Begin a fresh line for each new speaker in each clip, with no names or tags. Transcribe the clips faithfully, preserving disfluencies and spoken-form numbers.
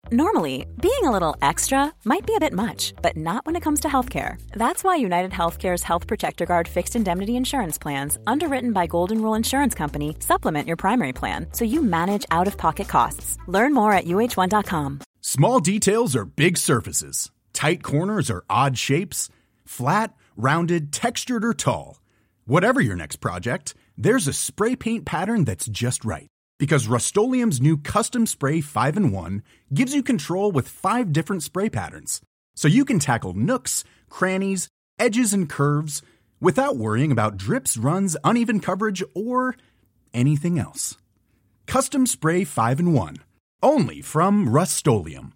Normally, being a little extra might be a bit much, but not when it comes to healthcare. That's why United Healthcare's Health Protector Guard fixed indemnity insurance plans, underwritten by Golden Rule Insurance Company, supplement your primary plan so you manage out-of-pocket costs. Learn more at U H one dot com.
Small details are big surfaces. Tight corners are odd shapes. Flat, rounded, textured, or tall. Whatever your next project, there's a spray paint pattern that's just right. Because Rust-Oleum's new Custom Spray five in one gives you control with five different spray patterns. So you can tackle nooks, crannies, edges, and curves without worrying about drips, runs, uneven coverage, or anything else. Custom Spray five in one. Only from Rust-Oleum.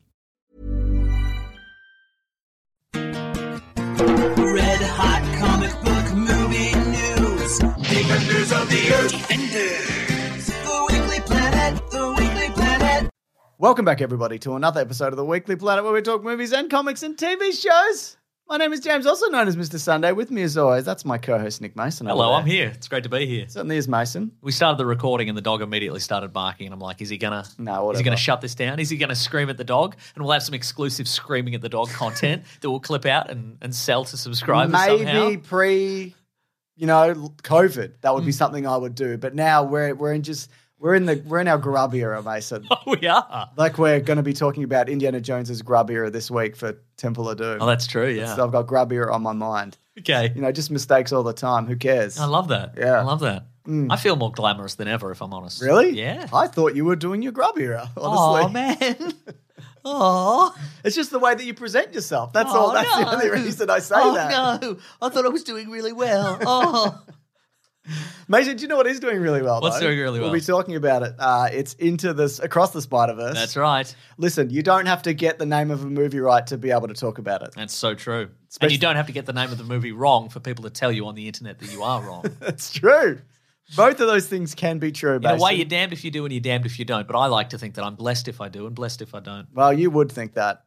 Red hot comic book movie news. Defenders of the Earth. Defenders. The Weekly Planet. The Weekly Planet.
Welcome back, everybody, to another episode of the Weekly Planet where we talk movies and comics and T V shows. My name is James, also known as Mister Sunday. With me, as always, that's my co-host, Nick Mason.
Hello, I'm here. It's great to be here.
Certainly is Mason.
We started the recording and the dog immediately started barking and I'm like, is he going to
No,
Is he going to shut this down? Is he going to scream at the dog? And we'll have some exclusive screaming at the dog content that we'll clip out and, and sell to subscribers
Maybe
somehow.
pre, you know, COVID, that would be
Mm.
something I would do. But now we're we're in just we're in the we're in our grub era, Mason.
Oh, we are.
Like we're going to be talking about Indiana Jones's grub era this week for Temple of Doom.
Oh, that's true, yeah.
So I've got grub era on my mind.
Okay.
You know, just mistakes all the time. Who cares?
I love that.
Yeah.
I love that.
Mm.
I feel more glamorous than ever, if I'm honest.
Really?
Yeah.
I thought you were doing your grub era, honestly.
Oh, man. Oh.
It's just the way that you present yourself. That's
Oh,
all. That's
no.
the only reason I say
oh,
that.
no. I thought I was doing really well. Oh.
Mason, do you know what is doing really well?
What's
though?
doing really well?
We'll be talking about it. Uh, it's Into this Across the Spider-Verse.
That's right.
Listen, you don't have to get the name of a movie right to be able to talk about it.
That's so true.
Especially-
and you don't have to get the name of the movie wrong for people to tell you on the internet that you are wrong.
That's true. Both of those things can be true,
In a way,
Mason.
you're damned if you do and you're damned if you don't. But I like to think that I'm blessed if I do and blessed if I don't.
Well, you would think that.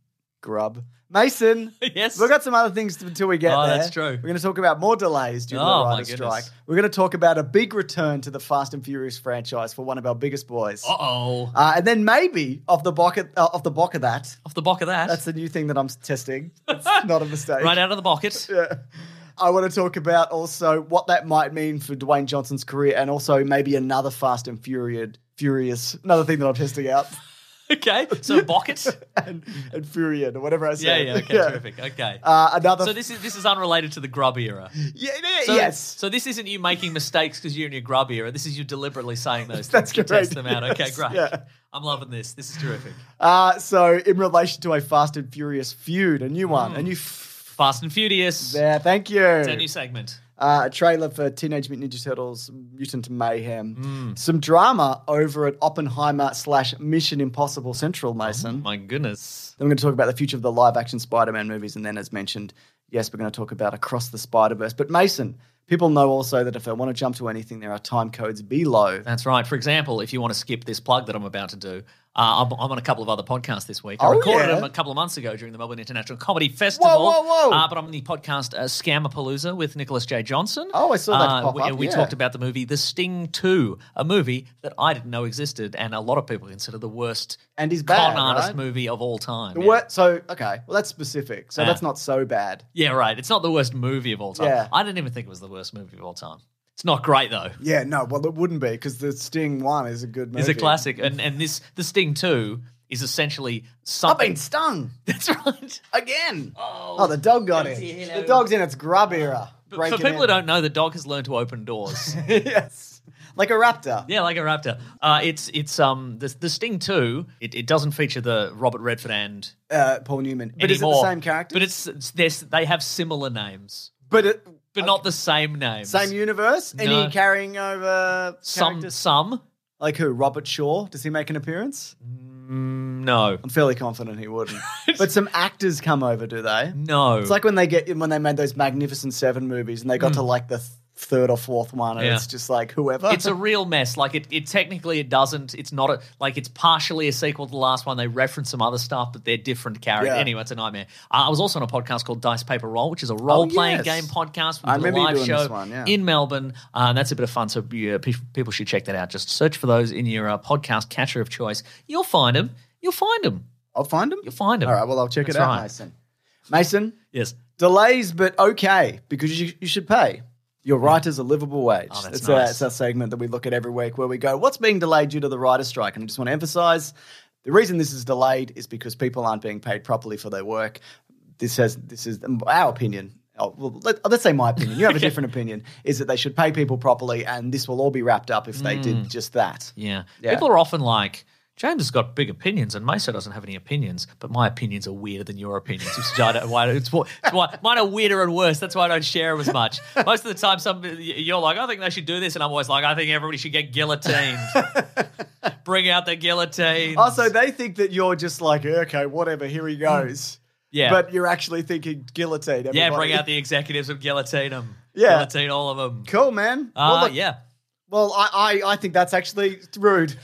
Grub. Mason,
Yes.
we've got some other things until we get
Oh,
there.
that's true.
We're going to talk about more delays due to
Oh,
the
my
writer's
goodness.
strike. We're going to talk about a big return to the Fast and Furious franchise for one of our biggest boys.
Uh-oh.
Uh, and then maybe off the bucket, uh, off the back of that,
Off the back of that.
that's the new thing that I'm testing. It's not a mistake.
right out of the bucket.
Yeah. I want to talk about also what that might mean for Dwayne Johnson's career, and also maybe another Fast and Furious, Furious, another thing that I'm testing out,
Okay. So bucket.
and and Furion or whatever I
yeah,
said.
yeah. Okay, terrific. Okay.
Uh, another.
so this is this is unrelated to the grub era.
yeah, yeah,
So,
yes.
So this isn't you making mistakes because you're in your grub era. This is you deliberately saying those things
That's
to
correct.
test them out. Okay,
Yes,
great.
yeah.
I'm loving this. This is terrific.
Uh, so in relation to a Fast and Furious feud, a new one, a new. F-
Fast and Furious.
yeah, thank you.
It's our new segment.
Uh, a trailer for Teenage Mutant Ninja Turtles Mutant Mayhem.
Hmm.
Some drama over at Oppenheimer slash Mission Impossible Central, Mason.
My goodness.
Then we're going to talk about the future of the live-action Spider-Man movies, and then, as mentioned, yes, we're going to talk about Across the Spider-Verse. But Mason, people know also that if they want to jump to anything, there are time codes below.
That's right. For example, if you want to skip this plug that I'm about to do, uh, I'm, I'm on a couple of other podcasts this week. I
Oh,
recorded
yeah?
them a couple of months ago during the Melbourne International Comedy Festival.
whoa, whoa.
Uh, but I'm on the podcast uh, Scamapalooza with Nicholas J. Johnson.
Oh, I saw that
Uh,
pop
we,
up,
We
yeah.
talked about the movie The Sting two, a movie that I didn't know existed, and a lot of people consider the worst
And he's
con
bad,
artist
right?
movie of all time.
The
yeah.
wor- so, okay, well, that's specific. So
Yeah.
that's not so bad.
yeah, right. It's not the worst movie of all time.
Yeah.
I didn't even think it was the worst movie of all time. It's not great, though.
Yeah, no, well, it wouldn't be, because the Sting one is a good movie.
It's a classic. And, and this The Sting two is essentially
I've
something...
been stung
That's right.
again.
Oh,
Oh, the dog got
Empty
in.
hello.
The dog's in its grub era.
For
breaking
people
in.
who don't know, the dog has learned to open doors.
yes. Like a raptor.
Yeah, like a raptor. Uh, it's it's um the, the Sting two. It, it doesn't feature the Robert Redford and
Uh, Paul Newman. But is it
anymore.
the same character?
But it's, it's there's, they have similar names,
But it,
but not the same names.
same universe?
No.
Any carrying over
Some
characters?
some.
Like who? Robert Shaw? Does he make an appearance?
Mm, no,
I'm fairly confident he wouldn't. But some actors come over, do they?
no.
It's like when they get when they made those Magnificent Seven movies and they got to like the th- third or fourth one and
Hmm. Yeah.
it's just like whoever.
It's a real mess. Like it, it technically it doesn't. It's not a like it's partially a sequel to the last one. They reference some other stuff, but they're different characters.
Yeah.
Anyway, it's a nightmare. Uh, I was also on a podcast called Dice Paper Roll, which is a role playing
yes.
game podcast. We
I
did a
remember you
live
doing
show
this one, yeah.
in Melbourne, uh, and that's a bit of fun. So yeah, pe- people should check that out. Just search for those in your uh, podcast catcher of choice. You'll find them. You'll find them.
I'll find them.
You'll find them.
All right, well, I'll check
That's
it out,
right.
Mason. Mason,
Yes.
delays, but okay, because you, you should pay. Your writer's a livable wage.
Oh, that's
it's,
nice.
a, it's a segment that we look at every week where we go, what's being delayed due to the writer's strike? And I just want to emphasize, the reason this is delayed is because people aren't being paid properly for their work. This has this is our opinion. Oh, well, let, let's say my opinion. You have a different opinion. Is that they should pay people properly, and this will all be wrapped up if they did just that.
Yeah.
Yeah.
People are often like, James has got big opinions and Meso doesn't have any opinions, but my opinions are weirder than your opinions. Which is why I don't- why- it's why, it's why mine are weirder and worse. That's why I don't share them as much. Most of the time, some you're like, I think they should do this, and I'm always like, I think everybody should get guillotined. Bring out the guillotines.
Also, they think that you're just like, okay, whatever, here he goes.
Yeah.
But you're actually thinking guillotine.
yeah,
everybody.
bring out the executives and guillotine them.
Yeah.
Guillotine all of them.
Cool, man.
Uh,
well, look,
yeah.
well I, I, I think that's actually rude.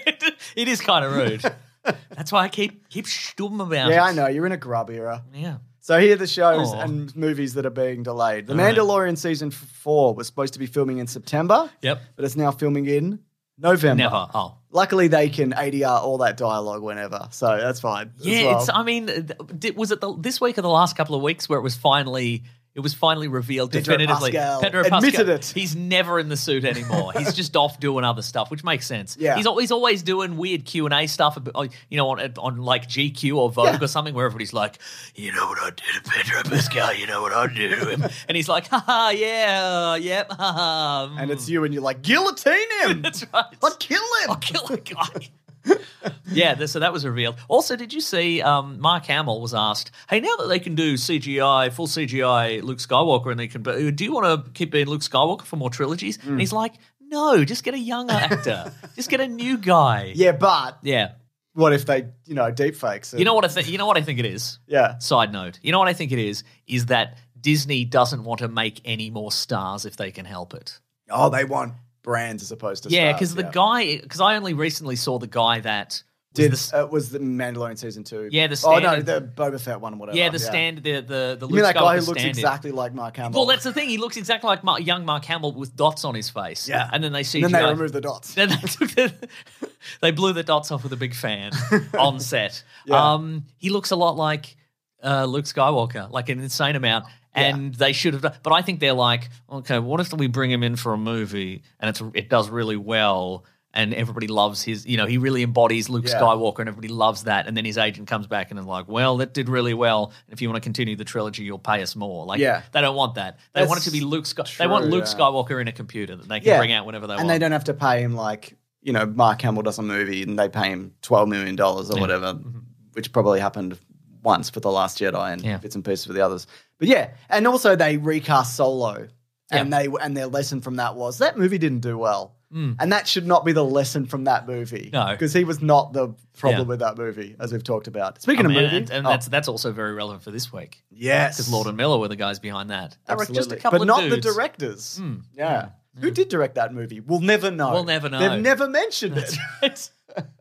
It is kind of rude. That's why I keep keep stum about it.
Yeah, I know. You're in a grub era.
Yeah.
So here are the shows
Aw.
and movies that are being delayed. The
All right.
Mandalorian season f- four was supposed to be filming in September.
Yep.
But it's now filming in November.
Never. Oh.
Luckily, they can A D R all that dialogue whenever. So that's fine. as
Yeah,
well.
it's. I mean, th- did, was it the, this week or the last couple of weeks where it was finally it was finally revealed
Pedro
definitively?
Pascal
Pedro
admitted
Pascal,
it.
He's never in the suit anymore. He's just off doing other stuff, which makes sense.
Yeah.
he's always always doing weird Q and A stuff, about- you know, on on like G Q or Vogue
Yeah.
or something, where everybody's like, you know what I did to Pedro Pascal, you know what I did to him, and he's like, haha, yeah, yep, haha.
And it's you, and you're like, guillotine him.
That's right.
I'll kill him.
I'll kill a guy. yeah, th- so that was revealed. Also, did you see um, Mark Hamill was asked, hey, now that they can do C G I, full C G I Luke Skywalker, and they can, do you want to keep being Luke Skywalker for more trilogies?
Mm.
And he's like, no, just get a younger actor. Just get a new guy.
Yeah, but
Yeah.
what if they, you know, deep fakes?
You know what I think? You know what I think it is?
Yeah.
Side note. You know what I think it is? Is that Disney doesn't want to make any more stars if they can help it.
Oh, they want brands as opposed to
Yeah,
stars,
because the guy, because I only recently saw the guy that was
Did,
the s-
uh, was the Mandalorian season two.
Yeah, the
Oh, no,
standard-
the Boba Fett one, whatever.
yeah, the stand, the the the
You mean
Luke
that guy who
Skywalker
looks
stand-in.
exactly like Mark Hamill?
Well, that's the thing. He looks exactly like Mar- young Mark Hamill with dots on his face.
Yeah.
and then they see.
And then they remove the dots.
Then they took the, they blew the dots off with a big fan on set.
Yeah.
Um, he looks a lot like uh, Luke Skywalker, like an insane amount. And they should have done, but I think they're like, okay, what if we bring him in for a movie and it's it does really well and everybody loves his, you know, he really embodies Luke
Yeah.
Skywalker and everybody loves that. And then his agent comes back and is like, well, that did really well. And if you want to continue the trilogy, you'll pay us more. Like,
Yeah.
they don't want that. They
That's
want it to be Luke. Sky- they want
true,
Luke
yeah.
Skywalker in a computer that they can
Yeah.
bring out whenever they
and
want.
they don't have to pay him like, you know, Mark Hamill does a movie and they pay him twelve million dollars or
Yeah.
whatever, which probably happened once for The Last Jedi and
Yeah.
bits and pieces for the others. But yeah, and also they recast Solo. And
Yeah.
they and their lesson from that was that movie didn't do well. And that should not be the lesson from that movie.
Mm. No.
Because he was not the problem
Yeah.
with that movie, as we've talked about. Speaking
I mean,
of movie.
and, and
oh,
that's that's also very relevant for this week
yes.
because Lord and Miller were the guys behind that. They were just a
Absolutely.
couple
but
of
not
dudes.
the directors. Yeah. Who did direct that movie? We'll never know.
We'll never know.
They've never mentioned it.
It's-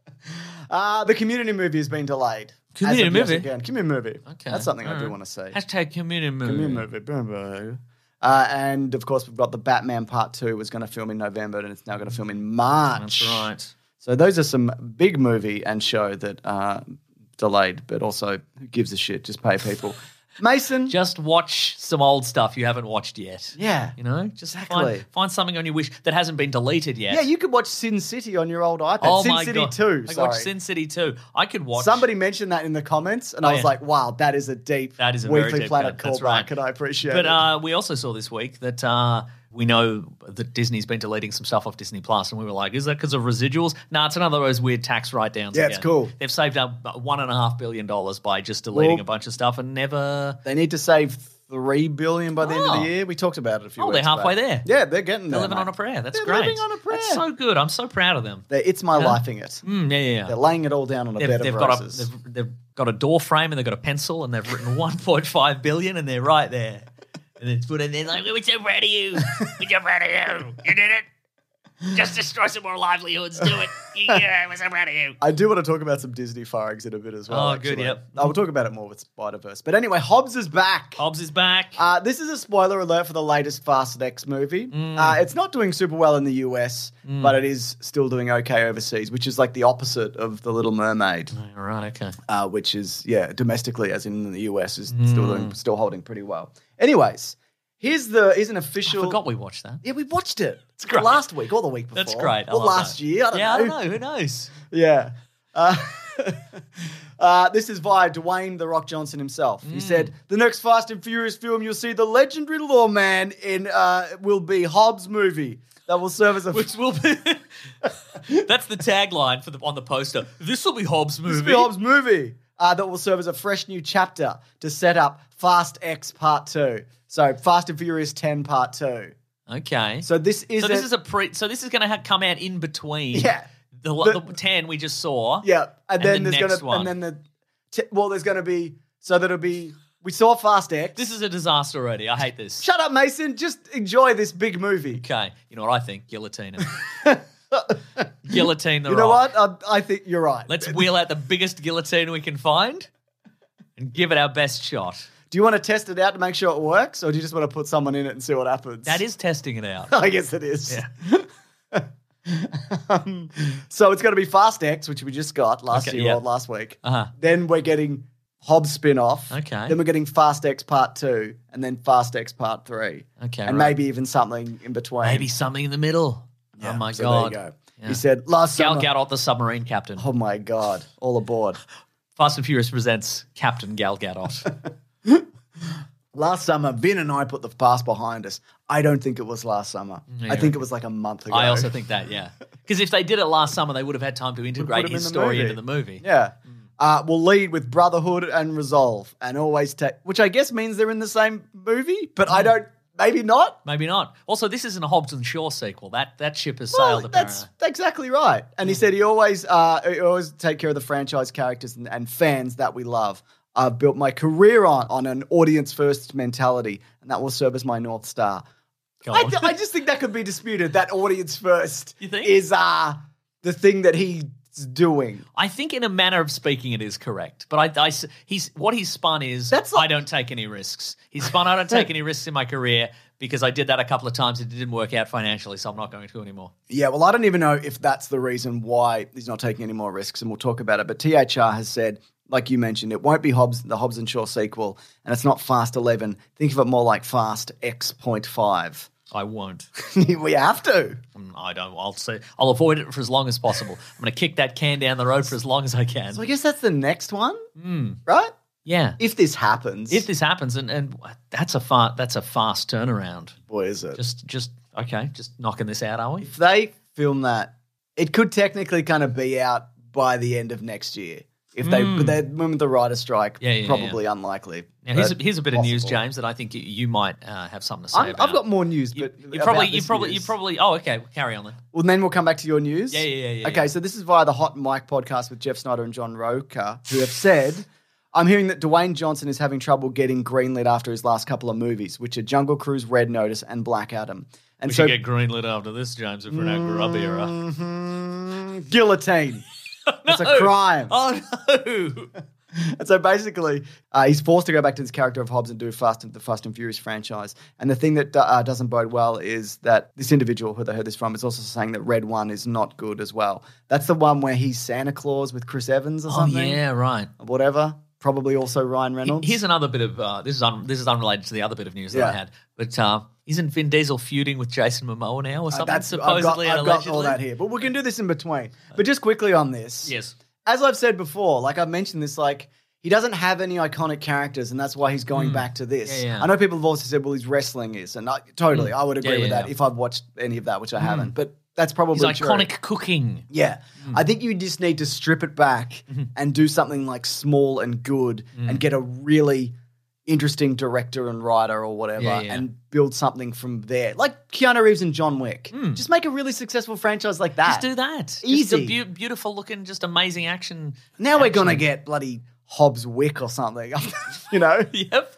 Uh, the Community movie has been delayed.
Community
As of yet
movie?
Again. Community movie.
Okay,
That's something I do
alright.
want to say.
Hashtag community movie.
Community movie. Boom, boom. Uh, and of course, we've got the Batman Part Two was going to film in November, and it's now going to film in March.
That's right.
So those are some big movie and show that are delayed, but also who gives a shit? Just pay people. Mason.
Just watch some old stuff you haven't watched yet.
Yeah.
You know, just
Exactly.
find, find something on your wish that hasn't been deleted yet.
Yeah, you could watch Sin City on your old iPad.
Oh
Sin
my
City
God.
two.
I
Sorry.
watched Sin City two. I could watch.
Somebody mentioned that in the comments, and
Oh,
I was
yeah.
like, "Wow, that is a deep,
That is a very
Weekly
deep
Planet
cut. That's
callback,"
right.
and I appreciate
But
it.
uh, we also saw this week that uh, we know that Disney's been deleting some stuff off Disney Plus, and we were like, "Is that because of residuals?" No, it's another of those weird tax write-downs.
Yeah,
again.
it's cool.
They've saved up one and a half billion dollars by just deleting
Well,
a bunch of stuff and never.
They need to save three billion by the end of
Oh.
the year. We talked about it a few.
Oh,
weeks
they're halfway
back.
there.
Yeah, they're getting
They're
there.
living
mate.
on a prayer. That's
They're
great.
living on a prayer.
That's so good. I'm so proud of them.
They're, it's my
Yeah.
lifing it.
Mm, yeah, yeah, yeah.
They're laying it all down on a
They've,
bed
they've
of
got a
roses.
they've, they've got a door frame and they've got a pencil and they've written one point five billion and they're right there. And it's put in there like, we're so proud of you. We're so proud of you. You did it. Just destroy some more livelihoods. Do it. Yeah, what's up out of you?
I do want to talk about some Disney firings in a bit as well.
Oh,
actually.
good, yep.
I will talk about it more with Spider-Verse. But anyway, Hobbs is back.
Hobbs is back.
Uh, this is a spoiler alert for the latest Fast X movie.
Mm.
Uh, it's not doing super well in the U S,
Mm.
but it is still doing okay overseas, which is like the opposite of The Little Mermaid,
All right, okay.
uh, which is, yeah, domestically, as in the U S, is
Mm.
still doing, still holding pretty well. Anyways, here's the here's an official.
I forgot we watched that.
Yeah, we watched it. It's
great.
Last week or the week before.
That's great. I
Or
love
last
that.
year. I don't
yeah,
know.
I don't know. Who knows?
Yeah. Uh, uh, this is via Dwayne The Rock Johnson himself.
Mm.
He said, the next Fast and Furious film you'll see the legendary lawman in uh, will be Hobbs movie. That will serve as a...
Which will be... That's the tagline for the on the poster. This will be Hobbs' movie.
This will be Hobbs movie. Uh, that will serve as a fresh new chapter to set up Fast X Part two. So Fast and Furious ten Part two.
Okay.
So this is...
So this is a pre. So this is going to ha- come out in between.
Yeah.
The,
The-
the ten we just saw.
Yeah, and,
And
then
the
there's
next
gonna
one.
and then the t- well, there's gonna be so that'll be we saw Fast X.
This is a disaster already. I hate this.
Shut up, Mason. Just enjoy this big movie.
Okay. You know what I think? Guillotine him. Guillotine the
You know
Rock.
what? I, I think you're right.
Let's wheel out the biggest guillotine we can find and give it our best shot.
Do you want to test it out to make sure it works, or do you just want to put someone in it and see what happens?
That is testing it out.
I guess it is.
Yeah.
um, so it's going to be Fast X, which we just got last
Okay,
year
yeah.
or last week.
Uh-huh.
Then we're getting Hobbs spin-off.
Okay.
Then we're getting Fast X Part two, and then Fast X Part three.
Okay,
And
right.
maybe even something in between.
Maybe something in the middle.
Yeah,
Oh my
so
god.
There you go.
Yeah.
He said last
Gal
summer.
Gadot, the submarine captain.
Oh my god! All aboard.
Fast and Furious presents Captain Gal Gadot.
Last summer, Vin and I put the past behind us. I don't think it was last summer.
Yeah.
I think it was like a month ago.
I also think that, yeah. Because if they did it last summer, they would have had time to integrate
him
his
in the
story
movie.
into the movie.
Yeah. Uh, we'll lead with brotherhood and resolve, and always take, which I guess means they're in the same movie, but I don't. Maybe not.
Maybe not. Also, this isn't a Hobbs and Shaw sequel. That that ship has
Well,
sailed,
that's
apparently.
exactly right. And he said he always, uh, he always take care of the franchise characters and, and fans that we love. I've built my career on on an audience first mentality, and that will serve as my North Star.
Go
I,
on.
th- I just think that could be disputed. That audience first
You think?
is uh, the thing that he's doing.
I think, in a manner of speaking, it is correct. But I, I s- he's what he's spun is
That's like-
I don't take any risks. He's spun I don't take any risks in my career because I did that a couple of times. It didn't work out financially, so I'm not going to anymore.
Yeah, well, I don't even know if that's the reason why he's not taking any more risks, and we'll talk about it. But T H R has said, like you mentioned, it won't be Hobbs, the Hobbs and Shaw sequel, and it's not Fast eleven. Think of it more like Fast X point five.
I won't.
We have to.
Mm, I don't. I'll say I'll avoid it for as long as possible. I'm going to kick that can down the road for as long as I can.
So I guess that's the next one, right?
Yeah.
If this happens.
If this happens, and, and that's a fa- that's a fast turnaround.
Boy, is it.
Just just okay, just knocking this out, are we?
If they film that, it could technically kind of be out by the end of next year. If they, but they're with the writer strike,
Hmm. Yeah, yeah,
probably unlikely.
Now, here's a,
but
here's a bit of news,
possible.
James, that I think you, you might uh, have something to say
I'm,
about.
I've got more news,
You,
but
you probably
about
you
this
probably you
news.
probably. Oh, okay. Carry on then.
Well, then we'll come back to your news.
Yeah, yeah, yeah, yeah,
Okay,
yeah.
so this is via the Hot Mic podcast with Jeff Snyder and John Roker, who have said, I'm hearing that Dwayne Johnson is having trouble getting greenlit after his last couple of movies, which are Jungle Cruise, Red Notice, and Black Adam. And
We
so,
should get greenlit after this, James, if we're in our grub era.
Mhm. guillotine. It's a crime.
Oh no!
And so basically, uh, he's forced to go back to his character of Hobbs and do Fast and the Fast and Furious franchise. And the thing that uh, doesn't bode well is that this individual who they heard this from is also saying that Red One is not good as well. That's the one where he's Santa Claus with Chris Evans or
Oh
something.
yeah, right.
Or whatever. Probably also Ryan Reynolds.
Here's another bit of uh, this is un- this is unrelated to the other bit of news that I
Yeah.
had. But uh, isn't Vin Diesel feuding with Jason Momoa now or
Uh,
something?
that's, I've got,
supposedly
I've
and
got
allegedly.
all that here. But we can do this in between. But just quickly on this.
Yes.
As I've said before, like I've mentioned this, like he doesn't have any iconic characters, and that's why he's going back to this.
Hmm. Yeah, yeah.
I know people have also said, well, his wrestling is, and I, totally, I would agree
Yeah,
with
yeah,
that
yeah.
if I've watched any of that, which I haven't. But that's probably
His
true.
iconic cooking.
Yeah.
Hmm.
I think you just need to strip it back
Mm-hmm.
and do something like small and good
Mm.
and get a really interesting director and writer or whatever
Yeah, yeah.
and build something from there. Like Keanu Reeves and John Wick. Just make a really successful franchise like that.
Hmm. Just do that. Just
Easy.
a beau- beautiful looking, just amazing action.
Now we're
action.
going to get bloody Hobbs Wick or something, you know?
Yep.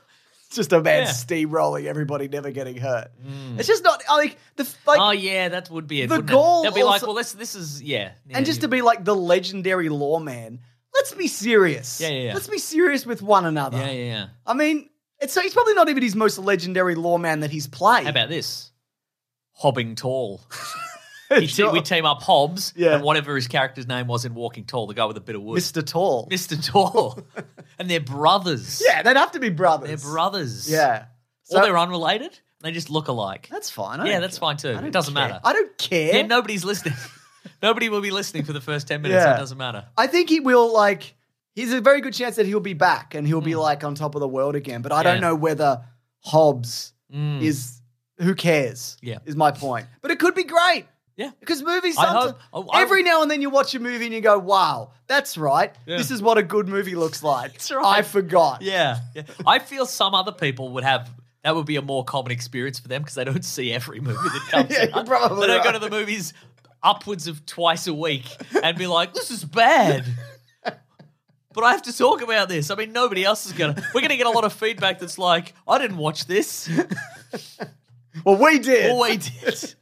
just a man
Yeah.
steamrolling everybody, never getting hurt. It's just not I like the like,
oh yeah, that would be it.
the
wouldn't
goal
it? They'd be like,
also-
well, this this is yeah. yeah
and just
you-
to be like the legendary lawman. Let's be serious.
Yeah, yeah, yeah.
Let's be serious with one another.
yeah, yeah, yeah.
I mean, it's he's probably not even his most legendary lawman that he's played.
How about this? Hobbing Tall. He te-
Sure.
we team up Hobbs
Yeah.
and whatever his character's name was in Walking Tall, the guy with a bit of wood.
Mister Tall.
Mister Tall. And they're brothers.
Yeah, they'd have to be brothers.
They're brothers.
Yeah.
Or they're unrelated. They just look alike.
That's fine. I
Yeah,
don't
that's
care.
fine too.
I don't
It doesn't
care.
matter.
I don't care.
Yeah, nobody's listening. Nobody will be listening for the first ten minutes, so
Yeah.
it doesn't matter.
I think he will, like, he's a very good chance that he'll be back and he'll be,
Mm.
like, on top of the world again. But I
Yeah.
don't know whether Hobbs
Mm.
is, who cares?
Yeah.
Is my point. But it could be great.
Yeah.
Because movies,
I
sometimes,
hope- I- I-
every now and then you watch a movie and you go, wow, that's right.
Yeah.
This is what a good movie looks like.
That's right.
I forgot.
Yeah, yeah. I feel some other people would have that would be a more common experience for them because they don't see every movie that comes
Yeah, you're
out.
probably
They don't go
right.
to the movies upwards of twice a week and be like, "This is bad." But I have to talk about this. I mean, nobody else is gonna. We're gonna get a lot of feedback that's like, "I didn't watch this."
Well, we did.
Or we did.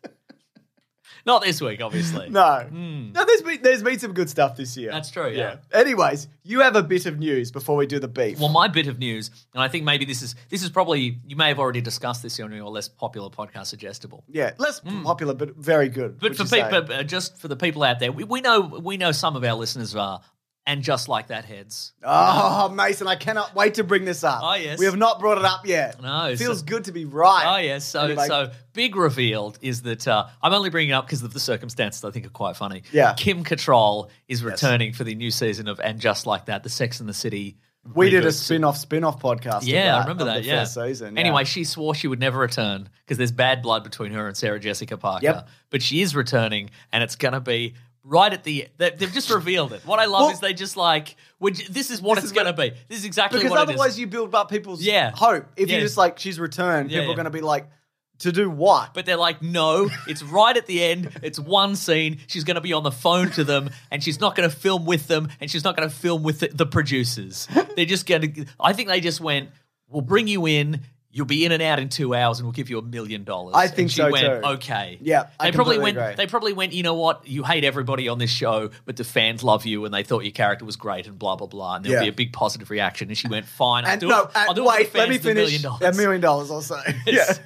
Not this week, obviously.
No. No, there's been, there's been some good stuff this year.
That's true, yeah.
Anyways, you have a bit of news before we do the beef.
Well, my bit of news, and I think maybe this is this is probably you may have already discussed this on your less popular podcast, Suggestible.
yeah, less popular, but very good.
Hmm. But
would
for
you say?
people, uh, just for the people out there, we, we know we know some of our listeners are, and just like that, heads.
Oh, Mason, I cannot wait to bring this up.
Oh, yes.
We have not brought it up yet.
No,
It feels
so-
good to be right.
Oh yes, so
Anyway.
so big revealed is that uh, I'm only bringing it up because of the circumstances I think are quite funny.
Yeah.
Kim Cattrall is returning for the new season of And Just Like That, the Sex and the City.
We did a
reboot.
spin-off spin-off podcast. of
Yeah,
that,
I remember
of
that.
the
Yeah.
first season. yeah.
Anyway, she swore she would never return because there's bad blood between her and Sarah Jessica Parker.
Yep.
But she is returning, and it's going to be right at the. They, they've just revealed it. What I love
Well-
is they just like, would you, this is what
This
it's
is
going to
what-
be. This is exactly
because
what it
otherwise
is.
you build up people's
Yeah.
hope. If
Yeah.
you just like she's returned,
Yeah,
people
yeah.
are going to be like, to do what?
But they're like, no, it's right at the end. It's one scene. She's going to be on the phone to them, and she's not going to film with them, and she's not going to film with the, the producers. They're just going to. I think they just went, we'll bring you in. You'll be in and out in two hours, and we'll give you a million dollars.
I think
and she
so
went,
too.
Okay.
Yeah, I
they probably
completely
went.
agree.
They probably went. You know what? You hate everybody on this show, but the fans love you, and they thought your character was great, and blah blah blah. And there'll
Yeah.
be a big positive reaction. And she went, fine. I'll
and
do
no,
it. I'll
and
do it for the
wait, let me
fans, the
finish.
million dollars.
A million dollars also. yeah.
Yes.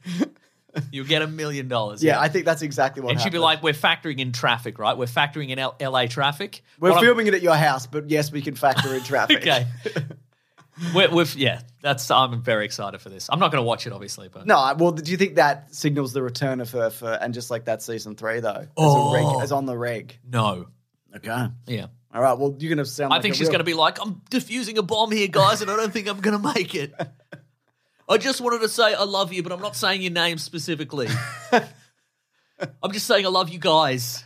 You'll get a million dollars.
Yeah, I think that's exactly what
And she'd be
happened.
like, we're factoring in traffic, right? We're factoring in L- LA traffic.
We're
What I'm-
filming it at your house, but yes, we can factor in traffic.
Okay. we're, we've, yeah, that's. I'm very excited for this. I'm not going to watch it, obviously, but
No, well, do you think that signals the return of her for, and just like that season three, though? As,
Oh.
a reg, as on the reg.
no.
Okay.
Yeah.
All right, well, you're going to sound
I
like
think
a
she's
real-
going to be like, I'm defusing a bomb here, guys, and I don't think I'm going to make it. I just wanted to say I love you, but I'm not saying your name specifically. I'm just saying I love you guys.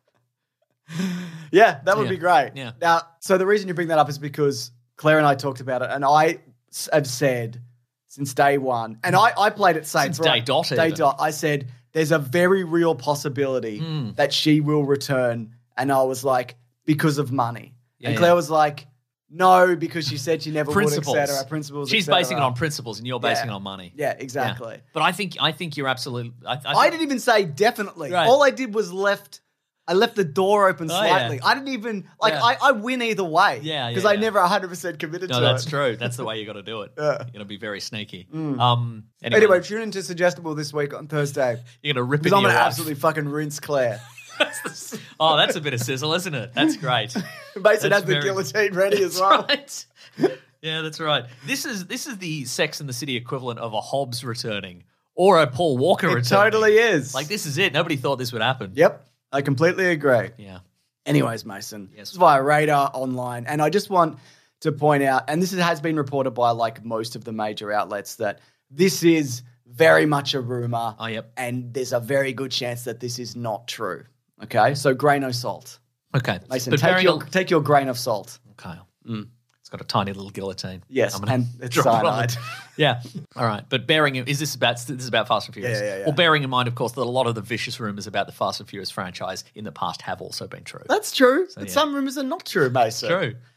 Yeah, that would
Yeah.
be great.
Yeah.
Now, so the reason you bring that up is because Claire and I talked about it, and I s- have said since day one, and I, I played it safe.
Since
right?
day dot
Day
even.
dot. I said there's a very real possibility
Hmm.
that she will return, and I was like, because of money.
Yeah,
and
yeah.
Claire was like, no, because she said she never
Principles.
would, et cetera. Principles.
She's
et cetera.
basing it on principles, and you're basing
Yeah.
it on money.
Yeah, exactly.
Yeah. But I think I think you're absolutely. I, I,
I
think-
didn't even say definitely.
Right.
All I did was left. I left the door open
Oh,
slightly.
yeah.
I didn't even like.
Yeah.
I, I win either way.
Yeah,
because
yeah,
I
yeah.
never one hundred percent committed
No,
to
that's
it.
true. That's the way you got to do it.
Yeah.
You're going to be very sneaky. Um. Anyway,
Anyway, tune into Suggestible this week on Thursday
you're going to rip
because
into
I'm
your
gonna
wife.
absolutely fucking rinse Claire.
Oh, that's a bit of sizzle, isn't it? That's great.
Mason
That's
has the
very-
guillotine ready as
That's
well.
right. Yeah, that's right. This is this is the Sex and the City equivalent of a Hobbs returning or a Paul Walker
It
returning.
totally is.
Like this is it. Nobody thought this would happen.
Yep, I completely agree.
Yeah.
Anyways, Mason,
Yes.
this is via Radar Online, and I just want to point out, and this has been reported by like most of the major outlets, that this is very much a rumor.
Oh, yep.
And there's a very good chance that this is not true. Okay, so grain of salt,
Okay.
Mason.
But
take
bearing
your
al-
take your grain of salt.
Okay. It's got a tiny little guillotine.
Yes,
I'm gonna
and it's
drop it on
cyanide.
the- Yeah. All right. But bearing in, is this about this is about Fast and Furious?
Yeah, yeah, yeah.
Well, bearing in mind, of course, that a lot of the vicious rumors about the Fast and Furious franchise in the past have also been true.
That's true, but
yeah.
some rumors are not true, Mason.
True.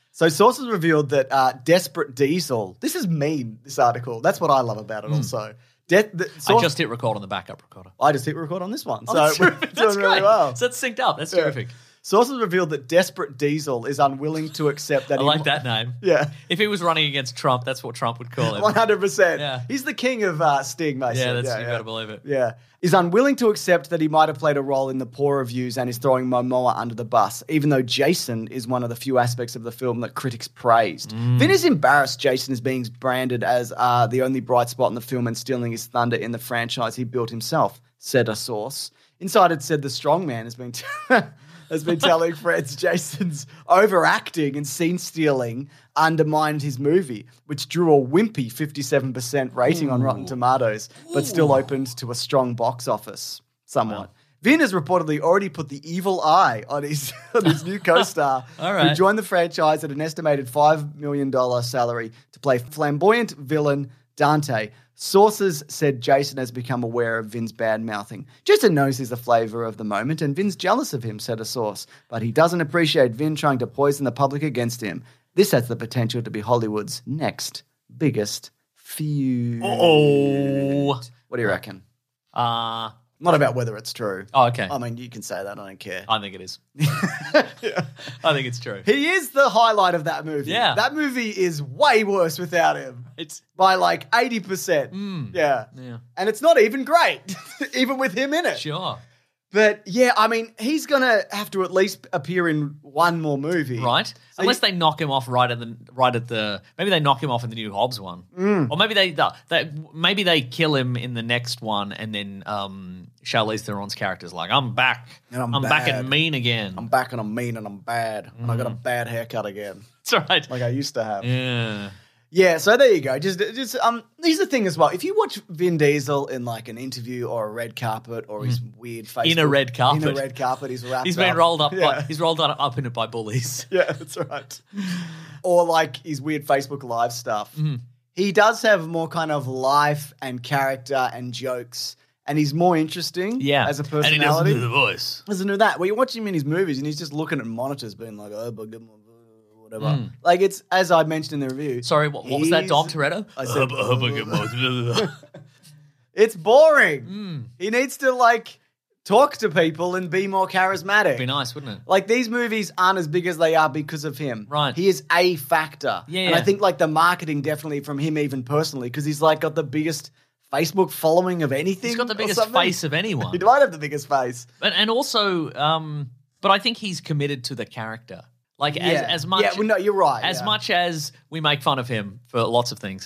So sources revealed that uh, Desperate Diesel, this is mean, this article. That's what I love about it also. De- the,
I
source-
just hit record on the backup recorder.
I just hit record on this one.
Oh,
so
that's
we're
terrific.
doing
That's
really
great.
well.
So it's synced up. That's
Yeah.
terrific.
Sources revealed that Desperate Diesel is unwilling to accept that
I
he
like that name.
Yeah.
If he was running against Trump, that's what Trump would call him.
one hundred percent.
Yeah.
He's the king of uh, Sting, Mason.
Yeah, that's,
yeah,
you
yeah.
gotta believe it.
Yeah. Is unwilling to accept that he might have played a role in the poor reviews and is throwing Momoa under the bus, even though Jason is one of the few aspects of the film that critics praised.
Mm.
Vin is embarrassed Jason is being branded as uh, the only bright spot in the film and stealing his thunder in the franchise he built himself, said a source. Insider said the strongman has been... T- has been telling friends Jason's overacting and scene stealing undermined his movie, which drew a wimpy fifty-seven percent rating Ooh. on Rotten Tomatoes, but still opened to a strong box office, somewhat. Wow. Vin has reportedly already put the evil eye on his, on his new co-star,
All right.
who joined the franchise at an estimated five million dollars salary to play flamboyant villain Dante. Sources said Jason has become aware of Vin's bad-mouthing. Jason knows he's the flavour of the moment, and Vin's jealous of him, said a source. But he doesn't appreciate Vin trying to poison the public against him. This has the potential to be Hollywood's next biggest feud.
Oh.
What do you reckon?
Uh,
Not about whether it's true.
oh, okay.
I mean, you can say that. I don't care.
I think it is. I think it's true.
He is the highlight of that movie.
Yeah.
That movie is way worse without him.
It's
By like eighty percent.
Mm.
Yeah.
Yeah.
And it's not even great, even with him in it.
Sure.
But yeah, I mean, he's going to have to at least appear in one more movie.
Right?
So
Unless
you-
they knock him off right at the right at the maybe they knock him off in the new Hobbs one,
Mm.
or maybe they, they maybe they kill him in the next one, and then um, Charlize Theron's character's like, "I'm back,
And I'm
I'm back
bad.
and mean again."
I'm back and I'm mean and I'm bad. And I got a
Mm.
bad haircut again,
That's right.
like I used to have.
Yeah.
Yeah, so there you go. Just, just um, here's the thing as well. If you watch Vin Diesel in like an interview or a red carpet or his weird Facebook
In a red carpet.
in a red carpet, he's wrapped
He's been
up.
rolled up.
Yeah,
By, he's rolled up, up in it by bullies.
yeah, that's right. Or like his weird Facebook Live stuff.
Mm-hmm.
He does have more kind of life and character and jokes, and he's more interesting.
Yeah,
as a
and he doesn't
personality.
do the voice.
Doesn't do that. Well, you watch him in his movies, and he's just looking at monitors, being like, "Oh, but good, whatever."
Mm.
Like it's as I mentioned in the review.
Sorry, what, what was that,
he's-
Dom Toretto?
I said,
said,
it's boring.
Mm.
He needs to like talk to people and be more charismatic.
Be nice, wouldn't it?
Like these movies aren't as big as they are because of him.
Right.
He is a factor.
Yeah,
And I
yeah.
think like the marketing definitely from him even personally because he's like got the biggest Facebook following of anything.
He's got the
or
biggest
something.
face of anyone.
He might have the biggest face.
And, and also, um, but I think he's committed to the character. Like as,
Yeah.
as much,
Yeah, well, no, you're right,
As
yeah.
much as we make fun of him for lots of things,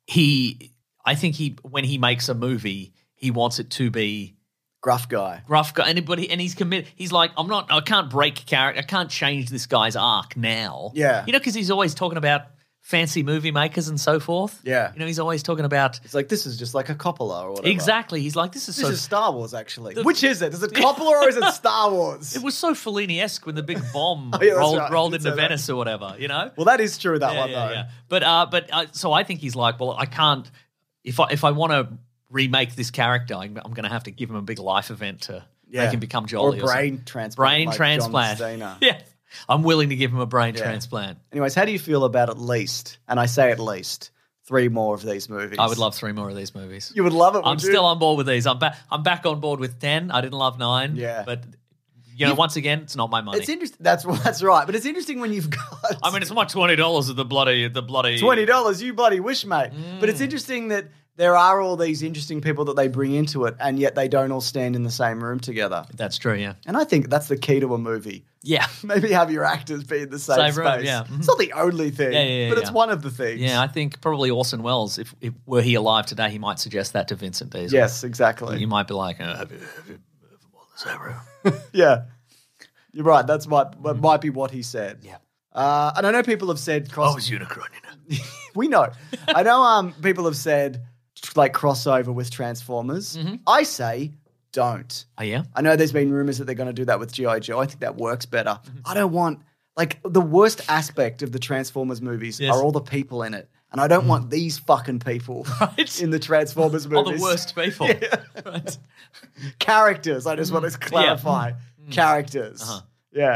he, I think he, when he makes a movie, he wants it to be
Gruff guy.
rough guy. Anybody, and he's committed. He's like, I'm not. I can't break character. I can't change this guy's arc now.
Yeah.
you know, because he's always talking about fancy movie makers and so forth.
Yeah.
you know, he's always talking about
It's like this is just like a Coppola or whatever.
exactly. He's like, this is
This
so.
is Star Wars actually.
The-
Which is it? Is it Coppola or is it Star Wars?
It was so Fellini-esque when the big bomb
Oh, yeah, that's
rolled,
right.
rolled
You
into
said that.
Venice or whatever, you know?
Well, that is true, that
yeah,
one
yeah,
though.
yeah. But uh, but uh, so I think he's like, well, I can't if I if I want to remake this character, I'm, I'm going to have to give him a big life event to
Yeah.
make him become jolly.
Or a brain transplant.
brain
like
transplant.
John Cena.
Yeah, I'm willing to give him a brain
Yeah.
transplant.
Anyways, how do you feel about at least, and I say at least, three more of these movies?
I would love three more of these movies.
You would love it,
I'm
would you?
still on board with these. I'm back. I'm back on board with ten. I didn't love nine.
Yeah.
but you know,
You-
once again, it's not my money.
It's interesting. That's that's right. But it's interesting when you've got.
I mean, it's my twenty dollars of the bloody the bloody
twenty dollars. You bloody wish, mate. But
Mm.
it's interesting that there are all these interesting people that they bring into it, and yet they don't all stand in the same room together.
That's true. Yeah.
And I think that's the key to a movie.
Yeah.
Maybe have your actors be in the same,
Same
space.
room, yeah. Mhm.
It's not the only thing,
Yeah, yeah, yeah,
but it's
yeah.
one of the things.
Yeah, I think probably Orson Welles, if, if were he alive today, he might suggest that to Vincent Diesel.
Yes, exactly.
He might be like, uh, have you, have you ever worn the same room?
Yeah. You're right. That's might, that might be what he said.
Yeah.
Uh, and I know people have said cross.
I was Unicron, you know.
We know. I know um, people have said like crossover with Transformers.
Mm-hmm.
I say don't.
Oh, yeah?
I know there's been rumors that they're going to do that with G I. Joe. I think that works better.
Mm-hmm.
I don't want, like, the worst aspect of the Transformers movies
Yes.
are all the people in it. And I don't want these fucking people
Right.
in the Transformers
All
movies.
the worst people. Right.
Characters. I just want to clarify. Characters.
Uh-huh.
Yeah.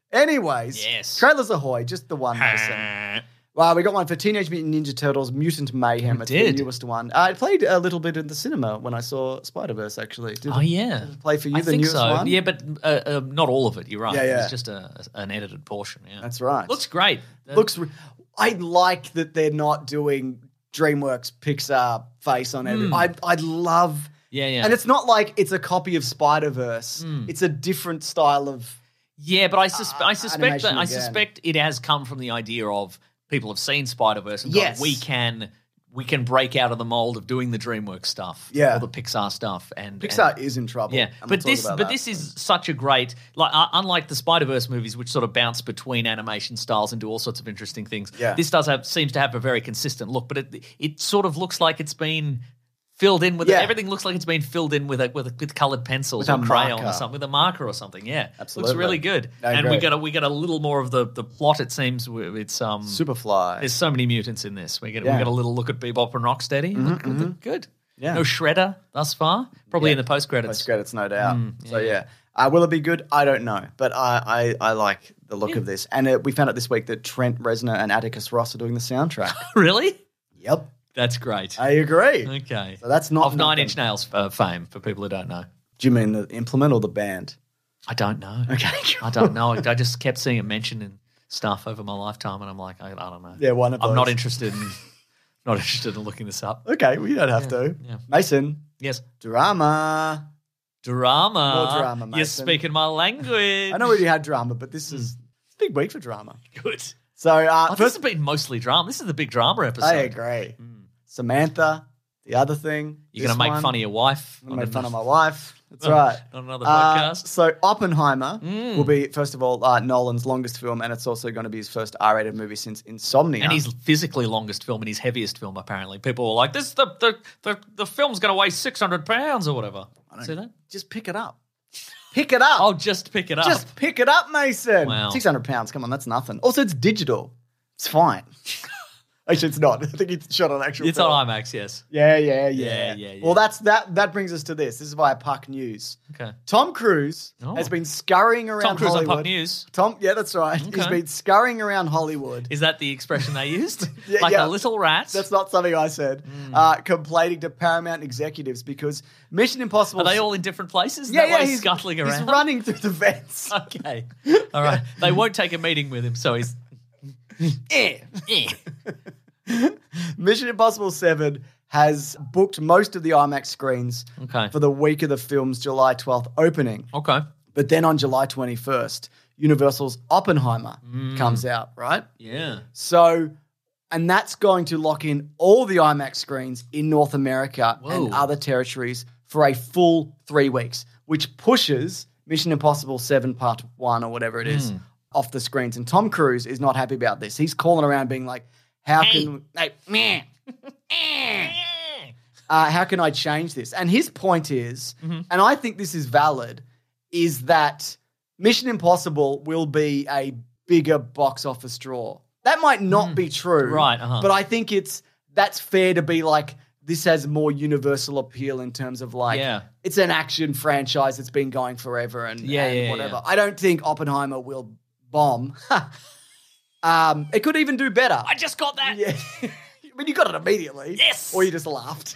Anyways,
Yes.
trailers ahoy, just the one, Mason. Well, we got one for Teenage Mutant Ninja Turtles Mutant Mayhem.
We
it's
did.
the newest one. Uh, I played a little bit in the cinema when I saw Spider-Verse, actually. Did
Oh,
it-
yeah.
did it play for you,
I
the
think
newest
so.
one?
Yeah, but uh, uh, not all of it. You're right.
Yeah, yeah.
It's just a, an edited portion. Yeah,
That's right.
Looks great. Uh,
Looks. Re- I like that they're not doing DreamWorks Pixar face on every. I I love.
Yeah, yeah.
And it's not like it's a copy of Spider-Verse. It's a different style of.
Yeah, but I, suspe- I suspect
animation
that I
again.
suspect it has come from the idea of people have seen Spider-Verse and
Yes.
gone, we can we can break out of the mold of doing the DreamWorks stuff,
Yeah.
or the Pixar stuff, and
Pixar
and-
is in trouble.
Yeah,
and
but
we'll talk
this
about
but
that.
this is such a great like uh, unlike the Spider-Verse movies, which sort of bounce between animation styles and do all sorts of interesting things.
Yeah.
This does have seems to have a very consistent look, but it it sort of looks like it's been filled in with
Yeah.
everything looks like it's been filled in with a, with, a, with colored pencils
With
or
a
crayon
marker.
or something with a marker or something. Yeah,
Absolutely.
looks really good.
I
and we
agree.
got a, we got a little more of the, the plot. It seems w- it's um
Superfly.
there's so many mutants in this. We get
Yeah.
we got a little look at Bebop and Rocksteady. Look, look good.
Yeah.
No Shredder thus far. Probably
Yeah.
in the post credits.
Post credits, no doubt.
Mm,
So yeah, uh, will it be good? I don't know, but I I, I like the look of this. And uh, we found out this week that Trent Reznor and Atticus Ross are doing the soundtrack.
Really?
Yep,
That's great.
I agree.
Okay.
So that's not
of Nine
nothing.
Inch Nails uh, fame for people who don't know.
Do you mean the implement or the band?
I don't know.
Okay,
I don't know. I just kept seeing it mentioned in stuff over my lifetime, and I'm like, I, I don't know.
Yeah, one of
I'm not
those.
interested in not interested in looking this up.
Okay, we don't have to.
yeah.
Mason,
Yes.
drama.
Drama.
More drama,
You're
Mason.
speaking my language.
I know we already had drama, but this is it's a big week for drama.
Good.
So uh,
Oh, this
first,
has been mostly drama. This is the big drama episode.
I agree. Samantha, the other thing.
You're going to make fun of your wife.
I'm gonna make fun of my wife. That's
on-
right.
on another
Uh,
podcast.
so Oppenheimer will be, first of all, uh, Nolan's longest film, and it's also going to be his first R-rated movie since Insomnia.
And his physically longest film and his heaviest film, apparently. People were like, this the the the, the film's going to weigh six hundred pounds or whatever. See that?
Just pick it up. Pick it up.
I'll just pick it up.
Just pick it up, Mason.
Wow.
six hundred pounds. Come on, that's nothing. Also, it's digital. It's fine. Actually, it's not. I think it's shot on actual
It's
film.
on IMAX, yes.
Yeah, yeah, yeah,
Yeah, yeah, yeah.
Well, that's that. That brings us to this. This is via Puck News.
Okay.
Tom Cruise
Oh.
has been scurrying around
Tom Cruise
Hollywood.
on Puck News.
Tom, yeah, that's right. He's
Okay.
been scurrying around Hollywood.
Is that the expression they used?
Yeah,
like
yeah.
a little rat?
That's not something I said.
Hmm.
Uh, complaining to Paramount executives because Mission Impossible.
Are they all in different places? Is
Yeah,
that
yeah.
why he's
He's
scuttling around.
He's running through the vents.
Okay. All right. They won't take a meeting with him, so he's.
Eh.
Eh.
Mission Impossible seven has booked most of the IMAX screens
Okay.
for the week of the film's July twelfth opening.
Okay.
But then on July twenty-first, Universal's Oppenheimer comes out, right?
Yeah.
So, and that's going to lock in all the IMAX screens in North America and
Whoa.
other territories for a full three weeks, which pushes Mission Impossible seven Part one or whatever it is off the screens. And Tom Cruise is not happy about this. He's calling around being like, how can, hey, meh. uh, how can I change this? And his point is,
Mm-hmm.
and I think this is valid, is that Mission Impossible will be a bigger box office draw. That might not be true,
Mm. Right, uh-huh.
but I think it's that's fair to be like, this has more universal appeal in terms of like,
Yeah.
it's an action franchise that's been going forever and,
Yeah,
and
yeah,
whatever.
yeah.
I don't think Oppenheimer will bomb. um, it could even do better.
I just got that.
Yeah. I mean, you got it immediately.
Yes.
Or you just laughed.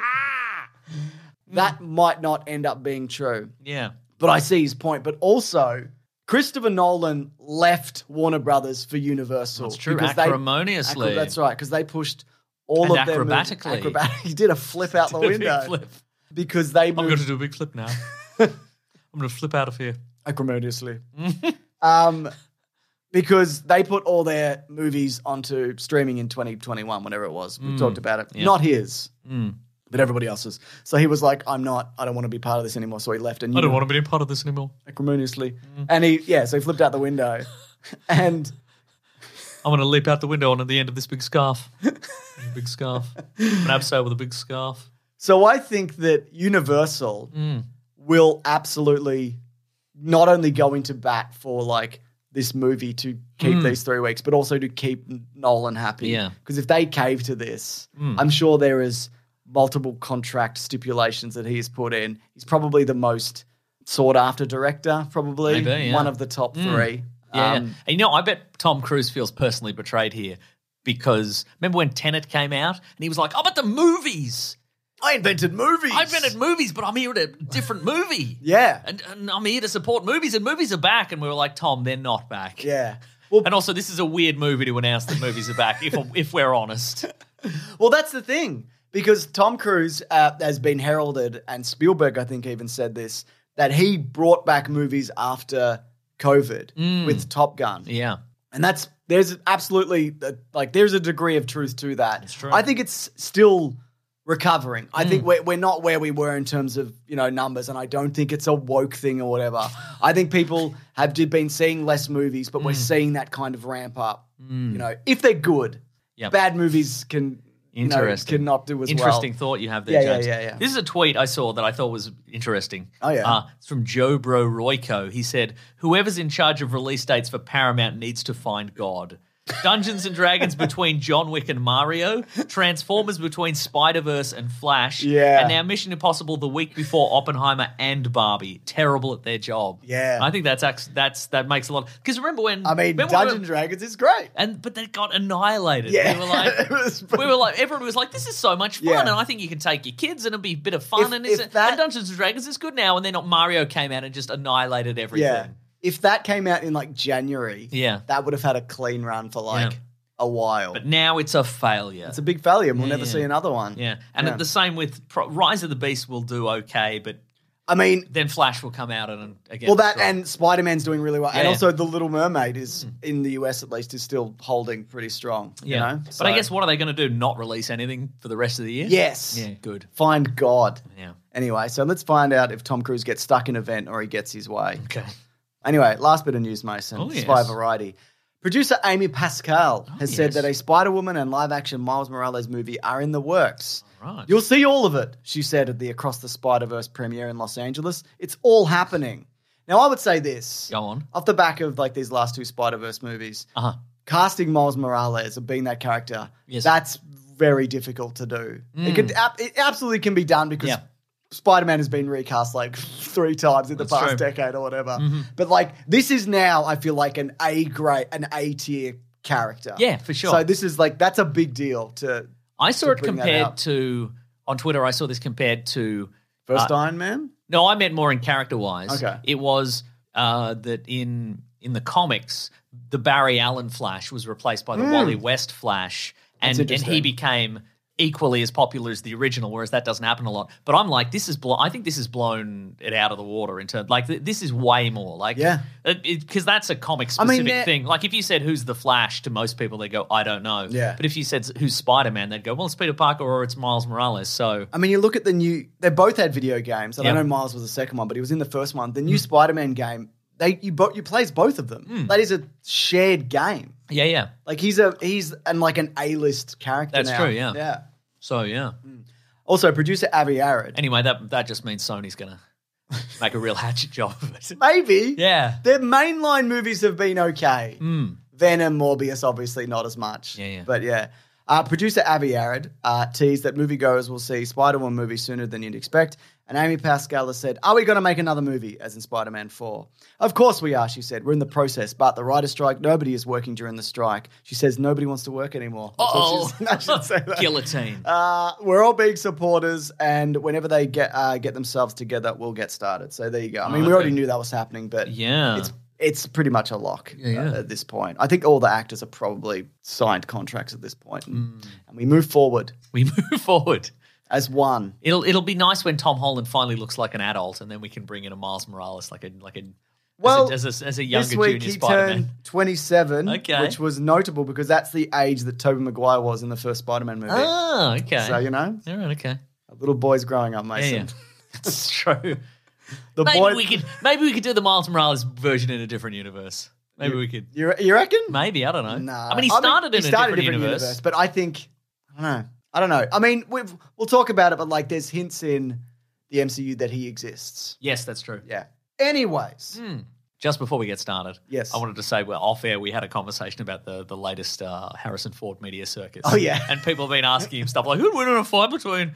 That might not end up being true.
Yeah.
But I see his point. But also, Christopher Nolan left Warner Brothers for Universal.
That's true.
because they-
Acrimoniously.
Acro- that's right, because they pushed all
And
of their movies-
acrobatically.
acrobat- he did a flip out the
Did a big
window.
flip.
Because they
I'm going
moved
to do a big flip now. I'm going to flip out of here.
acrimoniously. um, because they put all their movies onto streaming in twenty twenty-one, whatever it was. We talked about it.
yeah.
Not his,
Mm.
but everybody else's. So he was like, I'm not, I don't want to be part of this anymore. So he left and
I don't want to be a part of this anymore.
acrimoniously. And he, yeah, so he flipped out the window. and
I'm going to leap out the window onto the end of this big scarf. A big scarf. An abseil with a big scarf.
so I think that Universal
Mm.
will absolutely not only go into bat for like this movie to keep these three weeks, but also to keep Nolan happy.
Yeah.
Because if they cave to this, I'm sure there is multiple contract stipulations that he has put in. He's probably the most sought after director, probably
Maybe, yeah.
one of the top three.
Yeah,
Um,
yeah. And you know, I bet Tom Cruise feels personally betrayed here because remember when Tenet came out and he was like, "Oh, but the movies."
I invented movies.
I invented movies, but I'm here at a different movie.
Yeah.
And, and I'm here to support movies, and movies are back. And we were like, Tom, they're not back.
Yeah. Well,
And also, this is a weird movie to announce that movies are back, if, if we're honest.
well, that's the thing. Because Tom Cruise uh, has been heralded, and Spielberg, I think, even said this, that he brought back movies after COVID with Top Gun.
Yeah.
And that's, there's absolutely, uh, like, there's a degree of truth to that.
It's true.
I think it's still recovering. I
Mm.
think we're, we're not where we were in terms of, you know, numbers, and I don't think it's a woke thing or whatever. I think people have did- been seeing less movies, but we're
Mm.
seeing that kind of ramp up. You know, if they're good,
Yep.
bad movies can, you know,
Interesting.
cannot do as
Interesting
well.
thought you have there,
Yeah, yeah,
James.
yeah, yeah.
This is a tweet I saw that I thought was interesting.
Oh, yeah.
Uh, it's from Joe Bro Royko. He said, whoever's in charge of release dates for Paramount needs to find God. Dungeons and Dragons between John Wick and Mario, Transformers between Spider-Verse and Flash,
Yeah.
and now Mission Impossible the week before Oppenheimer and Barbie. Terrible at their job.
Yeah.
I think that's act- that's that makes a lot. Because remember when
I mean,
remember when-
Dungeons and Dragons is great.
and but they got annihilated.
Yeah.
We were like,
It was-
we were like, everyone was like, this is so much fun,
Yeah.
and I think you can take your kids, and it'll be a bit of fun.
If-
and, it's,
if that-
and Dungeons and Dragons is good now, and then Mario came out and just annihilated everything.
Yeah. If that came out in like January,
Yeah.
that would have had a clean run for like
Yeah.
a while.
But now it's a failure.
It's a big failure, and we'll
Yeah,
never
yeah.
see another one.
yeah, and
Yeah.
the same with Pro- Rise of the Beast will do okay, but
I mean,
then Flash will come out and again.
well, that
destroy.
and Spider Man's doing really well, and
Yeah.
also The Little Mermaid is in the U S at least is still holding pretty strong.
yeah.
You know?
But I
So-
guess what are they going to do? Not release anything for the rest of the year?
yes,
Yeah, good.
find God.
Yeah.
Anyway, so let's find out if Tom Cruise gets stuck in an event or he gets his way.
Okay.
Anyway, last bit of news, Mason.
Oh, yes.
Spy Variety. Producer Amy Pascal has said
yes.
that a Spider-Woman and live-action Miles Morales movie are in the works.
Right.
You'll see all of it, she said at the Across the Spider-Verse premiere in Los Angeles. It's all happening. Now, I would say this.
Go on.
Off the back of like these last two Spider-Verse movies,
Uh-huh.
casting Miles Morales or being that character,
Yes.
that's very difficult to do. It, could, ab- it absolutely can be done because
Yeah.
Spider-Man has been recast like three times in the
That's
past
true.
decade or whatever. But like this is now, I feel like an A grade, an A tier character.
Yeah, for sure.
So this is like that's a big deal to
I saw
to
it
bring that
compared
out.
to on Twitter. I saw this compared to
first
uh,
Iron Man.
no, I meant more in character wise.
Okay.
It was uh, that in in the comics, the Barry Allen Flash was replaced by the Wally West Flash, and and he
interesting.
became equally as popular as the original, whereas that doesn't happen a lot. But I'm like, this is blow. I think this has blown it out of the water in terms. Like th- this is way more. Like
Yeah.
because that's a comic
I mean,
specific
yeah.
thing. Like if you said who's the Flash to most people, they go, I don't know.
Yeah.
But if you said who's Spider Man, they'd go, well, it's Peter Parker or it's Miles Morales. So
I mean, you look at the new. They both had video games, and
Yeah.
I know Miles was the second one, but he was in the first one. The new Spider-Man game, they you bo- you plays both of them. That is a shared game.
yeah, yeah.
Like he's a he's and like an A-list character.
That's
now.
true, yeah.
Yeah.
So yeah.
Also, producer Avi Arad.
Anyway, that that just means Sony's gonna make a real hatchet job of it.
Maybe.
Yeah.
Their mainline movies have been okay. Venom, Morbius, obviously not as much.
Yeah, yeah.
But yeah. Uh, producer Avi Arad uh, teased that moviegoers will see Spider-Man movie sooner than you'd expect. And Amy Pascal has said, are we going to make another movie, as in Spider-Man four? Of course we are, she said. We're in the process. But the writer's strike, nobody is working during the strike. She says nobody wants to work anymore. That's what
Uh-oh.
she's- I should say that.
Guillotine.
Uh, we're all big supporters, and whenever they get uh, get themselves together, we'll get started. So there you go. I mean, we
okay.
already knew that was happening, but
Yeah.
it's it's pretty much a lock
yeah.
uh, at this point. I think all the actors are probably signed contracts at this point, and, and we move forward
We move forward.
as one.
It'll it'll be nice when Tom Holland finally looks like an adult, and then we can bring in a Miles Morales like a like a
Well,
as a, as a, as a younger
this week
junior
he
Spider-Man.
turned twenty-seven,
Okay.
which was notable because that's the age that Tobey Maguire was in the first Spider-Man movie.
Ah, okay.
So you know,
All right, okay.
a little boy's growing up,
Yeah,
Mason.
yeah. It's true.
The
Maybe
boy,
we could maybe we could do the Miles Morales version in a different universe. Maybe we could.
You, you reckon?
Maybe I don't know.
Nah.
I mean, he started in
he
a
started
different, universe.
but I think I don't know. I don't know. I mean, we've, we'll talk about it, but like, there's hints in the M C U that he exists.
Yes, that's true.
Yeah. Anyways,
Just before we get started,
Yes.
I wanted to say, well, off air, we had a conversation about the the latest uh, Harrison Ford media circus.
Oh, yeah.
and people have been asking him stuff like, "Who'd win in a fight between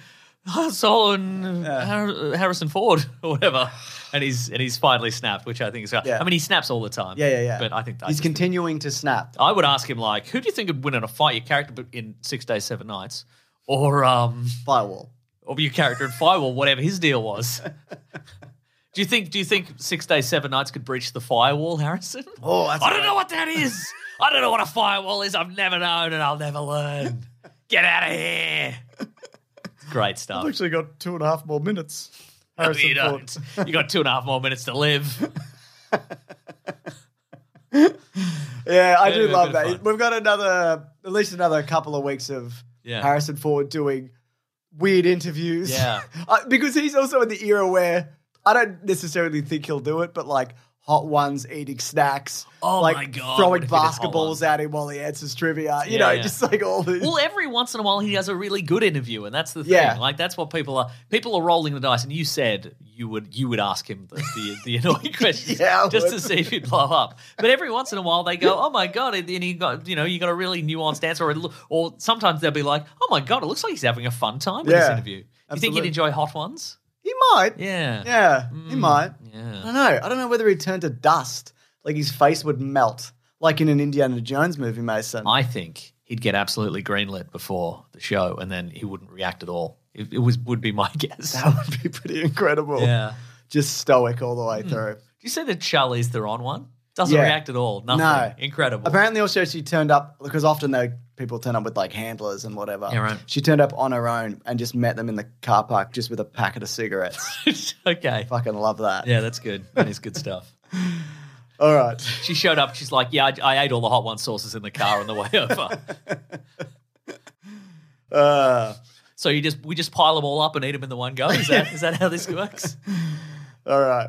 Han Solo and Har- Harrison Ford or whatever. And he's and he's finally snapped, which I think is.
Yeah.
I mean, he snaps all the time.
Yeah, yeah, yeah.
But I think that's
he's continuing to snap.
I would ask him like, who do you think would win in a fight? Your character in Six Days, Seven Nights, or um,
Firewall.
or your character in Firewall, whatever his deal was. Do you think? Do you think Six Days, Seven Nights could breach the firewall, Harrison?
Oh, that's
I don't
right.
know what that is. I don't know what a firewall is. I've never known, and I'll never learn. Get out of here. Great stuff.
I've actually got two and a half more minutes.
No, you don't. You got two and a half more minutes to live.
Yeah, I do
Yeah, a
love
bit of
that.
fun.
We've got another, at least another couple of weeks of
Yeah.
Harrison Ford doing weird interviews.
Yeah.
uh, because he's also in the era where I don't necessarily think he'll do it, but like Hot Ones eating snacks.
Oh
like
my God,
throwing
what if he did Hot
basketballs
Ones?
at him while he answers trivia. You
Yeah,
know,
yeah.
just like all these.
Well, every once in a while he has a really good interview, and that's the thing.
Yeah.
Like that's what people are. People are rolling the dice, and you said you would you would ask him the the, the annoying questions
Yeah, I
just
would.
to see if he'd blow up. But every once in a while they go, "Oh my God!" and you got you know you got a really nuanced answer, or, it lo- or sometimes they'll be like, "Oh my God, it looks like he's having a fun time with this
Yeah,
interview." You think
absolutely.
you'd enjoy Hot Ones?
He might.
Yeah,
Yeah, he might.
yeah.
I don't know. I don't know whether he'd turn to dust. Like his face would melt. Like in an Indiana Jones movie, Mason.
I think he'd get absolutely greenlit before the show, and then he wouldn't react at all. It, it was would be my guess.
That would be pretty incredible.
Yeah.
Just stoic all the way through.
Do you say that Charlize Theron one? Doesn't
Yeah.
react at all. Nothing.
No.
Incredible.
Apparently also she turned up, because often they people turn up with like handlers and whatever.
Yeah, right.
She turned up on her own and just met them in the car park just with a packet of cigarettes.
Okay.
Fucking love that.
Yeah, that's good. That is good stuff.
All right.
She showed up. She's like, yeah, I, I ate all the Hot One sauces in the car on the way over.
Uh,
So you just we just pile them all up and eat them in the one go? Is that is that how this works?
all right.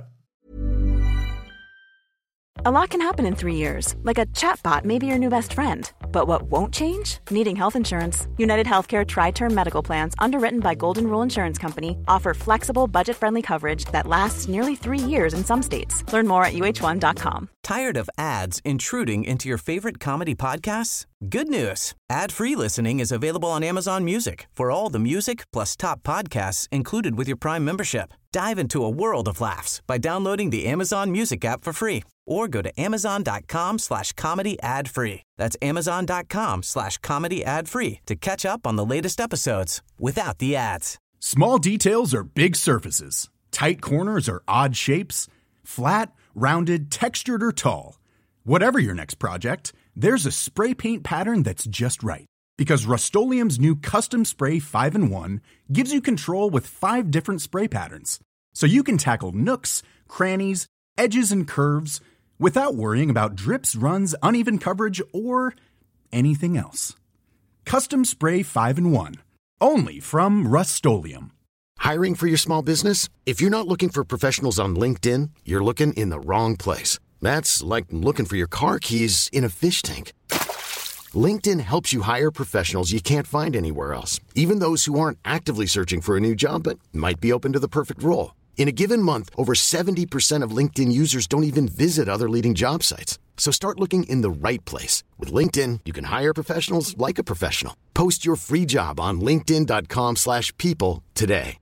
A lot can happen in three years, like a chatbot may be your new best friend. But what won't change? Needing health insurance. United Healthcare Tri-Term Medical Plans, underwritten by Golden Rule Insurance Company, offer flexible, budget-friendly coverage that lasts nearly three years in some states. Learn more at U H one dot com.
Tired of ads intruding into your favorite comedy podcasts? Good news. Ad-free listening is available on Amazon Music for all the music plus top podcasts included with your Prime membership. Dive into a world of laughs by downloading the Amazon Music app for free or go to amazon.com slash comedy ad free. That's amazon.com slash comedy ad free to catch up on the latest episodes without the ads.
Small details are big surfaces. Tight corners are odd shapes. Flat, rounded, textured, or tall. Whatever your next project, there's a spray paint pattern that's just right. Because Rust-Oleum's new Custom Spray five in one gives you control with five different spray patterns. So you can tackle nooks, crannies, edges, and curves without worrying about drips, runs, uneven coverage, or anything else. Custom Spray five in one. Only from Rust-Oleum.
Hiring for your small business? If you're not looking for professionals on LinkedIn, you're looking in the wrong place. That's like looking for your car keys in a fish tank. LinkedIn helps you hire professionals you can't find anywhere else, even those who aren't actively searching for a new job but might be open to the perfect role. In a given month, over seventy percent of LinkedIn users don't even visit other leading job sites. So start looking in the right place. With LinkedIn, you can hire professionals like a professional. Post your free job on linkedin.com slash people today.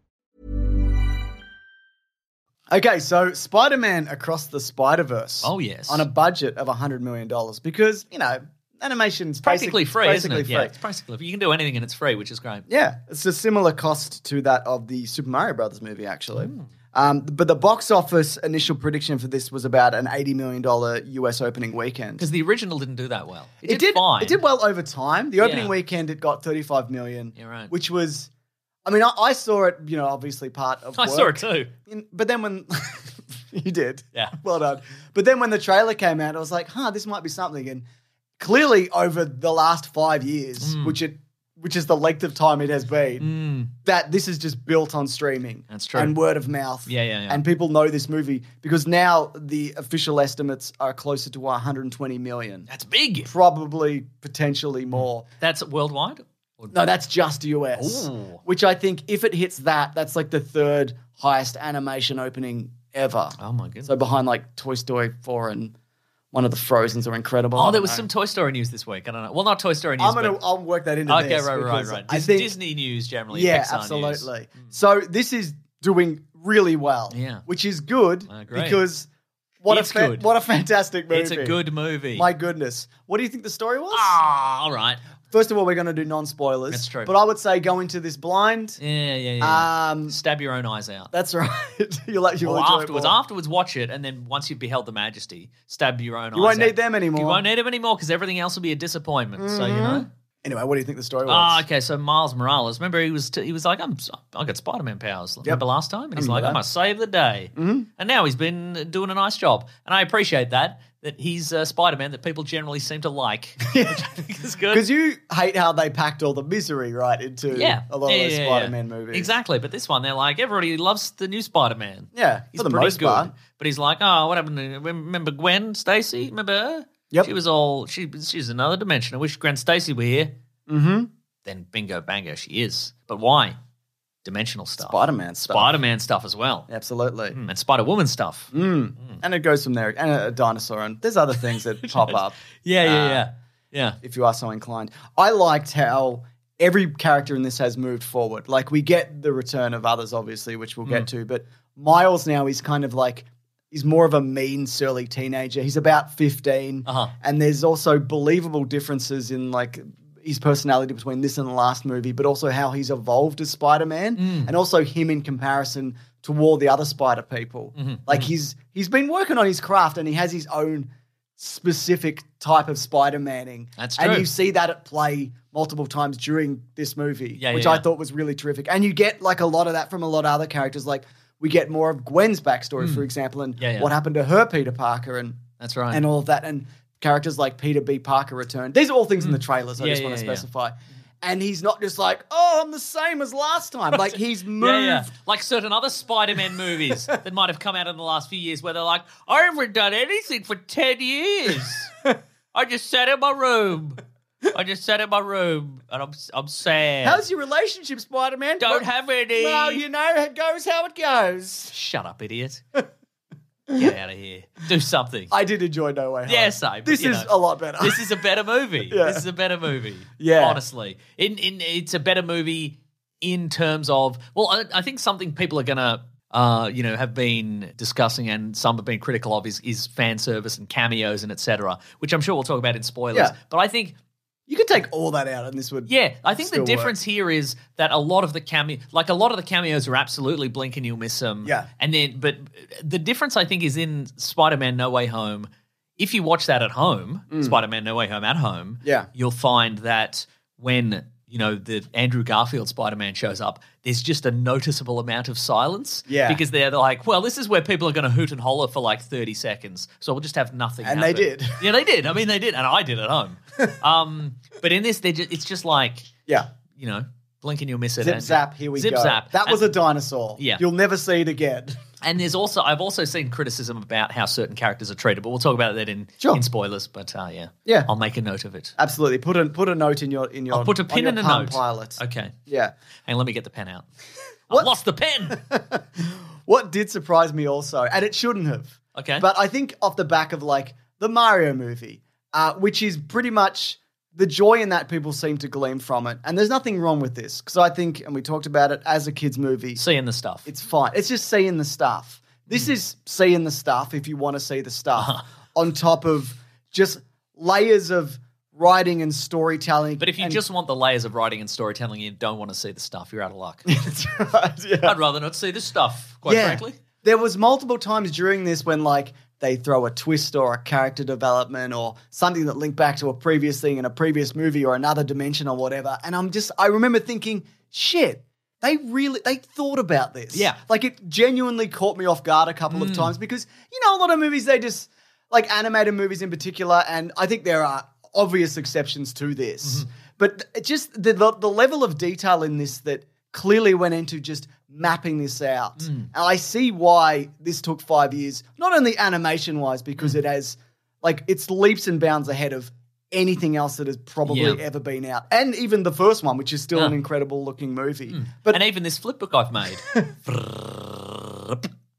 Okay, so Spider-Man Across the Spider-Verse.
Oh, yes.
On a budget of one hundred million dollars because, you know, animation's
Practically
basic,
free,
basically
isn't it?
free.
Yeah, it's practically free. You can do anything and it's free, which is great.
Yeah, it's a similar cost to that of the Super Mario Brothers movie, actually.
Hmm.
Um, but the box office initial prediction for this was about an eighty million dollars U S opening weekend.
Because the original didn't do that well. It,
It
did,
did
fine.
It did well over time. The opening
Yeah.
weekend, it got thirty-five million,
Yeah, right.
which was, I mean, I, I saw it, you know, obviously part of
I
work.
saw it too.
In- but then when you did,
Yeah.
well done. But then when the trailer came out, I was like, huh, this might be something. And clearly, over the last five years,
Mm.
which it, which is the length of time it has been, that this is just built on streaming.
That's true.
And word of mouth.
Yeah, yeah, yeah.
And people know this movie because now the official estimates are closer to one hundred twenty million.
That's big.
Probably, potentially more.
That's worldwide? Or-
No, that's just U S.
Ooh.
Which I think if it hits that, that's like the third highest animation opening ever.
Oh, my goodness.
So behind like Toy Story four and One of the Frozens are incredible. I
Oh,
don't
there was
know.
some Toy Story news this week. I don't know. Well, not Toy Story news,
I'm gonna
but...
I'll work that into
Okay,
this.
right, right,
because
right.
I
Dis-
think,
Disney news generally.
yeah,
Pixar
absolutely.
News.
So this is doing really well.
Yeah.
which is good
I agree.
because what
It's
a fa-
good.
what a fantastic movie.
It's a good movie.
My goodness, what do you think the story was?
Ah, all right.
First of all, we're going to do non-spoilers.
That's true.
But I would say go into this blind.
Yeah, yeah, yeah.
Um,
Stab your own eyes out.
That's right. you'll you'll
Or
enjoy it
afterwards,
more.
afterwards, watch it, and then once you've beheld the majesty, stab your own eyes
You won't
out.
need them anymore.
You won't need them anymore because everything else will be a disappointment. So you know.
Anyway, what do you think the story was?
Ah, okay. So Miles Morales, remember he was t- he was like, I'm I got Spider-Man powers. Remember last time, and he's like,
remember
I'm
that.
gonna save the day. Mm-hmm. And now he's been doing a nice job, and I appreciate that. That he's uh, Spider-Man that people generally seem to like, which I think is good.
Because you hate how they packed all the misery right into
Yeah,
a lot
yeah,
of those
yeah,
Spider-Man
yeah.
movies.
Exactly, but this one they're like everybody loves the new Spider-Man.
Yeah,
He's
for the
pretty
most
good.
part.
But he's like, oh, what happened to remember Gwen Stacy? Remember her?
Yep.
She was all she she's another dimension. I wish Gwen Stacy were here.
Mm-hmm.
Then bingo bango, she is. But why? Dimensional stuff.
Spider-Man stuff.
Spider-Man stuff as well.
Absolutely.
Mm, and Spider-Woman stuff.
Mm. And it goes from there. And a, a dinosaur. And there's other things that pop up.
Yeah, yeah,
Uh,
yeah. Yeah.
If you are so inclined. I liked how every character in this has moved forward. Like, we get the return of others, obviously, which we'll
Mm.
get to. But Miles now is kind of like, he's more of a mean, surly teenager. He's about fifteen.
Uh-huh.
And there's also believable differences in, like, his personality between this and the last movie, but also how he's evolved as Spider-Man,
Mm.
and also him in comparison to all the other Spider people.
Mm-hmm.
Like he's he's been working on his craft, and he has his own specific type of Spider-Maning.
That's
And
true.
you see that at play multiple times during this movie,
Yeah,
which
yeah,
I
yeah.
thought was really terrific. And you get like a lot of that from a lot of other characters. Like we get more of Gwen's backstory, for example, and
Mm. Yeah, yeah.
what happened to her Peter Parker, and
That's right.
and all of that, and characters like Peter B. Parker return. These are all things in the trailers. I
Mm. Yeah,
just want to
yeah, yeah.
specify. And he's not just like, oh, I'm the same as last time. Like he's moved.
Yeah, yeah. Like certain other Spider-Man movies that might have come out in the last few years where they're like, I haven't done anything for ten years. I just sat in my room. I just sat in my room and I'm I'm sad.
How's your relationship, Spider-Man?
Don't
Well,
have any.
Well, you know, it goes how it goes.
Shut up, idiot. Get out of here. Do something.
I did enjoy No Way Home.
Yeah, same, but,
This
you
is
know,
a lot better.
This is a better movie.
Yeah.
This is a better movie.
Yeah.
Honestly. In, in, it's a better movie in terms of, well, I, I think something people are going to, uh, you know, have been discussing and some have been critical of is, is fan service and cameos and et cetera, which I'm sure we'll talk about in spoilers.
Yeah.
But I think
You could take all that out and this would
yeah, I think the
still
difference
work.
here is that a lot of the cameo, like a lot of the cameos are absolutely blink and you'll miss them.
Yeah.
And then, but the difference I think is in Spider-Man No Way Home. If you watch that at home, Spider-Man No Way Home at home,
Mm. Yeah.
you'll find that when, you know, the Andrew Garfield Spider-Man shows up, there's just a noticeable amount of silence.
Yeah.
Because they're like, well, this is where people are going to hoot and holler for like thirty seconds. So we'll just have nothing
And they
happen.
did.
Yeah, they did. I mean, they did. And I did at home. um, but in this, they just, it's just like,
Yeah.
you know, blink and you'll miss it.
Zip
and-
zap, here we
zip
go.
zap.
That was
and,
a dinosaur.
Yeah.
You'll never see it again.
And there's also, I've also seen criticism about how certain characters are treated, but we'll talk about that in,
Sure.
in spoilers. But uh, yeah,
Yeah.
I'll make a note of it.
Absolutely. Put a put a note in your in your
I'll put a
on
pin
your
in a
Palm
note.
Pilot.
Okay.
Yeah.
Hang on, let me get the pen out.
What?
I've lost the pen.
What did surprise me also, and it shouldn't have.
Okay.
But I think off the back of like the Mario movie, uh, which is pretty much the joy in that people seem to glean from it. And there's nothing wrong with this because I think, and we talked about it as a kid's movie,
Seeing the stuff.
it's fine. It's just seeing the stuff. This
Mm.
is seeing the stuff if you want to see the stuff
Uh-huh.
on top of just layers of writing and storytelling.
But if you
and-
just want the layers of writing and storytelling, you don't want to see the stuff. You're out of luck.
That's right, yeah.
I'd rather not see the stuff, quite frankly.
There was multiple times during this when like they throw a twist or a character development or something that linked back to a previous thing in a previous movie or another dimension or whatever. And I'm just, I remember thinking, shit, they really, they thought about this.
Yeah.
Like it genuinely caught me off guard a couple of times because, you know, a lot of movies, they just, like animated movies in particular, and I think there are obvious exceptions to this. But it just the, the the level of detail in this that clearly went into just mapping this out. And I see why this took five years, not only animation-wise, because it has, like, it's leaps and bounds ahead of anything else that has probably
Yeah.
ever been out. And even the first one, which is still
Yeah.
an incredible-looking movie. But
And even this flip book I've made.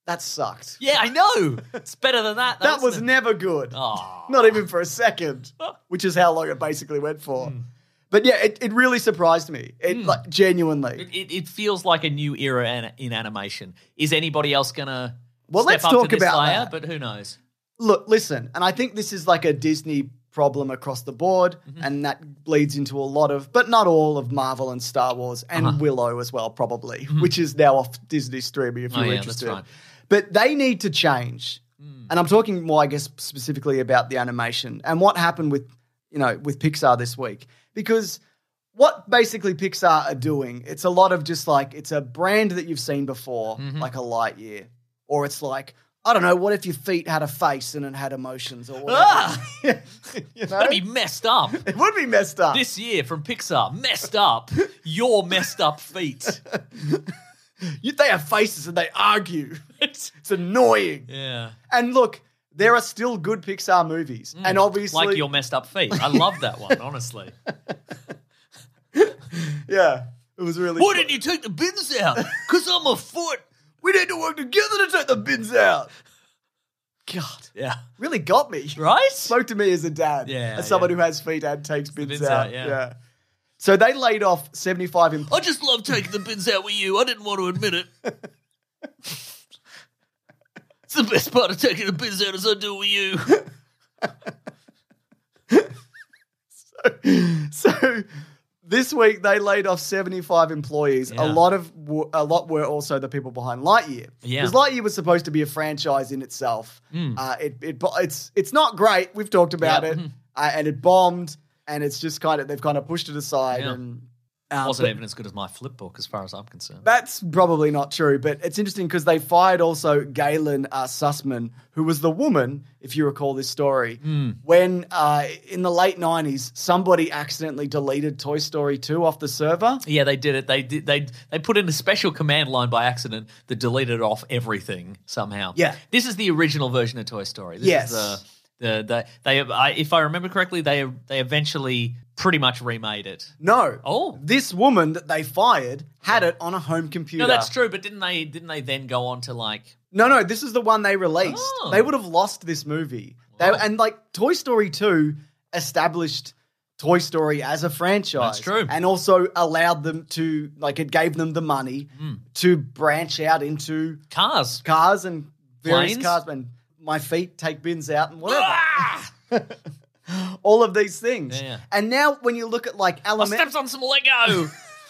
That sucked.
Yeah, I know. It's better than that.
That was
wasn't it?
never good.
Oh.
Not even for a second, which is how long it basically went for. Mm. But yeah, it, it really surprised me. It mm. like genuinely.
It, it, it feels like a new era in, in animation. Is anybody else gonna
well,
step
let's
up
talk
to this
about
layer?
that.
But who knows?
Look, listen, and I think this is like a Disney problem across the board, mm-hmm. and that bleeds into a lot of, but not all of Marvel and Star Wars and uh-huh. Willow as well, probably, mm-hmm. which is now off Disney streaming if
oh,
you're
yeah,
interested.
That's right.
But they need to change. Mm. And I'm talking more, I guess, specifically about the animation and what happened with, you know, with Pixar this week. Because what basically Pixar are doing, it's a lot of just like, it's a brand that you've seen before, mm-hmm. like a Lightyear. Or it's like, I don't know, what if your feet had a face and it had emotions or whatever?
Ah!
you know?
That'd be messed up.
It would be messed up.
This year from Pixar, messed up, your messed up feet.
You, they have faces and they argue. It's annoying.
Yeah.
And look, there are still good Pixar movies. Mm, and obviously...
Like your messed up feet. I love that one, honestly.
Yeah. It was really
Why
fun.
didn't you take the bins out? Because I'm a foot.
We need to work together to take the bins out. God.
Yeah.
Really got me.
Right?
Spoke to me as a dad.
Yeah.
As someone
yeah.
who has feet and takes bins,
bins
out.
out, yeah.
yeah. So they laid off seventy-five employees.
I just love taking the bins out with you. I didn't want to admit it. It's the best part of taking the bins out as I do with you.
so, so this week they laid off seventy-five employees.
Yeah.
A lot of a lot were also the people behind Lightyear.
Yeah.
Because Lightyear was supposed to be a franchise in itself.
Mm.
Uh, it, it it's it's not great. We've talked about
Yep.
it, uh, and it bombed. And it's just kind of they've kind of pushed it aside
Yeah.
and. Um,
Wasn't
but
even as good as my flip book, as far as I'm concerned.
That's probably not true, but it's interesting because they fired also Galen uh, Sussman, who was the woman, if you recall this story,
Mm.
when uh, in the late nineties, somebody accidentally deleted Toy Story two off the server.
Yeah, they did it. They did. They they put in a special command line by accident that deleted off everything somehow.
Yeah.
This is the original version of Toy Story. This
Yes.
Is the, the, the, they, I, if I remember correctly, they they eventually pretty much remade it.
No.
Oh.
This woman that they fired had it on a home computer.
No, that's true. But didn't they? Didn't they then go on to like?
No, no, this is the one they released.
Oh.
They would have lost this movie. They,
Wow.
and like Toy Story two established Toy Story as a franchise.
That's true.
And also allowed them to, like it gave them the money
Mm.
to branch out into
Cars.
cars and various
Planes?
cars. And my feet take bins out and whatever.
Ah!
All of these things.
Yeah, yeah.
And now when you look at like
I
element,
stepped on some Lego.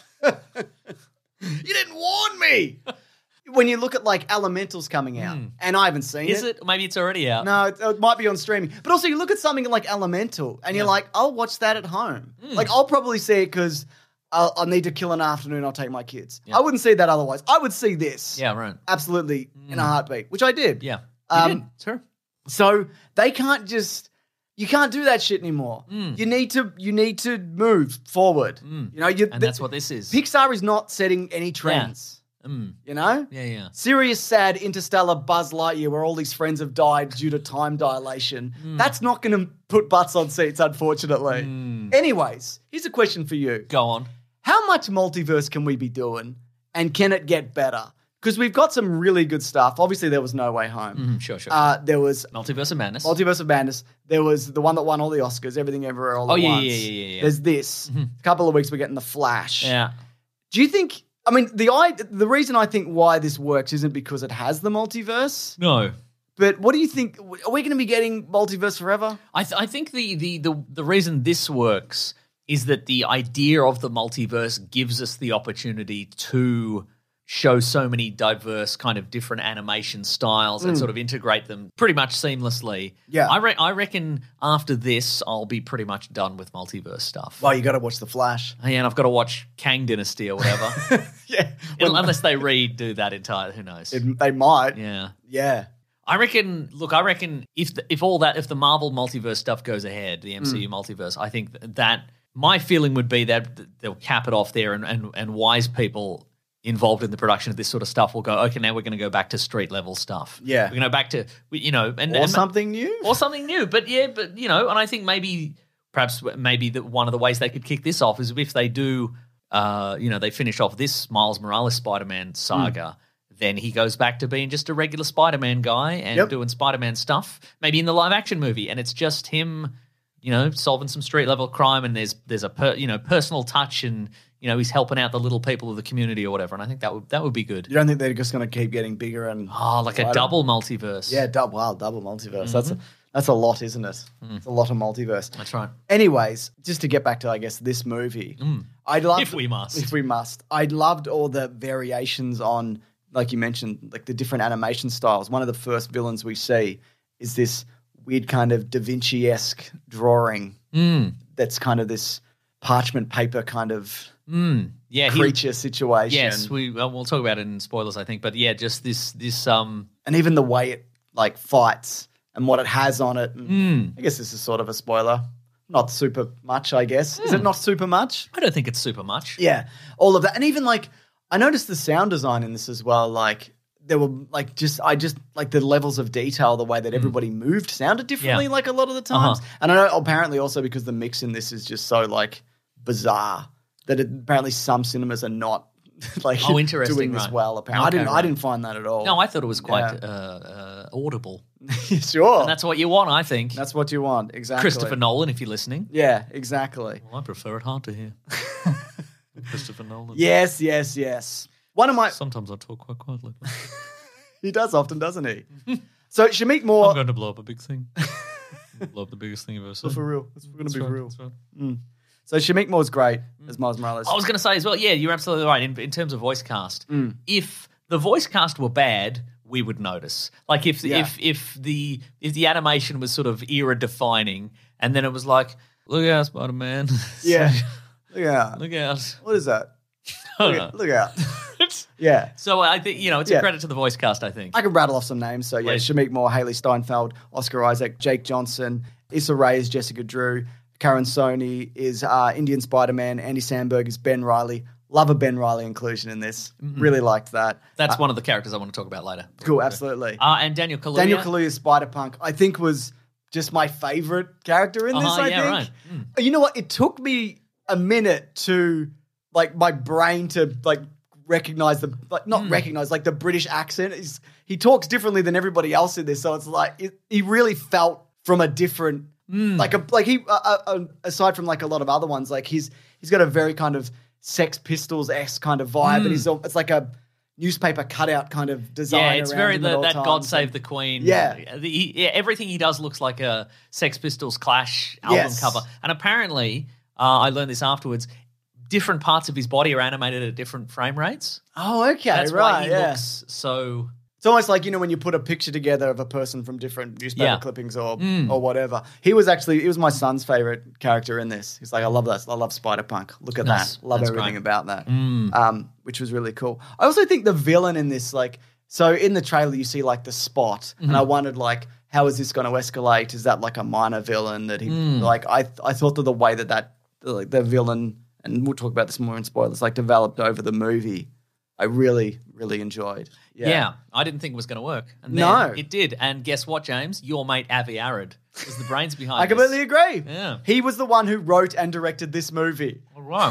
you didn't warn me. When you look at like Elementals coming out,
Mm.
and I haven't seen
Is
it.
it? Maybe it's already out.
No, it, it might be on streaming. But also, you look at something like Elemental, and you're
Yeah.
like, I'll watch that at home.
Mm.
Like, I'll probably see it because I'll, I'll need to kill an afternoon. I'll take my kids.
Yeah.
I wouldn't see that otherwise. I would see this.
Yeah, right.
Absolutely, in a heartbeat, which I did.
Yeah. You
Um,
did. Sure.
So they can't just. You can't do that shit anymore.
Mm.
You need to. You need to move forward.
Mm.
You know, you,
And that's what this is.
Pixar is not setting any trends.
Mm.
You know.
Yeah, yeah.
Serious, sad, interstellar Buzz Lightyear, where all these friends have died due to time dilation.
Mm.
That's not going to put butts on seats, unfortunately.
Mm.
Anyways, here's a question for you.
Go on.
How much multiverse can we be doing, and can it get better? Because we've got some really good stuff. Obviously, there was No Way Home.
Mm, sure, sure.
Uh, there was
Multiverse of Madness.
Multiverse of Madness. There was the one that won all the Oscars, Everything Everywhere All
Oh,
at
yeah,
Once.
yeah, yeah, yeah, yeah.
There's this.
Mhm.
A couple of weeks, we're getting The Flash.
yeah.
Do you think... I mean, the I, the reason I think why this works isn't because it has the multiverse,
No.
but what do you think? Are we going to be getting multiverse forever?
I, th- I think the, the, the, the reason this works is that the idea of the multiverse gives us the opportunity to show so many diverse kind of different animation styles and sort of integrate them pretty much seamlessly.
Yeah.
I, re- I reckon after this, I'll be pretty much done with multiverse stuff.
Well, you got to watch The Flash.
Oh, yeah, and I've got to watch Kang Dynasty or whatever.
Yeah.
Unless they redo that entire, who knows?
It- they might.
yeah.
Yeah.
I reckon. Look, I reckon if the, if all that if the Marvel multiverse stuff goes ahead, the M C U multiverse, I think th- that my feeling would be that th- they'll cap it off there, and, and and wise people involved in the production of this sort of stuff will go, okay, now we're going to go back to street level stuff.
Yeah.
we're going to go back to we- you know, and
Or
and,
something new.
or something new. But yeah, but you know, and I think maybe perhaps maybe that one of the ways they could kick this off is if they do, uh, you know, they finish off this Miles Morales Spider-Man saga. then he goes back to being just a regular Spider-Man guy and
Yep.
doing Spider-Man stuff, maybe in the live-action movie, and it's just him, you know, solving some street-level crime, and there's there's a per, you know personal touch, and you know he's helping out the little people of the community or whatever, and I think that would that would be good.
You don't think they're just going to keep getting bigger and
Oh, like a
wider?
double multiverse.
Yeah, double. Wow, double multiverse. That's a, that's a lot, isn't it? It's a lot of multiverse.
That's right.
Anyways, just to get back to I guess this movie, I'd love
If we must.
If we must, I loved all the variations on, like you mentioned, like the different animation styles. One of the first villains we see is this weird kind of Da Vinci-esque drawing that's kind of this parchment paper kind of
Yeah, he-
creature situation.
Yes, we well, we'll talk about it in spoilers, I think. But yeah, just this this um
and even the way it like fights and what it has on it. And
Hmm.
I guess this is sort of a spoiler. Not super much, I guess.
Hmm.
Is it not super much?
I don't think it's super much.
Yeah, all of that, and even like I noticed the sound design in this as well. Like there were like just I just like the levels of detail, the way that everybody moved sounded differently.
Yeah.
Like a lot of the times,
Uh-huh.
and I know apparently also because the mix in this is just so like bizarre that it, apparently some cinemas are not like
Oh, interesting,
doing this
right.
well. Apparently,
Okay,
I didn't. I
right.
didn't find that at all.
No, I thought it was quite
Yeah.
uh, uh, audible.
sure.
And that's what you want, I think.
That's what you want, exactly.
Christopher Nolan, if you're listening.
Yeah, exactly.
Well, I prefer it hard to hear. Christopher Nolan.
Yes, yes, yes. One of my
Sometimes I talk quite quietly.
he does often, doesn't he? So Shamik Moore
I'm going to blow up a big thing. blow up the biggest thing you've ever seen.
for real. It's going to
That's
be
right,
real.
that's right.
So Shamik Moore's great as Miles Morales.
I was going to say as well, yeah, you're absolutely right. In, in terms of voice cast,
Mm.
if the voice cast were bad, we would notice. Like if
Yeah.
if if the if the animation was sort of era defining, and then it was like, look out, Spider Man.
yeah. Look out.
look out.
What is that?
I
Look,
don't
out.
know.
Look out. Yeah.
So I think you know it's
Yeah.
a credit to the voice cast. I think.
I can rattle off some names. So yeah,
Please.
Shamik Moore, Haley Steinfeld, Oscar Isaac, Jake Johnson, Issa Rae is Jessica Drew, Karen Sony is uh, Indian Spider-Man, Andy Samberg is Ben Reilly. Love a Ben Reilly inclusion in this. Really liked that.
That's one of the characters I want to talk about later.
Cool, absolutely.
Uh, and Daniel Kaluuya.
Daniel Kaluuya's Spider-Punk, I think, was just my favorite character in this,
Uh-huh,
I
yeah,
think.
right. Mm.
You know what? It took me a minute to, like, my brain to, like, recognize the, like, not recognize, like, the British accent. Is He talks differently than everybody else in this, so it's like, it, he really felt from a different, like, a, like he, uh, uh, aside from, like, a lot of other ones, like, he's he's got a very kind of Sex Pistols-esque kind of vibe, and he's, all- it's like a newspaper cutout kind of design.
Yeah, it's
around
very
him at
the,
all
that
times.
God Save the Queen.
Yeah.
The, he- yeah, everything he does looks like a Sex Pistols Clash album
Yes.
cover. And apparently, uh, I learned this afterwards, different parts of his body are animated at different frame rates.
Oh, okay,
That's
right,
why he
yeah.
looks so...
It's almost like, you know, when you put a picture together of a person from different newspaper
Yeah.
clippings or or whatever. He was actually, he was my son's favorite character in this. He's like, I love that. I love Spider-Punk. Look at
Nice.
that. Love
That's
everything
great.
about that. Um, which was really cool. I also think the villain in this, like, so in the trailer you see like the Spot, and I wondered like, how is this going to escalate? Is that like a minor villain that he, like, I I thought that the way that that, like the villain, and we'll talk about this more in spoilers, like developed over the movie, I really, really enjoyed.
Yeah. I didn't think it was going to work. And then
No.
it did. And guess what, James? Your mate Avi Arad was the brains behind
I completely
this.
agree.
Yeah.
He was the one who wrote and directed this movie.
All right.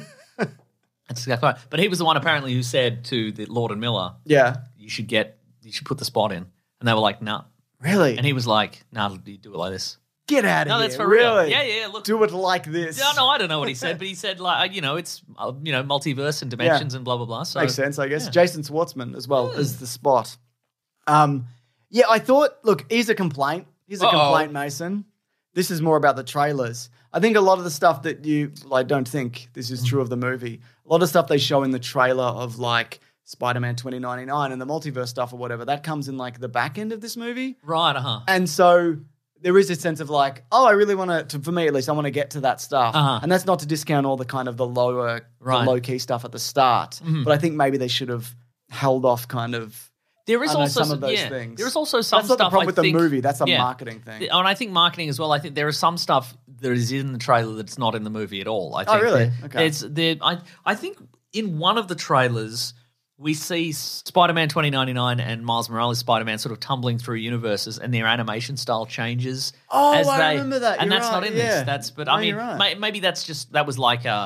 That's exactly right. But he was the one apparently who said to the Lord and Miller,
Yeah.
you should get, you should put the Spot in. And they were like, nah.
Really?
And he was like, nah, you do it like this.
Get out of
No,
here.
that's for real.
Really?
Yeah, yeah, look.
Do it like this.
No, no, I don't know what he said, but he said, like, you know, it's, uh, you know, multiverse and dimensions and blah, blah, blah. So,
Makes sense, I guess.
yeah.
Jason Schwartzman as well as the Spot. Um, yeah, I thought, look, here's a complaint. Here's a
Uh-oh.
complaint, Mason. This is more about the trailers. I think a lot of the stuff that you, well, I don't think this is true of the movie. A lot of stuff they show in the trailer of like Spider-Man twenty ninety-nine and the multiverse stuff or whatever, that comes in like the back end of this movie.
Right, uh-huh.
And so there is a sense of like, oh, I really want to, for me at least, I want to get to that stuff.
Uh-huh.
And that's not to discount all the kind of the lower,
Right. Mm-hmm.
the low-key stuff at the start. But I think maybe they should have held off kind of
There is
I don't know,
also
some of those
yeah,
things.
There is also some
That's not the
stuff
problem
I
with the
think-
movie. That's a
yeah.
marketing thing.
The- And I think marketing as well. I think there is some stuff that is in the trailer that's not in the movie at all. I
Oh,
think
really?
there-
Okay.
There's there. I I think in one of the trailers we see Spider-Man twenty ninety-nine and Miles Morales Spider-Man sort of tumbling through universes, and their animation style changes.
Oh,
as
I
they,
remember that.
And
You're
that's
right,
not in
yeah.
this. That's but
No,
I mean
you're right.
may, maybe that's just that was like a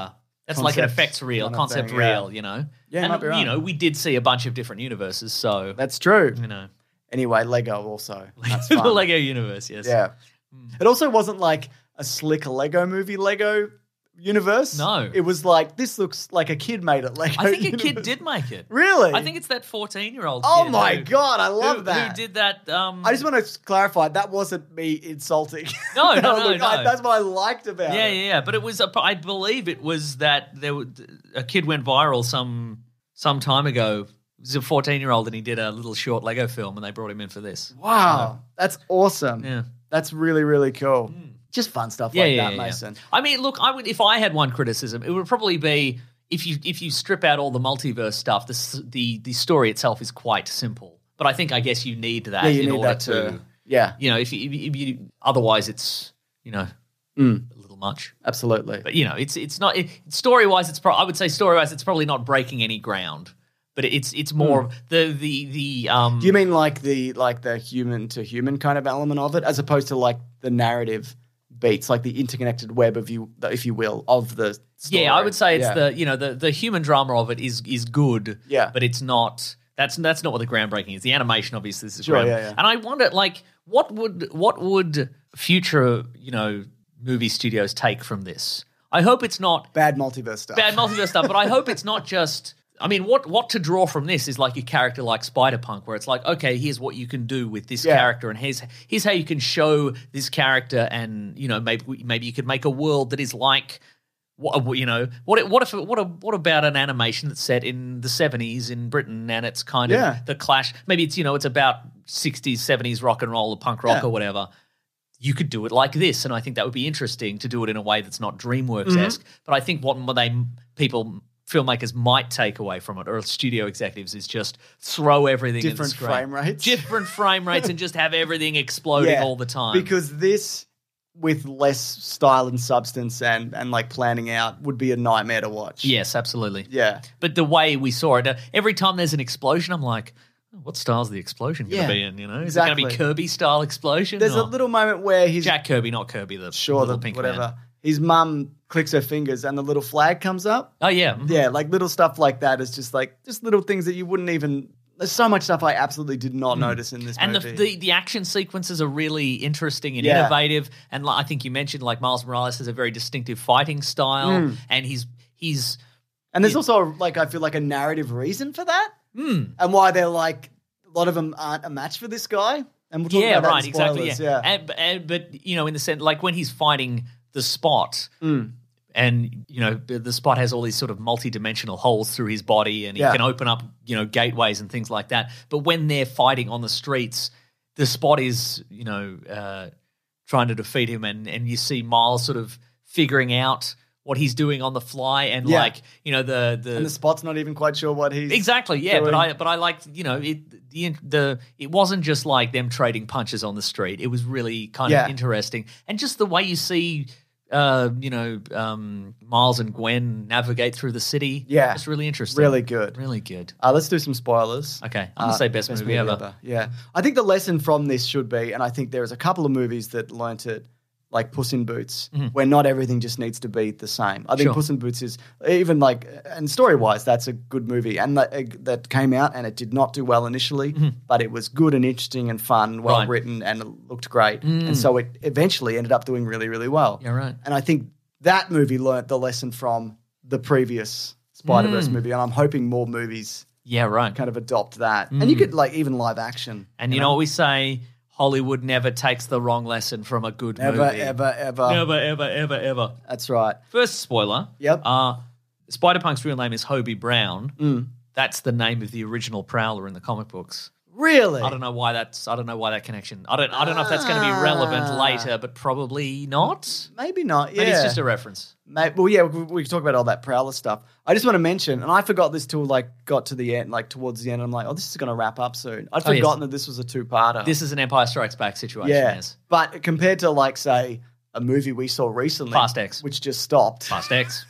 That's like an
concept
effects reel,
kind of
concept
thing, yeah.
reel, you know?
Yeah, you
and,
might be right.
you know, we did see a bunch of different universes, so,
That's true.
you know.
Anyway, Lego also. That's
the
fun.
Lego universe, yes.
Yeah. It also wasn't like a slick Lego movie Lego universe.
No.
It was like, this looks like a kid made it Lego
I think a
universe.
kid did make it.
Really?
I think it's that fourteen-year-old
Oh
kid
my
who-
God, I love
who,
that.
Who did that? Um,
I just want to clarify, that wasn't me insulting.
No, no, no,
Look, I-
no.
that's what I liked about
yeah,
it.
yeah, yeah. But it was, a, I believe it was that there was, a kid went viral some some time ago. He was a fourteen-year-old and he did a little short Lego film and they brought him in for this.
Wow, that's awesome.
Yeah.
That's really, really cool. Just fun stuff
Yeah,
like
yeah,
that,
yeah, yeah.
Mason.
I mean, look, I would if I had one criticism, it would probably be if you if you strip out all the multiverse stuff, the s- the the story itself is quite simple. But I think I guess you need that
Yeah, you
in
need
order
that
to,
to, yeah,
you know, if you, if you, if you otherwise it's you know
Mm.
a little much.
absolutely.
But you know, it's it's not it, story wise. It's pro- I would say story wise, it's probably not breaking any ground. But it's it's more the the the um.
Do you mean like the like the human to human kind of element of it, as opposed to like the narrative beats, like the interconnected web of you, if you will, of the story?
Yeah, I would say it's
Yeah.
the you know the the human drama of it is is good.
Yeah.
but it's not. That's that's not what the groundbreaking is. The animation obviously is
Sure,
ground-
yeah, yeah.
And I wonder, like, what would what would future you know movie studios take from this? I hope it's not
bad multiverse stuff.
bad multiverse stuff, but I hope it's not just. I mean, what what to draw from this is like a character like Spider-Punk, where it's like, okay, here's what you can do with this
Yeah.
character, and here's here's how you can show this character, and you know, maybe maybe you could make a world that is like, what you know, what what if what a, what about an animation that's set in the seventies in Britain, and it's kind of
Yeah.
the clash. Maybe it's you know, it's about sixties, seventies rock and roll or punk rock
Yeah.
or whatever. You could do it like this, and I think that would be interesting to do it in a way that's not DreamWorks esque.
Mm-hmm.
But I think what they people filmmakers might take away from it, or studio executives, is just throw everything
Different
at the screen.
frame rates.
different frame rates, and just have everything exploding
Yeah,
all the time.
Because this, with less style and substance and and like planning out, would be a nightmare to watch.
yes, absolutely.
Yeah.
But the way we saw it, uh, every time there's an explosion, I'm like, oh, what style's the explosion going
Yeah,
to be in? You know, is it going to
exactly.
be Kirby style explosion?
There's a
or-
little moment where he's
Jack Kirby, not Kirby, the
sure
little
the
pink
whatever.
man.
His mum clicks her fingers and the little flag comes up.
Oh yeah, mhm.
Yeah, like little stuff like that is just like just little things that you wouldn't even. There's so much stuff I absolutely did not notice in this
And the,
movie.
the the action sequences are really interesting and
Yeah.
innovative. And like, I think you mentioned, like Miles Morales has a very distinctive fighting style,
Mm.
and he's he's
and there's also like I feel like a narrative reason for that,
mm,
and why they're like a lot of them aren't a match for this guy. And we'll talk
yeah,
about that
right,
in
exactly,
spoilers,
yeah. And, and, but you know, in the sense, like when he's fighting the Spot.
Mm.
And, you know, the the Spot has all these sort of multi-dimensional holes through his body, and he
Yeah.
can open up, you know, gateways and things like that. But when they're fighting on the streets, the Spot is, you know, uh, trying to defeat him, and, and you see Miles sort of figuring out what he's doing on the fly, and
Yeah.
like, you know, the the,
And the Spot's not even quite sure what he's
exactly, yeah. But
doing.
I but I liked, you know, it the the it wasn't just like them trading punches on the street. It was really kind
Yeah.
of interesting, and just the way you see. Uh, you know, um, Miles and Gwen navigate through the city.
Yeah.
It's really interesting.
Really good.
Really good.
Uh, let's do some spoilers.
Okay. I'm going to say best, movie, ever.
Yeah. I think the lesson from this should be, and I think there is a couple of movies that learnt it, like Puss in Boots, where not everything just needs to be the same. I think
Sure.
Puss in Boots is, even like, and story-wise, that's a good movie. And that, uh, that came out and it did not do well initially, but it was good and interesting and fun, well
Right.
written, and it looked great. And so it eventually ended up doing really, really well.
Yeah, right.
And I think that movie learnt the lesson from the previous Spider-Verse movie, and I'm hoping more movies
Yeah, right.
kind of adopt that. And you could like even live action.
And you know what we say? Hollywood never takes the wrong lesson from a good
Ever,
movie.
ever, ever.
Never, ever, ever, ever.
That's right.
First spoiler.
Yep.
Uh, Spider-Punk's real name is Hobie Brown.
Mm.
That's the name of the original Prowler in the comic books.
Really?
I don't know why that's. I don't know why that connection. I don't. I don't know if that's going to be relevant
Ah.
later, but probably not.
Maybe not. Yeah.
Maybe it's just a reference.
May- well, yeah, we, we can talk about all that Prowler stuff. I just want to mention, and I forgot this till like got to the end, like towards the end. I'm like, oh, this is going to wrap up soon. I'd
Oh, yes.
forgotten that this was a two-parter.
This is an Empire Strikes Back situation.
yeah,
Yes.
but compared to like say a movie we saw recently,
Fast X.
which just stopped.
Fast X.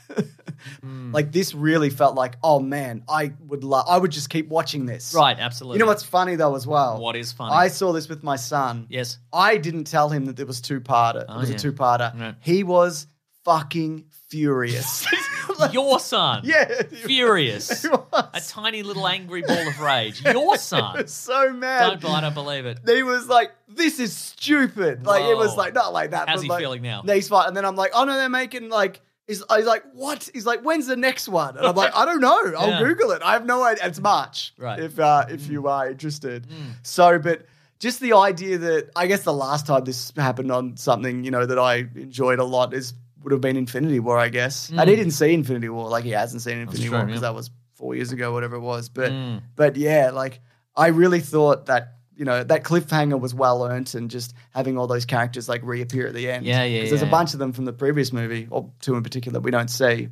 Like this really felt like, oh man, I would love. I would just keep watching this.
Right. Absolutely.
You know what's funny though as well?
What is funny?
I saw this with my son.
Yes.
I didn't tell him that it was two-parter.
Oh,
it was
yeah.
a two-parter.
Right.
He was fucking furious. Like,
Your son.
yeah.
Furious.
He was.
A tiny little angry ball of rage. Your son.
He was so mad.
Don't, I don't believe it.
He was like, this is stupid. Like, it was
Whoa.
like, not like that.
How's
but
he
like,
feeling now?
He's fine. And then I'm like, oh no, they're making like, he's, he's like, what? He's like, when's the next one? And I'm like, I don't know. I'll
Yeah.
Google it. I have no idea. It's March.
Right.
If, uh, if you are interested. So, but just the idea that, I guess the last time this happened on something, you know, that I enjoyed a lot is, would have been Infinity War, I guess. And he didn't see Infinity War. Like, he hasn't seen Infinity
true,
War because
yeah.
that was four years ago, whatever it was. But, but yeah, like, I really thought that, you know, that cliffhanger was well earned, and just having all those characters like reappear at the end.
Yeah, yeah,
Because there's
yeah.
a bunch of them from the previous movie, or two in particular, we don't see,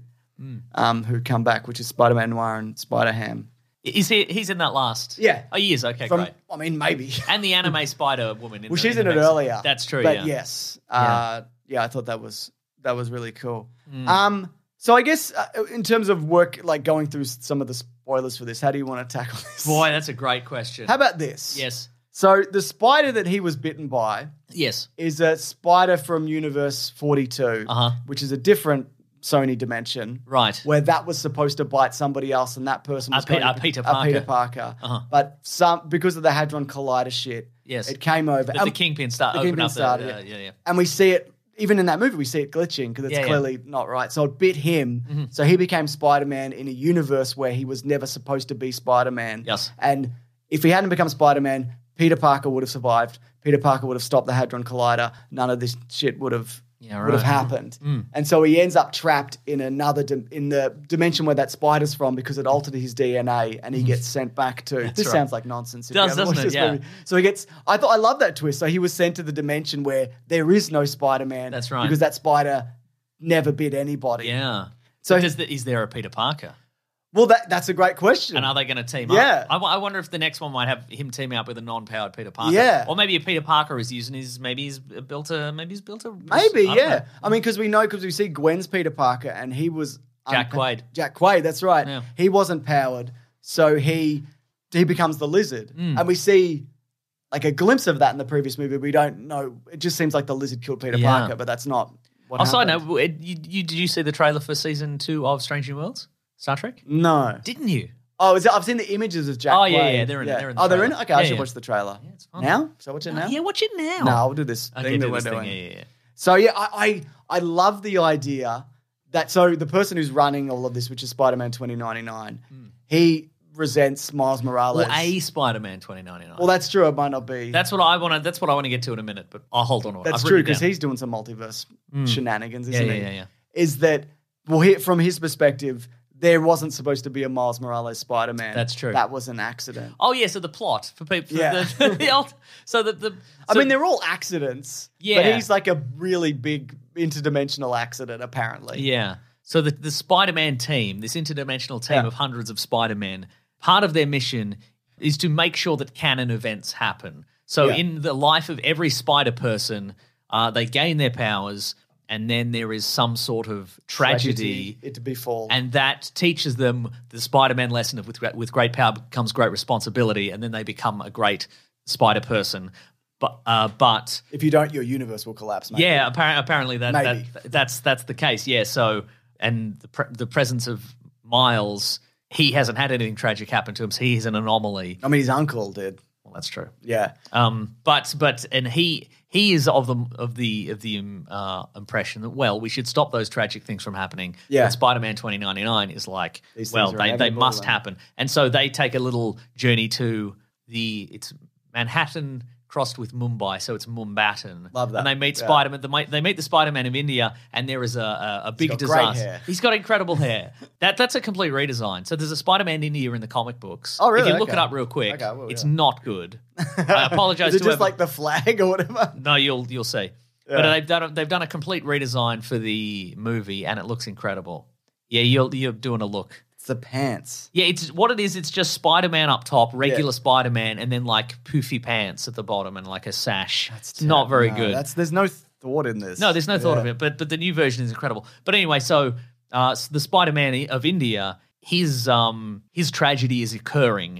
um, who come back, which is Spider-Man Noir and Spider-Ham.
Is he? He's in that last?
Yeah.
Oh, he is. Okay,
From,
great.
I mean, maybe.
And the anime Spider Woman. In
Well,
the,
she's
in,
in
the
it
next-
earlier.
That's true.
But
yeah.
yes, uh, yeah, I thought that was that was really cool. Um, so I guess uh, in terms of work, like going through s- some of the spoilers for this, how do you want to tackle this?
Boy, that's a great question.
How about this?
Yes.
So the spider that he was bitten by
Yes.
is a spider from Universe forty-two,
Uh-huh.
which is a different Sony dimension.
Right.
Where that was supposed to bite somebody else, and that person
Uh,
was
Pe-
going
uh,
to-
Peter
uh,
Parker.
Peter Parker.
Uh-huh.
But some because of the Hadron Collider shit,
Yes.
it came over.
The,
and-
the Kingpin start.
the
opened
Kingpin
up
started
the,
it.
uh, yeah, yeah.
And we see it, even in that movie, we see it glitching because it's
Yeah, yeah.
clearly not right. So it bit him. So he became Spider-Man in a universe where he was never supposed to be Spider-Man.
Yes.
And if he hadn't become Spider-Man, Peter Parker would have survived. Peter Parker would have stopped the Hadron Collider. None of this shit would have
Yeah,
would have
right.
happened. And so he ends up trapped in another dim- in the dimension where that spider's from because it altered his D N A, and he gets sent back to. This
right.
sounds like nonsense. If
Does,
you haven't
doesn't
watched
it?
this
Yeah.
movie. So he gets. I thought I love that twist. So he was sent to the dimension where there is no Spider-Man.
That's right.
Because that spider never bit anybody.
Yeah.
So-
So does the, is there a Peter Parker?
Well, that that's a great question.
And are they going to team
Yeah.
up? I, w- I wonder if the next one might have him teaming up with a non-powered Peter Parker.
Yeah.
Or maybe a Peter Parker is using his. Maybe he's built a. Maybe he's built a.
Maybe,
I don't
yeah.
know.
I mean, because we know, because we see Gwen's Peter Parker, and he was
Jack
unpa-
Quaid.
Jack Quaid, that's right.
Yeah.
He wasn't powered, so he he becomes the Lizard,
Mm.
and we see like a glimpse of that in the previous movie. We don't know. It just seems like the Lizard killed Peter
Yeah.
Parker, but that's not what
Oh, side
happened.
note, you, you, did you see the trailer for season two of Strange New Worlds? Star Trek?
No.
Didn't you?
Oh, is it, I've seen the images of Jack.
Oh, yeah,
Quaid.
yeah, they're in it, they're in the
oh, they're in it.
trailer.
Okay, I
Yeah,
should
yeah.
watch the trailer.
Yeah, it's fun.
Now, so watch it now.
Yeah, watch it now.
No, I'll do this
Okay,
thing
do
that we're
this thing.
doing.
Yeah, yeah, yeah.
So yeah, I, I I love the idea that so the person who's running all of this, which is Spider-Man twenty ninety-nine, he resents Miles Morales.
Or a Spider-Man twenty ninety-nine.
Well, that's true. It might not be.
That's what I want to. That's what I want to get to in a minute. But I'll hold on to it.
That's
I've
true
written it
because
down.
he's doing some multiverse shenanigans,
Yeah,
isn't
yeah,
he?
yeah, yeah.
Is that well? He, from his perspective, there wasn't supposed to be a Miles Morales Spider-Man.
That's true.
That was an accident.
Oh yeah, so the plot for people. For
Yeah.
the, the, ult- so the, the
I
so-
mean, they're all accidents. But
Yeah.
he's like a really big interdimensional accident, apparently.
Yeah. So the, the Spider-Man team, this interdimensional team
Yeah.
of hundreds of Spider-Men, part of their mission is to make sure that canon events happen. So
Yeah.
in the life of every spider person, uh, they gain their powers, and then there is some sort of tragedy,
It to befall.
and that teaches them the Spider-Man lesson of with, with great power comes great responsibility, and then they become a great spider person. But uh, but
if you don't, your universe will collapse, mate.
yeah, apparently, apparently that,
Maybe.
that that's that's the case. Yeah. So, and the pre- the presence of Miles, he hasn't had anything tragic happen to him, so he's an anomaly.
I mean, his uncle did.
Well, that's true.
Yeah.
Um, but but and he he is of the of the of the um, uh, impression that well, we should stop those tragic things from happening.
Yeah.
But Spider-Man twenty ninety-nine is like,
These
well,
things are
they they
inevitable,
must
then.
happen, and so they take a little journey to the it's Manhattan crossed with Mumbai, so it's Mumbattan.
Love that.
And they meet
Yeah.
Spider-Man. They meet, they meet the Spider-Man of India, and there is a a, a big
got great
disaster.
hair.
He's got incredible hair. That that's a complete redesign. So there's a Spider-Man India in the comic books.
Oh, really?
If you look
Okay.
it up real quick,
Okay, well,
it's
yeah.
not good. I apologize
Is it
to
just
whoever-
like the flag or whatever?
no, you'll you'll see. But they've done a, they've done a complete redesign for the movie, and it looks incredible. Yeah, you're you're doing a look.
It's the pants.
Yeah, it's what it is. It's just Spider-Man up top, regular
Yeah.
Spider-Man, and then like poofy pants at the bottom and like a sash. It's not very
No,
good.
That's there's no thought in this.
No, there's no thought
Yeah.
of it, but but the new version is incredible. But anyway, so uh, s- the Spider-Man of India, his um his tragedy is occurring,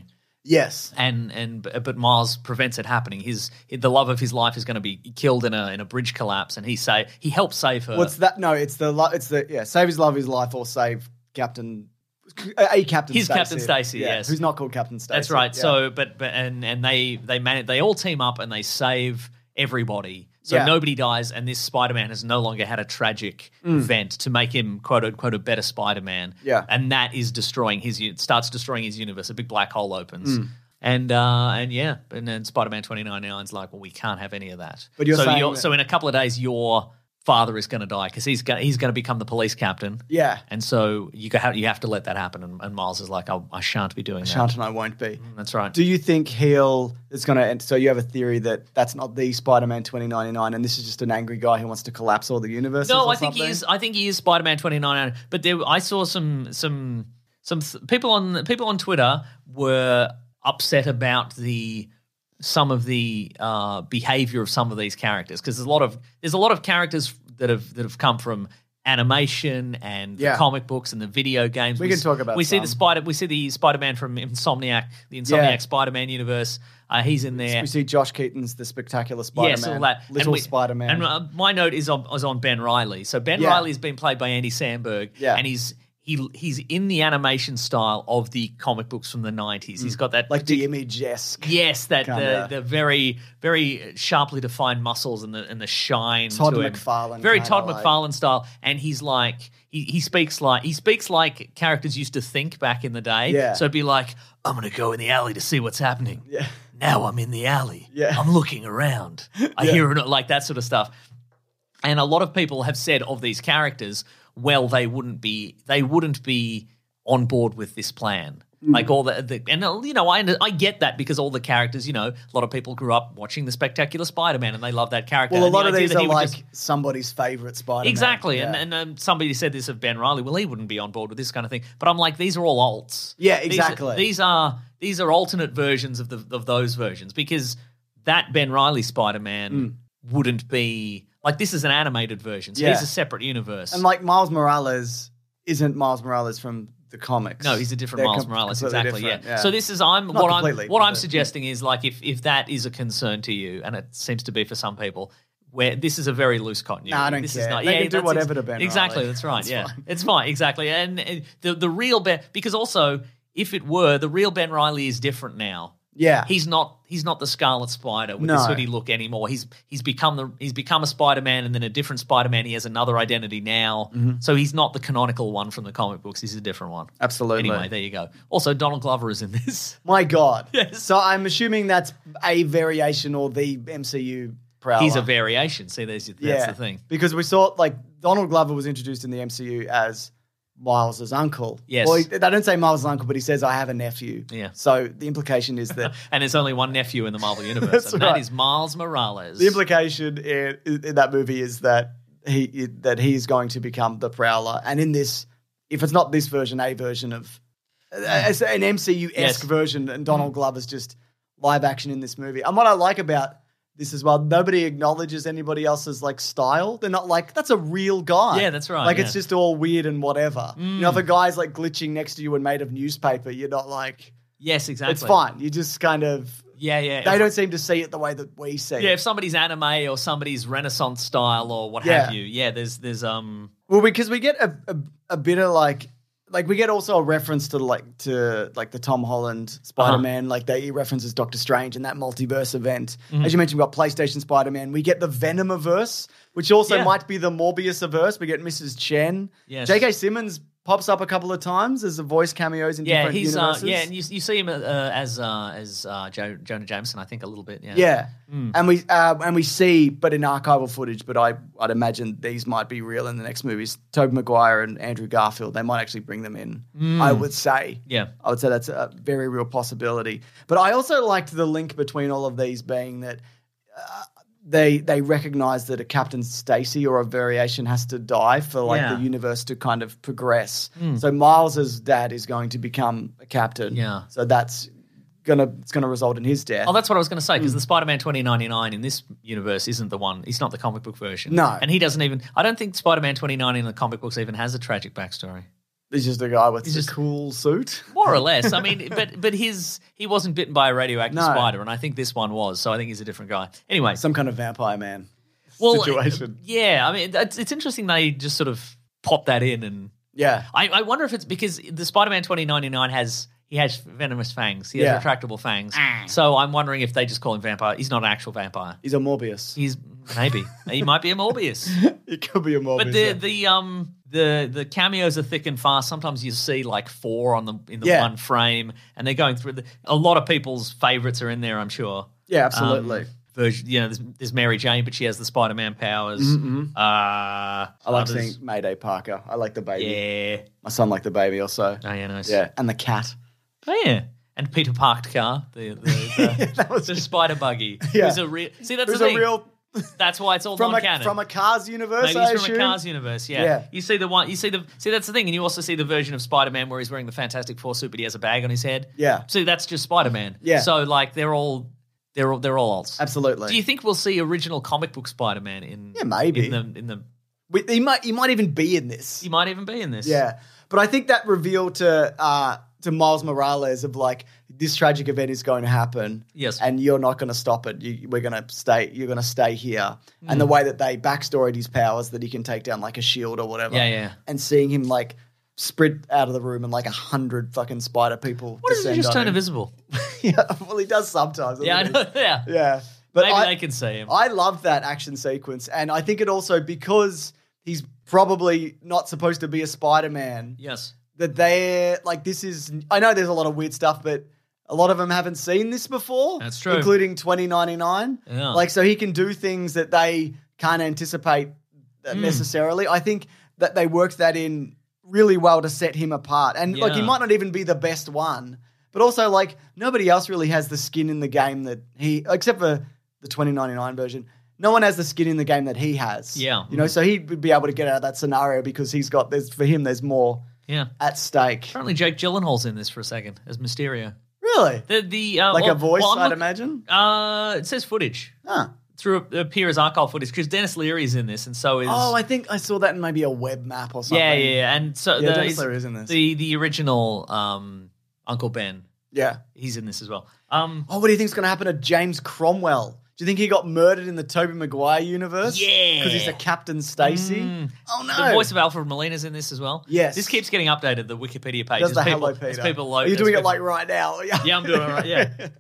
Yes.
And and but Miles prevents it happening. His the love of his life is going to be killed in a in a bridge collapse, and he say he helps save her.
What's that? No, it's the lo- it's the yeah, save his love, his life, or save Captain a Captain.
His
Stacey.
Captain Stacey,
yeah,
yes,
who's not called Captain Stacey.
That's right.
Yeah.
So, but but and and they they man they all team up and they save everybody. So
Yeah.
nobody dies, and this Spider-Man has no longer had a tragic event to make him quote unquote a better Spider-Man.
Yeah.
and that is destroying his u- starts destroying his universe. A big black hole opens.
Mm.
And uh, and yeah, and then Spider-Man twenty ninety-nine is like, well, we can't have any of that.
But you're
so
saying
you're,
that-
so in a couple of days, your father is going to die because he's going he's going to become the police captain.
Yeah.
And so you go, you have to let that happen. And, and Miles is like, I, I shan't be doing that.
Shan't and I won't be.
That's right.
Do you think he'll is going to end? So you have a theory that that's not the Spider-Man twenty ninety-nine, and this is just an angry guy who wants to collapse all the universes?
No,
or
I think he
something?
is. I think he is Spider-Man twenty ninety-nine. But there, I saw some some some th- people on people on Twitter were upset about the some of the uh, behavior of some of these characters because there's a lot of there's a lot of characters that have that have come from animation and
Yeah.
the comic books and the video games.
We can talk about
We see the
some.
Spider. We see the Spider-Man from Insomniac, the Insomniac
Yeah.
Spider-Man universe. Uh, he's in there.
We see Josh Keaton's The Spectacular Spider-Man.
Yes, all that.
Little
And we-
Spider-Man.
And uh, my note is on, is on Ben Reilly. So Ben
Yeah.
Reilly has been played by Andy Samberg,
Yeah.
and he's he he's in the animation style of the comic books from the nineties. He's got that
like the Image-esque.
yes, that
Kinda.
the, the very very sharply defined muscles and the and the shine.
Todd
to him.
McFarlane
very
kinda
Todd
like.
McFarlane style, and he's like. He, he speaks like he speaks like characters used to think back in the day.
Yeah.
So it'd be like, I'm gonna go in the alley to see what's happening.
Yeah.
Now I'm in the alley.
Yeah.
I'm looking around. I
Yeah.
hear it like that sort of stuff. And a lot of people have said of these characters, well, they wouldn't be they wouldn't be on board with this plan.
Mm.
Like all the, the and uh, you know I I get that because all the characters, you know, a lot of people grew up watching the Spectacular Spider-Man and they love that character.
Well, a
And the
lot of
idea
these
that
are
he would
like
just-
somebody's favorite Spider-Man.
exactly.
Yeah.
And and um, somebody said this of Ben Reilly. Well, he wouldn't be on board with this kind of thing. But I'm like, these are all alts.
Yeah,
These are-
exactly.
These are these are alternate versions of the of those versions because that Ben Reilly Spider-Man wouldn't be like this is an animated version. So
Mm. Yeah.
he's a separate universe.
And like Miles Morales isn't Miles Morales from the comics.
No, he's a different
They're
Miles
com-
Morales.
completely
Exactly. Yeah.
different,
So this is I'm
Not
what I'm
completely,
what
but-
I'm suggesting is like if if that is a concern to you, and it seems to be for some people, where this is a very loose continuity.
Nah, I don't
this
care.
Is not,
They
yeah,
can do
that's
whatever
ex-
to Ben
Exactly.
Reilly.
That's right.
It's
yeah,
fine.
it's fine. Exactly. And uh, the the real Ben because also if it were the real Ben Reilly is different now.
Yeah.
He's not he's not the Scarlet Spider with
No.
this hoodie look anymore. He's he's become the he's become a Spider-Man and then a different Spider-Man. He has another identity now.
Mm-hmm.
So he's not the canonical one from the comic books. He's a different one.
Absolutely.
Anyway, there you go. Also, Donald Glover is in this.
My God.
Yes.
So I'm assuming that's a variation or the M C U Prowler.
He's a variation. See, there's that's
yeah.
the thing.
Because we saw, like, Donald Glover was introduced in the M C U as Miles' uncle.
Yes.
Well, he, they don't say Miles' uncle, but he says, I have a nephew.
Yeah.
So the implication is that
And there's only one nephew in the Marvel universe,
That's
and
right.
that is Miles Morales.
the implication in, in that movie is that he that he's going to become the Prowler. And in this, if it's not this version, a version of as an M C U-esque
Yes.
version, and Donald Glover's just live action in this movie. And what I like about this as well, nobody acknowledges anybody else's like style. They're not like, that's a real guy.
Yeah, that's right,
Like
yeah.
it's just all weird and whatever. You know, if a guy's like glitching next to you and made of newspaper, you're not like,
Yes, exactly.
it's fine. You just kind of,
Yeah, yeah.
they
If-
don't seem to see it the way that we see
Yeah,
it.
if somebody's anime or somebody's Renaissance style or what
Yeah.
have you, yeah, there's there's um
Well, because we get a, a a bit of like like we get also a reference to like to like the Tom Holland Spider Man, like they he references Doctor Strange and that multiverse event.
Mm-hmm.
As you mentioned, we've got PlayStation Spider Man. We get the Venomiverse, which also
Yeah.
might be the Morbius-averse. We get Missus Chen.
Yes.
J K. Simmons pops up a couple of times as a voice cameos in
yeah,
different
he's uh,
universes.
yeah, and you, you see him uh, as uh, as uh, jo- Jonah Jameson, I think a little bit. Yeah,
Yeah,
Mm.
and we uh, and we see, but in archival footage. But I I'd imagine these might be real in the next movies. Tobey Maguire and Andrew Garfield, they might actually bring them in. I would say.
Yeah.
I would say that's a very real possibility. But I also liked the link between all of these being that uh, they they recognize that a Captain Stacy or a variation has to die for like
Yeah.
the universe to kind of progress. So Miles's dad is going to become a captain.
Yeah.
So that's gonna it's gonna result in his death.
Oh, that's what I was going to say because
Mm.
the Spider-Man twenty ninety-nine in this universe isn't the one. He's not the comic book version.
No.
and he doesn't even. I don't think Spider-Man twenty ninety in the comic books even has a tragic backstory.
He's just a guy with
He's
a
just-
cool suit.
More or less. I mean, but but his he wasn't bitten by a radioactive
No.
spider, and I think this one was. So I think he's a different guy. Anyway,
Some kind of vampire man
well,
situation.
Yeah, I mean, it's, it's interesting they just sort of pop that in, and
Yeah.
I, I wonder if it's because the Spider-Man twenty ninety-nine has he has venomous fangs, he has
Yeah.
retractable fangs. So I'm wondering if they just call him vampire. He's not an actual vampire.
He's a Morbius.
He's maybe he might be a Morbius.
He could be a Morbius.
But the the um the the cameos are thick and fast. Sometimes you see like four on the in the
Yeah.
one frame, and they're going through the. A lot of people's favorites are in there, I'm sure.
yeah, absolutely.
Um, version, you know, there's, there's Mary Jane, but she has the Spider-Man powers. Uh,
I like
others-
seeing Mayday Parker. I like the baby.
Yeah.
My son liked the baby also.
Oh yeah, nice.
Yeah, and the cat.
Oh yeah. And Peter Parked car, the the, the,
That was
the spider buggy.
Yeah.
Who's a real. See, that's
Who's
the
a
thing.
real
That's why it's all
from a
non-canon.
from a Cars universe.
Maybe
I
he's from
assume?
a Cars universe, yeah.
Yeah.
You see the one, you see the, see that's the thing, and you also see the version of Spider-Man where he's wearing the Fantastic Four suit, but he has a bag on his head.
Yeah.
See, that's just Spider-Man.
Yeah.
So like they're all, they're all, they're all alts.
Absolutely.
Do you think we'll see original comic book Spider-Man in?
Yeah, maybe.
in the in the.
We, he might he might even be in this.
He might even be in this.
Yeah, but I think that reveal to uh, to Miles Morales of like this tragic event is going to happen.
Yes.
and you're not going to stop it. You, we're going to stay. You're going to stay here.
Mm.
And the way that they backstoried his powers, that he can take down like a shield or whatever.
Yeah, yeah.
And seeing him like sprint out of the room and like a hundred fucking spider people.
What does he
descend
just
on
turn
him.
invisible?
Yeah, well, he does sometimes. doesn't
Yeah, I
he?
know. Yeah.
Yeah, but
Maybe
I,
they can see him.
I love that action sequence, and I think it also because he's probably not supposed to be a Spider-Man.
Yes.
That they're like this is. I know there's a lot of weird stuff, but a lot of them haven't seen this before.
That's true.
including twenty ninety-nine.
Yeah.
Like so, he can do things that they can't anticipate
Hmm.
necessarily. I think that they worked that in really well to set him apart, and like he
Yeah.
might not even be the best one. But also, like, nobody else really has the skin in the game that he, except for the twenty ninety-nine version, no one has the skin in the game that he has.
Yeah.
You know, so he'd be able to get out of that scenario because he's got, there's for him, there's more
Yeah.
at stake.
Apparently, Jake Gyllenhaal's in this for a second as Mysterio.
Really?
The the uh,
Like
well-
a voice,
well, I'm
I'd
look-
imagine?
Uh, it says footage.
Huh.
Through a, appear as archive footage because Dennis Leary's in this, and so is
Oh, I think I saw that in maybe a web map or something.
yeah, yeah, yeah, and so
Yeah,
the,
Dennis
is-
Leary is in this.
the the original um, Uncle Ben,
Yeah.
he's in this as well. Um,
Oh, what do you think's going to happen to James Cromwell? Do you think he got murdered in the Tobey Maguire universe?
Yeah.
Because he's a Captain Stacy? Oh, no.
the voice of Alfred Molina's in this as well.
Yes.
This keeps getting updated. The Wikipedia page.
Does
as
the
people,
Hello
as
Peter.
people
Are
load,
you
as
doing it
people-
like right now?
Yeah, I'm doing it right. Yeah. There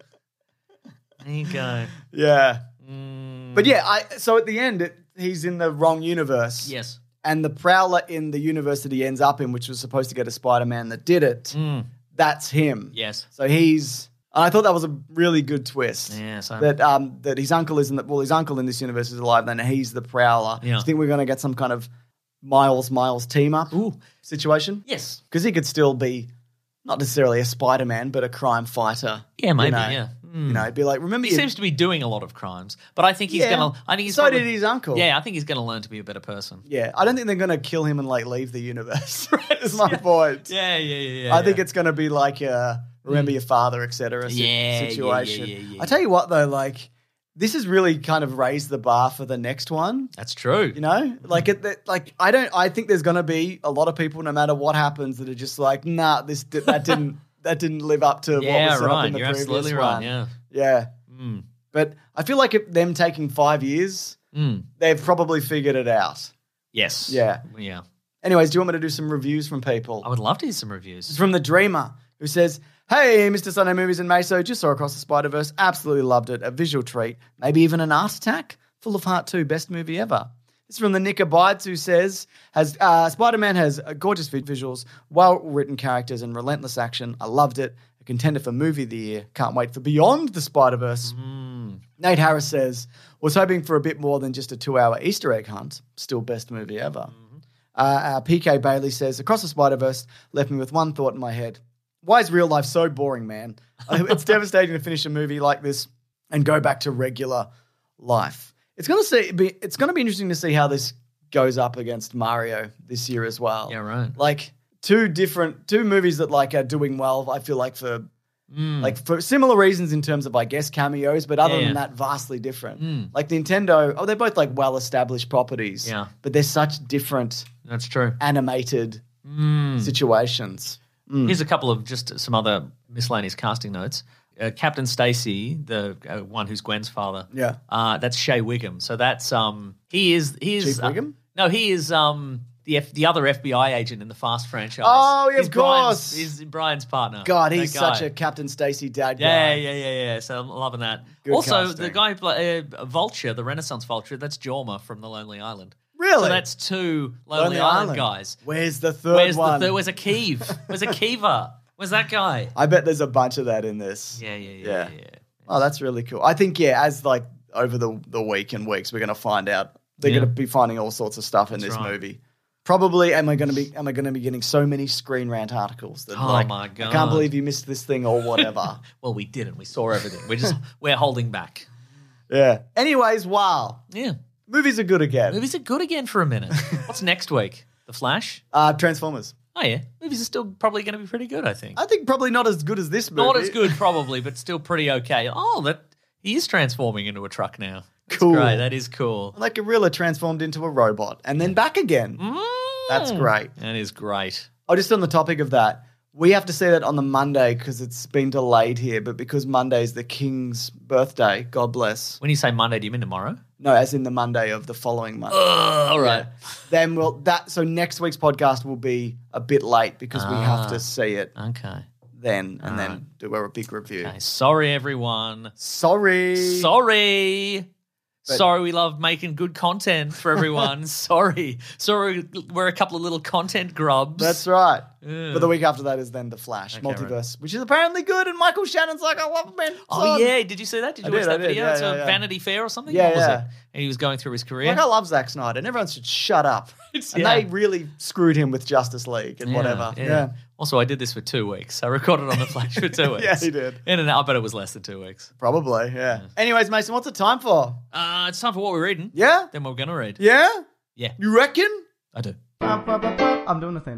you go.
Yeah.
Mm,
But yeah, I so at the end, it, he's in the wrong universe.
yes.
And the Prowler in the universe that he ends up in, which was supposed to get a Spider-Man that did it,
Mm.
that's him.
Yes.
So he's... I thought that was a really good twist.
Yeah, same.
That um that his uncle isn't... Well, his uncle in this universe is alive, then he's the Prowler.
Yeah.
Do you think we're going to get some kind of Miles, Miles team-up
Ooh.
situation?
Yes.
Because he could still be not necessarily a Spider-Man, but a crime fighter.
Yeah, maybe.
You know?
Yeah.
You know, it'd be like, remember
He
you-
seems to be doing a lot of crimes, but I think he's
Yeah.
gonna. I think he's
So
probably-
did his uncle.
Yeah, I think he's gonna learn to be a better person.
Yeah, I don't think they're going to kill him and like leave the universe. Is my point.
Yeah, yeah, yeah. yeah
I think
yeah.
it's going to be like a remember your father, et cetera si-
Yeah, yeah,
situation.
yeah, yeah, yeah.
I tell you what though, like this has really kind of raised the bar for the next one.
that's true.
You know, like it, that, like I don't. I think there's going to be a lot of people, no matter what happens, that are just like, nah, this di- that didn't that didn't live up to what
yeah,
was set up
right.
in the
You're
previous
absolutely
one.
right. Yeah.
Yeah.
Mm.
But I feel like if them taking five years,
Mm.
they've probably figured it out.
Yes.
Yeah.
Yeah.
Anyways, do you want me to do some reviews from people?
I would love to hear some reviews.
It's from the Dreamer, who says, "Hey, Mister Sunday Movies and Meso, just saw Across the Spider-Verse. Absolutely loved it. A visual treat. Maybe even an art attack. Full of heart too. Best movie ever." This is from the Nick Abides, who says, "Has uh, Spider-Man has uh, gorgeous visuals, well-written characters, and relentless action. I loved it. A contender for movie of the year. Can't wait for Beyond the Spider-Verse." Nate Harris says, "Was hoping for a bit more than just a two-hour Easter egg hunt. Still best movie ever." Uh, uh, P K Bailey says, "Across the Spider-Verse left me with one thought in my head. Why is real life so boring, man? It's devastating to finish a movie like this and go back to regular life." It's gonna see. Be, it's gonna be interesting to see how this goes up against Mario this year as well.
Yeah, right.
Like two different two movies that like are doing well. I feel like for like for similar reasons in terms of I guess cameos, but other
Yeah,
than
yeah.
that, vastly different. Like Nintendo, oh, they're both like well established properties.
Yeah.
but they're such different
That's true.
animated situations.
Here's a couple of just some other miscellaneous casting notes. Uh, Captain Stacy, the uh, one who's Gwen's father.
Yeah.
Uh, that's Shea Wiggum. So that's um he is he is
Chief Wiggum?
Uh, no, he is um the F, the other F B I agent in the Fast franchise.
Oh, yeah,
He's
of
Brian's-
course.
He's Brian's partner.
God, he's
That guy.
such a Captain Stacy dad
Yeah,
guy.
yeah, yeah, yeah. So I'm loving that.
Good
also,
casting.
the guy who play, uh, Vulture, the Renaissance Vulture, that's Jorma from The Lonely Island.
Really?
So that's two Lonely, Island, guys.
Where's the third
Where's
one?
the third? Where's a Keeve? Where's a Kiva? Where's that guy?
I bet there's a bunch of that in this.
Yeah, yeah, yeah,
Yeah.
yeah. yeah.
Oh, that's really cool. I think, yeah, as like over the, the week and weeks, we're going to find out. They're
Yeah.
going to be finding all sorts of stuff in
That's
this
right.
movie. Probably, am I going to be? Am I going to be getting so many Screen Rant articles that
Oh
like,
my
I
God.
can't believe you missed this thing or whatever.
Well, we didn't. We saw everything. We're just we're holding back.
yeah. Anyways, wow,
Yeah.
movies are good again.
Movies are good again for a minute. What's next week? The Flash?
Uh, Transformers.
Oh yeah. Movies are still probably going to be pretty good, I think.
I think probably not as good as this movie.
Not as good probably, but still pretty okay. Oh, that he is transforming into a truck now. That's
Cool.
great. That is cool.
Like a gorilla transformed into a robot and then back again. That's great.
That is great.
Oh, just on the topic of that, we have to say that on the Monday because it's been delayed here, but because Monday is the King's birthday, God bless.
When you say Monday, do you mean tomorrow?
No, as in the Monday of the following month.
Uh, all right.
Then we'll that so next week's podcast will be a bit late because we have
Ah.
to see it
Okay.
then and
All
then
right.
do a big review.
Okay. Sorry, everyone.
Sorry.
Sorry.
But-
Sorry, we love making good content for everyone. Sorry. Sorry, we're a couple of little content grubs.
That's right.
Yeah.
But the week after that is then the Flash
Okay,
multiverse, which is apparently good. And Michael Shannon's like, I love him, man.
Oh,
Son.
yeah. Did you see that? Did you
I
watch
did,
that
I did.
video?
Yeah,
it's
yeah,
a
yeah.
Vanity Fair or something?
Yeah,
What was
yeah.
it? And he was going through his career.
Like, I love Zack Snyder, and everyone should shut up.
It's-
and
yeah.
they really screwed him with Justice League and
Yeah,
whatever.
Yeah.
Yeah.
Also, I did this for two weeks. I recorded on the Flash for two weeks.
Yeah, he did.
And I bet it was less than two weeks.
Probably, yeah. Anyways, Mason, what's the time for?
Uh, it's time for what we're reading.
Yeah?
Then we're going to read.
Yeah?
Yeah,
You reckon?
I do.
I'm doing the thing.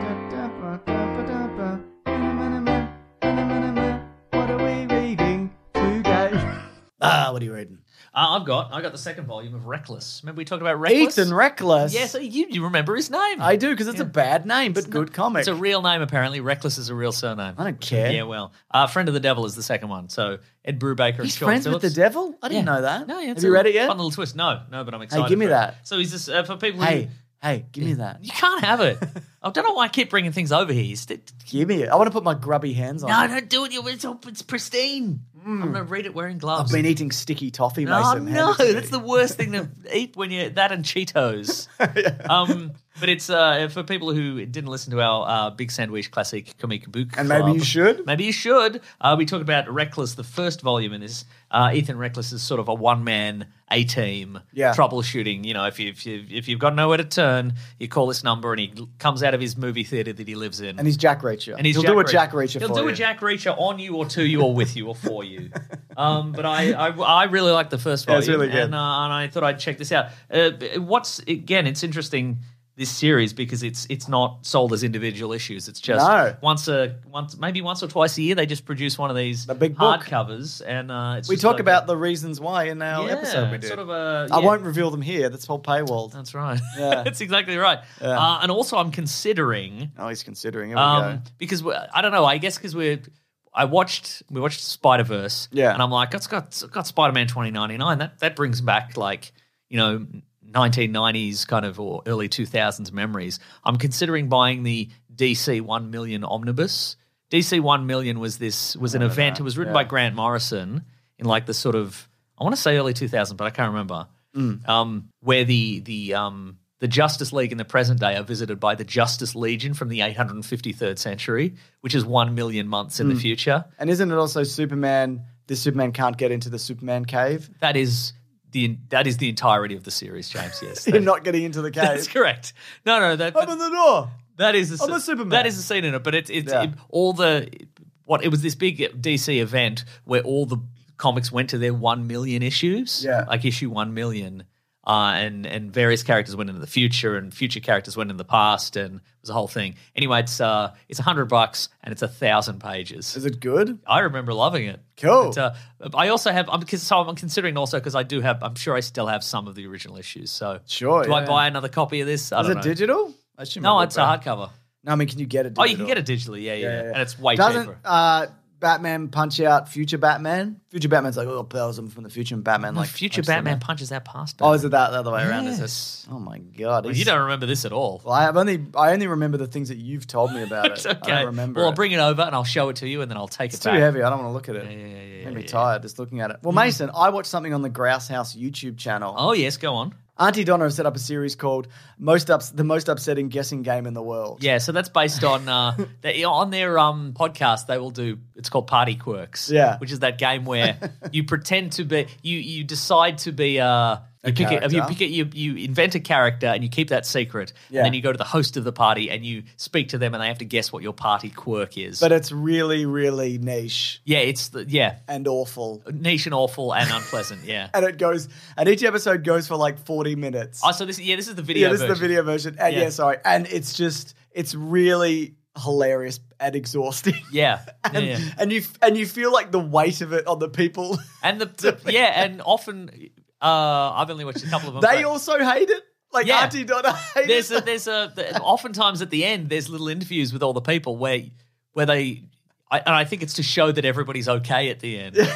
What are we reading today? Ah, what are you reading?
Uh, I've got I got the second volume of Reckless. Remember we talked about Reckless?
Ethan Reckless.
Yeah, so you, you remember his name.
I do, because it's a bad name, but
It's
good
not-
comic.
It's a real name, apparently. Reckless is a real surname.
I don't care.
Yeah, well. Uh, Friend of the Devil is the second one. So Ed Brubaker and
He's
Sean
friends
Phillips.
with the devil? I didn't
Yeah.
know that.
No, yeah. it's
Have you
a
read it yet?
Fun little twist. No, no, but I'm excited.
give me
for it.
that.
So is this uh, for people
Hey,
who...
hey, give me that.
You can't have it. I don't know why I keep bringing things over here. You st-
Give me it. I want to put my grubby hands on
no,
it.
don't do it. You- It's, it's pristine. I'm going to read it wearing gloves.
I've been eating sticky toffee,
Oh
Mason.
no,
Hand it to
that's
me.
the worst thing to eat when you're that and Cheetos. Um, but it's uh, for people who didn't listen to our uh, Big Sandwich Classic Comic Book
And maybe
Club.
you should.
Maybe you should. Uh, we talked about Reckless, the first volume in this. Uh, Ethan Reckless is sort of a one-man A-team
Yeah.
troubleshooting. You know, if, you, if, you, if you've got nowhere to turn, you call this number and he comes out of his movie theater that he lives in.
And he's Jack Reacher.
And he's
He'll
Jack
do a
Reacher.
Jack Reacher
He'll
for
do
you.
a Jack Reacher on you or to you or with you or for you. Um, but I, I, I really like the first
Yeah,
volume.
it's really good.
And, uh, and I thought I'd check this out. Uh, what's again? It's interesting this series because it's it's not sold as individual issues. It's just
No.
once a once maybe once or twice a year they just produce one of these
A big book.
hardcovers and uh, it's
We
just
talk
like
about
a-
the reasons why in our
yeah,
episode we did.
Sort of a,
I
yeah.
won't reveal them here. That's all paywalled.
That's right.
Yeah.
That's exactly right.
Yeah.
Uh, and also, I'm considering.
Oh, he's considering. Here we
Um,
go.
because we, I don't know. I guess because we're, I watched we watched Spider Verse.
Yeah.
and I'm like, it's got it's got Spider Man twenty ninety-nine. That that brings back like you know nineteen nineties kind of or early two thousands memories. I'm considering buying the D C one million omnibus. D C one million was this was an event. It was written
Yeah.
by Grant Morrison in like the sort of I want to say early two thousands, but I can't remember.
Mm.
Um, where the the um. The Justice League in the present day are visited by the Justice Legion from the eight hundred fifty-third century, which is one million months in the future.
And isn't it also Superman? This Superman can't get into the Superman cave.
That is the that is the entirety of the series, James. Yes,
You're not getting into the
that's
cave.
correct. No, no, that,
Open the door.
that is a,
I'm a
s-
Superman.
That is a scene in it, but it's it's
Yeah.
it- all the what it was this big D C event where all the comics went to their one million issues,
Yeah.
like issue one million. Uh, and and various characters went into the future, and future characters went in the past, and it was a whole thing. Anyway, it's uh, it's a hundred bucks, and it's a thousand pages.
Is it good?
I remember loving it.
Cool.
But, uh, I also have. I'm because so I'm considering also because I do have. I'm sure I still have some of the original issues. So
Sure,
do I
yeah.
buy another copy of this? I
Is
don't
it
know.
digital? I assume
No,
it would
it's
be.
a hardcover.
No, I mean, can you get it?
Oh, you can get it digitally. Yeah, yeah,
Yeah, yeah.
and it's way
Doesn't
cheaper.
uh, Batman punch out Future Batman? Future Batman's like, oh, bells him from the future, and Batman
No,
like
future
punches him
Batman
out.
punches out past
Oh,
Batman.
is it that the other way around?
Yes.
Is it? Oh my god!
Well,
he's-
you don't remember this at all.
Well, I have only I only remember the things that you've told me about it.
It's okay.
I don't remember.
well,
it.
I'll bring it over and I'll show it to you, and then I'll take
It's
it
too
back.
heavy. I don't want to look at it.
Yeah, yeah, yeah, yeah,
Made me
yeah.
tired just looking at it. Well, Mason, I watched something on the Grouse House YouTube channel.
Oh yes, go on.
Auntie Donna has set up a series called "Most Ups- the Most Upsetting Guessing Game in the World."
Yeah, so that's based on uh, they, on their um, podcast. They will do. It's called Party Quirks.
Yeah.
which is that game where you pretend to be. You you decide to be. Uh,
A
you pick it. You
character.
pick it. You you invent a character and you keep that secret.
Yeah.
And then you go to the host of the party and you speak to them and they have to guess what your party quirk is.
But it's really, really niche
yeah, it's the yeah
and awful.
niche and awful and unpleasant. Yeah.
And it goes, and each episode goes for like forty minutes.
Oh, so this yeah this is the video.
yeah, this
version.
is the video version. And yeah.
Yeah.
sorry. And it's just, it's really hilarious and exhausting.
Yeah. yeah,
And,
yeah.
and you and you feel like the weight of it on the people.
And the, the yeah, and often uh, I've only watched a couple of them.
They
but
also hate it. Like
Yeah.
Auntie Donna hates
there's a,
it.
there's a the- oftentimes at the end there's little interviews with all the people where where they I, and I think it's to show that everybody's okay at the end.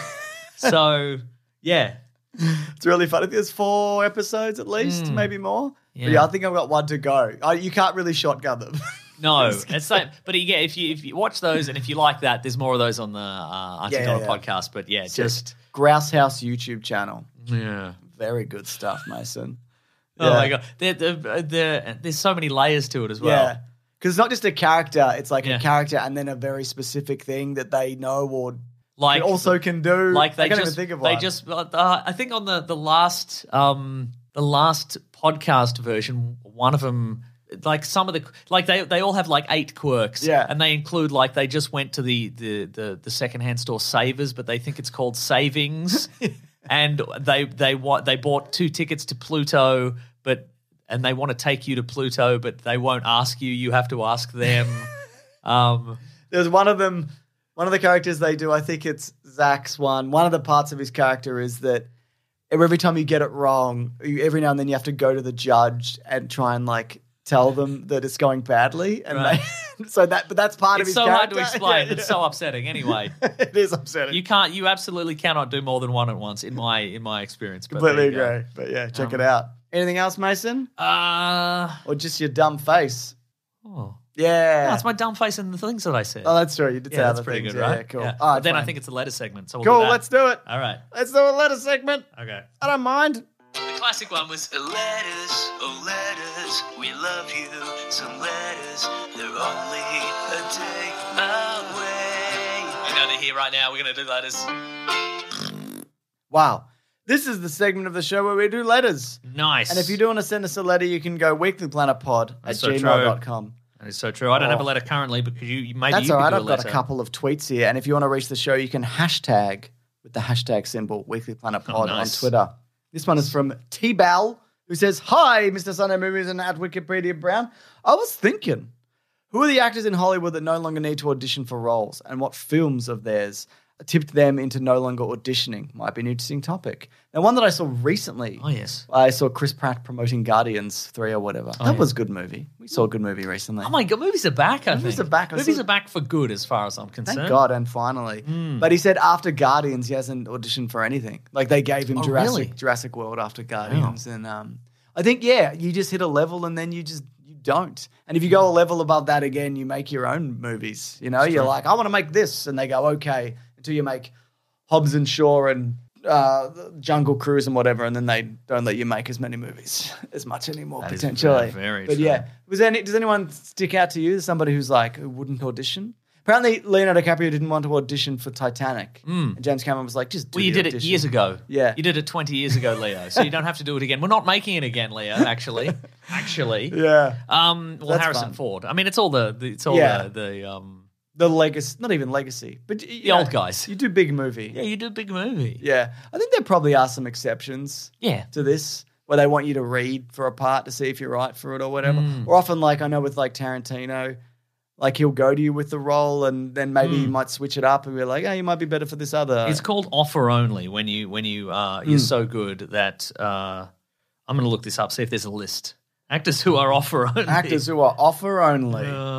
So yeah,
It's really funny. There's four episodes at least, maybe more. But
Hmm. Yeah.
yeah, I think I've got one to go. I, you can't really shotgun them.
no, it's like, but yeah, if you if you watch those and if you like that, there's more of those on the uh, Auntie
Yeah,
Donna
yeah, yeah.
podcast. But yeah, just
Grouse House YouTube channel.
yeah.
Very good stuff, Mason.
Oh
Yeah.
my god, there, there, there, there's so many layers to it as well.
Yeah. Because it's not just a character, it's like
Yeah.
a character and then a very specific thing that they know or
Like
also can do.
like they
I can't
just
even think of
they
one.
just uh, I think on the the last um the last podcast version, one of them like some of the like they they all have like eight quirks,
Yeah.
and they include like they just went to the the the, the secondhand store Savers, but they think it's called Savings, and they they want they bought two tickets to Pluto, but and they want to take you to Pluto, but they won't ask you. You have to ask them. um,
There's one of them, one of the characters they do, I think it's Zach's one. One of the parts of his character is that every time you get it wrong, you, every now and then you have to go to the judge and try and like tell them that it's going badly. And
Right.
they, so that, but that's part of
it's
his
so hard to
character.
explain.
Yeah,
It's
yeah.
so upsetting. Anyway.
It is upsetting.
You can't. You absolutely cannot do more than one at once, in my in my experience. But
Completely
there you
agree. But yeah, check
Um,
it out. Anything else, Mason?
go. Uh,
Or just your dumb face?
oh,
Yeah.
that's my dumb face and the things that I said.
Oh, that's true. You did say
yeah, that's
other
pretty
things.
good,
Yeah,
right?
yeah, cool.
Yeah.
All right,
But then I
fine.
think it's a letter segment. So we'll
Cool,
do that.
let's do it.
All right.
Let's do a letter segment.
Okay.
I don't mind.
The classic one was
Letters, oh letters, we love you. Some letters, they're only a day away.
I know they're here right now. We're gonna do letters.
Wow. This is the segment of the show where we do letters.
Nice.
And if you do want to send us a letter, you can go weeklyplanetpod at
That's so
gmail dot com.
that is so true. I don't
Oh.
have a letter currently because you, you maybe
That's
you
all
could
right.
do
I've
a
got
letter.
a couple of tweets here. And if you want to reach the show, you can hashtag with the hashtag symbol weeklyplanetpod
Oh, nice.
on Twitter. This one is from T-Bal, who says, "Hi, Mister Sunday Movies and at Wikipedia Brown. I was thinking, who are the actors in Hollywood that no longer need to audition for roles, and what films of theirs tipped them into no longer auditioning? Might be an interesting topic." Now, one that I saw recently,
Oh yes.
I saw Chris Pratt promoting Guardians three or whatever. that
yeah.
was a good movie. We saw a good movie recently.
Oh my god, movies are back. I
Movies
think
are back. I
Movies
saw-
are back for good, as far as I'm concerned.
Thank God, and finally.
Hmm.
But he said after Guardians, he hasn't auditioned for anything. Like they gave him
Oh,
Jurassic
really?
Jurassic World after Guardians, and um, I think yeah, you just hit a level and then you just you don't. And if you go a level above that again, you make your own movies. You know, you're like, I want to make this, and they go okay until you make Hobbs and Shaw and uh, Jungle Cruise and whatever, and then they don't let you make as many movies as much anymore
That is
potentially.
very, very
but
true.
yeah, was there any, does anyone stick out to you? Somebody who's like who wouldn't audition? Apparently, Leonardo DiCaprio didn't want to audition for Titanic, and James Cameron was like, "Just do
Hmm. Well, you
the
did it
audition.
years ago.
Yeah.
You did it twenty years ago, Leo. So you don't have to do it again. We're not making it again, Leo, actually. Actually.
Yeah,
Um, well,
That's
Harrison
fun.
Ford. I mean, it's all the, the it's all
Yeah.
the, the um.
the legacy, not even legacy, but you
The
know,
old guys.
You do big movie.
Yeah, you do a big movie.
Yeah, I think there probably are some exceptions.
Yeah.
To this, where they want you to read for a part to see if you're right for it or whatever.
Hmm.
Or often, like I know with like Tarantino, like he'll go to you with the role and then maybe
Hmm.
you might switch it up and be like, oh, you might be better for this other.
It's called offer only when you when you uh you're so good that uh I'm gonna look this up, see if there's a list. Actors who are offer only.
actors who are offer only.
Uh,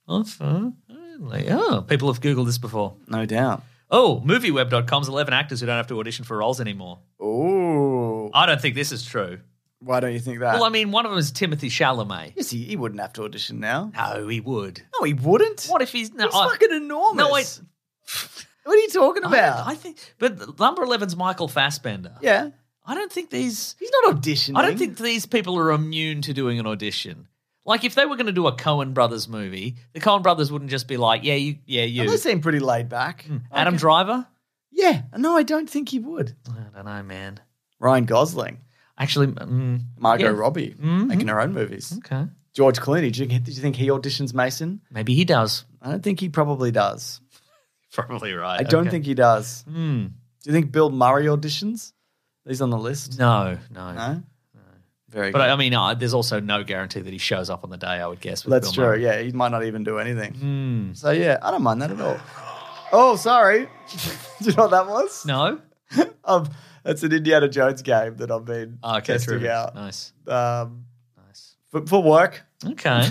Oh, for- oh, people have Googled this before.
No doubt.
Oh, movieweb dot com's eleven actors who don't have to audition for roles anymore.
Ooh.
I don't think this is true.
Why don't you think that?
Well, I mean, one of them is Timothy Chalamet.
yes, he, he wouldn't have to audition now.
No, he would.
No, he wouldn't.
What if he's... No,
He's
I-
fucking enormous.
No, wait.
What are you talking
I,
about?
I think... But number eleven's Michael Fassbender.
yeah.
I don't think these...
He's not auditioning.
I don't think these people are immune to doing an audition. Like, if they were going to do a Coen Brothers movie, the Coen Brothers wouldn't just be like, yeah, you, yeah, you.
They seem pretty laid back.
Adam
Okay.
Driver?
Yeah. No, I don't think he would.
I don't know, man.
Ryan Gosling.
Actually, mm,
Margot
yeah.
Robbie. Making her own movies.
Okay.
George Clooney. Do you, do you think he auditions Mason?
Maybe he does.
I don't think he probably does.
Probably right.
I don't
Okay.
think he does.
Hmm.
Do you think Bill Murray auditions? He's on the list.
No, no.
No? Very
But
good.
I mean, uh, there's also no guarantee that he shows up on the day, I would guess. With
That's
Bill
true.
Murray.
Yeah, he might not even do anything.
Hmm.
So, yeah, I don't mind that at all. Oh, sorry. Do you know what that was?
No?
Um, it's an Indiana Jones game that I've been
Oh, okay,
testing
terrific.
out
Nice.
um,
Nice.
for, for work.
Okay.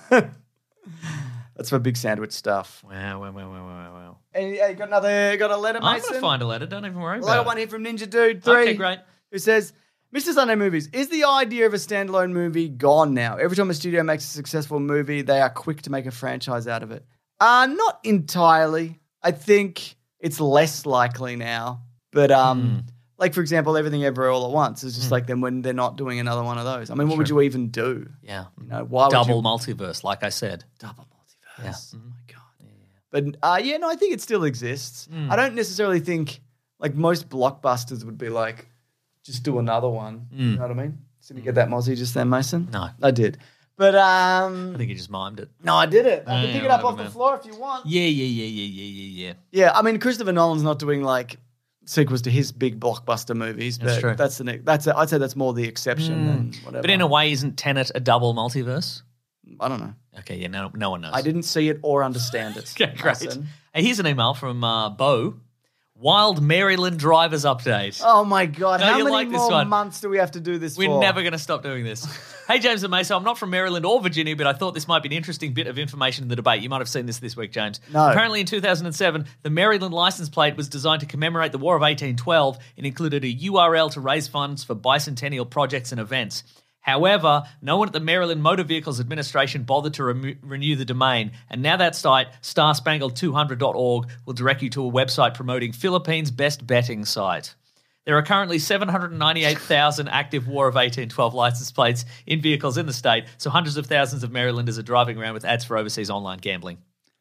That's for big sandwich stuff.
wow, wow, wow, wow, wow, wow.
And yeah, you got another, got a letter,
I'm
Mason?
going to find a letter. Don't even worry
Well, I got
about
one
it.
here from Ninja Dude three.
Okay, great.
Who says, Mister Sunday Movies, is the idea of a standalone movie gone now? Every time a studio makes a successful movie, they are quick to make a franchise out of it. Uh, not entirely. I think it's less likely now. But, um,
Hmm.
like, for example, Everything Ever All at Once is just like them when they're not doing another one of those. I mean, what would you even do?
Yeah.
You know, why
Double
would you...
multiverse, like I said.
Double multiverse.
Yeah.
Oh, my God. But, uh, yeah, no, I think it still exists.
Hmm.
I don't necessarily think, like, most blockbusters would be like, just do another one. You know what I mean? So did you get that Mozzie just then, Mason?
Hmm. No.
I did. But, um...
I think he just mimed it.
no, I did it. I
Yeah,
can pick
yeah,
it up
whatever,
off the
man.
floor if you want.
Yeah, yeah, yeah, yeah, yeah, yeah, yeah.
Yeah, I mean, Christopher Nolan's not doing, like, sequels to his big blockbuster movies.
That's
but
true.
That's, the, that's a, I'd say that's more the exception than whatever.
But in a way, isn't Tenet a double multiverse?
I don't know.
Okay, yeah, no, no one knows.
I didn't see it or understand it.
Okay, great.
Mason.
Hey, here's an email from uh, Bo. Wild Maryland drivers update.
Oh, my God.
No,
How
you
many
like this
more
one.
months do we have to do this
We're
for?
never going to stop doing this. Hey, James and Mason, I'm not from Maryland or Virginia, but I thought this might be an interesting bit of information in the debate. You might have seen this this week, James.
No.
Apparently in two thousand seven, the Maryland license plate was designed to commemorate the War of eighteen twelve and included a U R L to raise funds for bicentennial projects and events. However, no one at the Maryland Motor Vehicles Administration bothered to remo- renew the domain, and now that site, star spangled two hundred dot org, will direct you to a website promoting Philippines' best betting site. There are currently seven hundred ninety-eight thousand active War of eighteen twelve license plates in vehicles in the state, so hundreds of thousands of Marylanders are driving around with ads for overseas online gambling.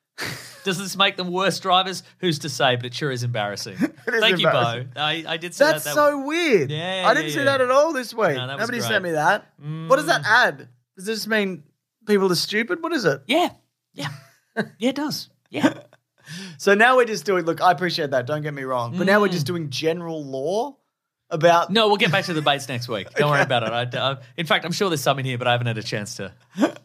Does this make them worse drivers? Who's to say, but it sure is embarrassing.
is
Thank you, Bo.
embarrassing.
I, I did see
That's
that. that
so weird.
Yeah,
I didn't
yeah,
see
yeah.
that at all this week.
No, that was
Nobody
great.
sent me that. What does that add? Does this mean people are stupid? What is it?
Yeah, yeah. Yeah, it does. Yeah.
So now we're just doing, look, I appreciate that. Don't get me wrong. But now we're just doing general law about.
No, we'll get back to the debates next week. Don't worry about it. I, I, in fact, I'm sure there's some in here, but I haven't had a chance to.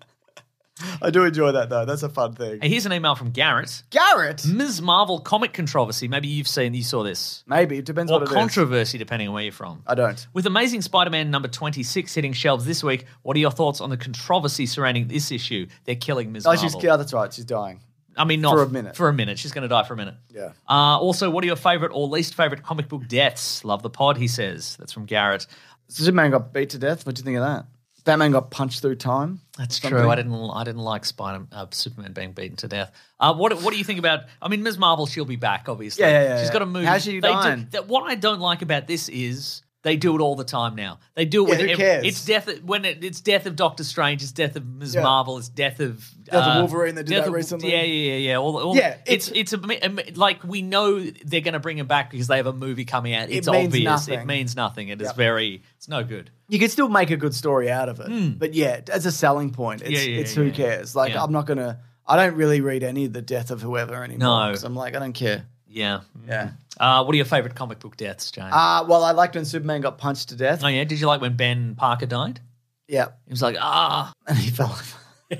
I do enjoy that, though. That's a fun thing.
Hey, here's an email from Garrett.
Garrett?
Miz Marvel comic controversy. Maybe you've seen, you saw this.
Maybe. It depends
Or
what it is.
controversy, depending on where you're from.
I don't.
With Amazing Spider-Man number twenty-six hitting shelves this week, what are your thoughts on the controversy surrounding this issue? They're killing Miz
Oh,
Marvel.
she's, yeah, that's right. She's dying.
I mean, not
for a minute.
For a minute. She's going to die for a minute.
Yeah.
Uh, also, what are your favourite or least favourite comic book deaths? Love the pod, he says. That's from Garrett.
Superman got beat to death. What do you think of that? Batman got punched through time.
That's
Something.
true. I didn't. I didn't like Spider uh, Superman being beaten to death. Uh, what What do you think about? I mean, Miz Marvel, she'll be back. Obviously,
Yeah, yeah, yeah,
She's
yeah.
got a movie.
How's she
They do-
dying?
that, what I don't like about this is they do it all the time now. They do it
Yeah,
with
who
every,
cares?
It's death of- when it, it's death of Doctor Strange. It's death of Miz
Yeah.
Marvel. It's death of
Death of
uh,
Wolverine, they did
death
that
of-
recently.
Yeah, yeah, yeah, yeah. All, all,
Yeah,
it's
it's-
it's a, like we know they're going to bring him back because they have a movie coming out. It's
means
obvious.
nothing.
It means nothing. It is
Yep.
very. It's no good.
You can still make a good story out of it. But yeah, as a selling point, it's,
Hmm. Yeah, yeah,
it's
yeah,
who
yeah.
cares? Like,
Yeah.
I'm not going to, I don't really read any of the death of whoever anymore.
No.
'Cause I'm like, I don't care.
Yeah.
Yeah.
Uh, what are your favourite comic book deaths, James?
Uh, well, I liked when Superman got punched to death.
Oh yeah, did you like when Ben Parker died?
Yeah.
He was like, ah,
And he fell off.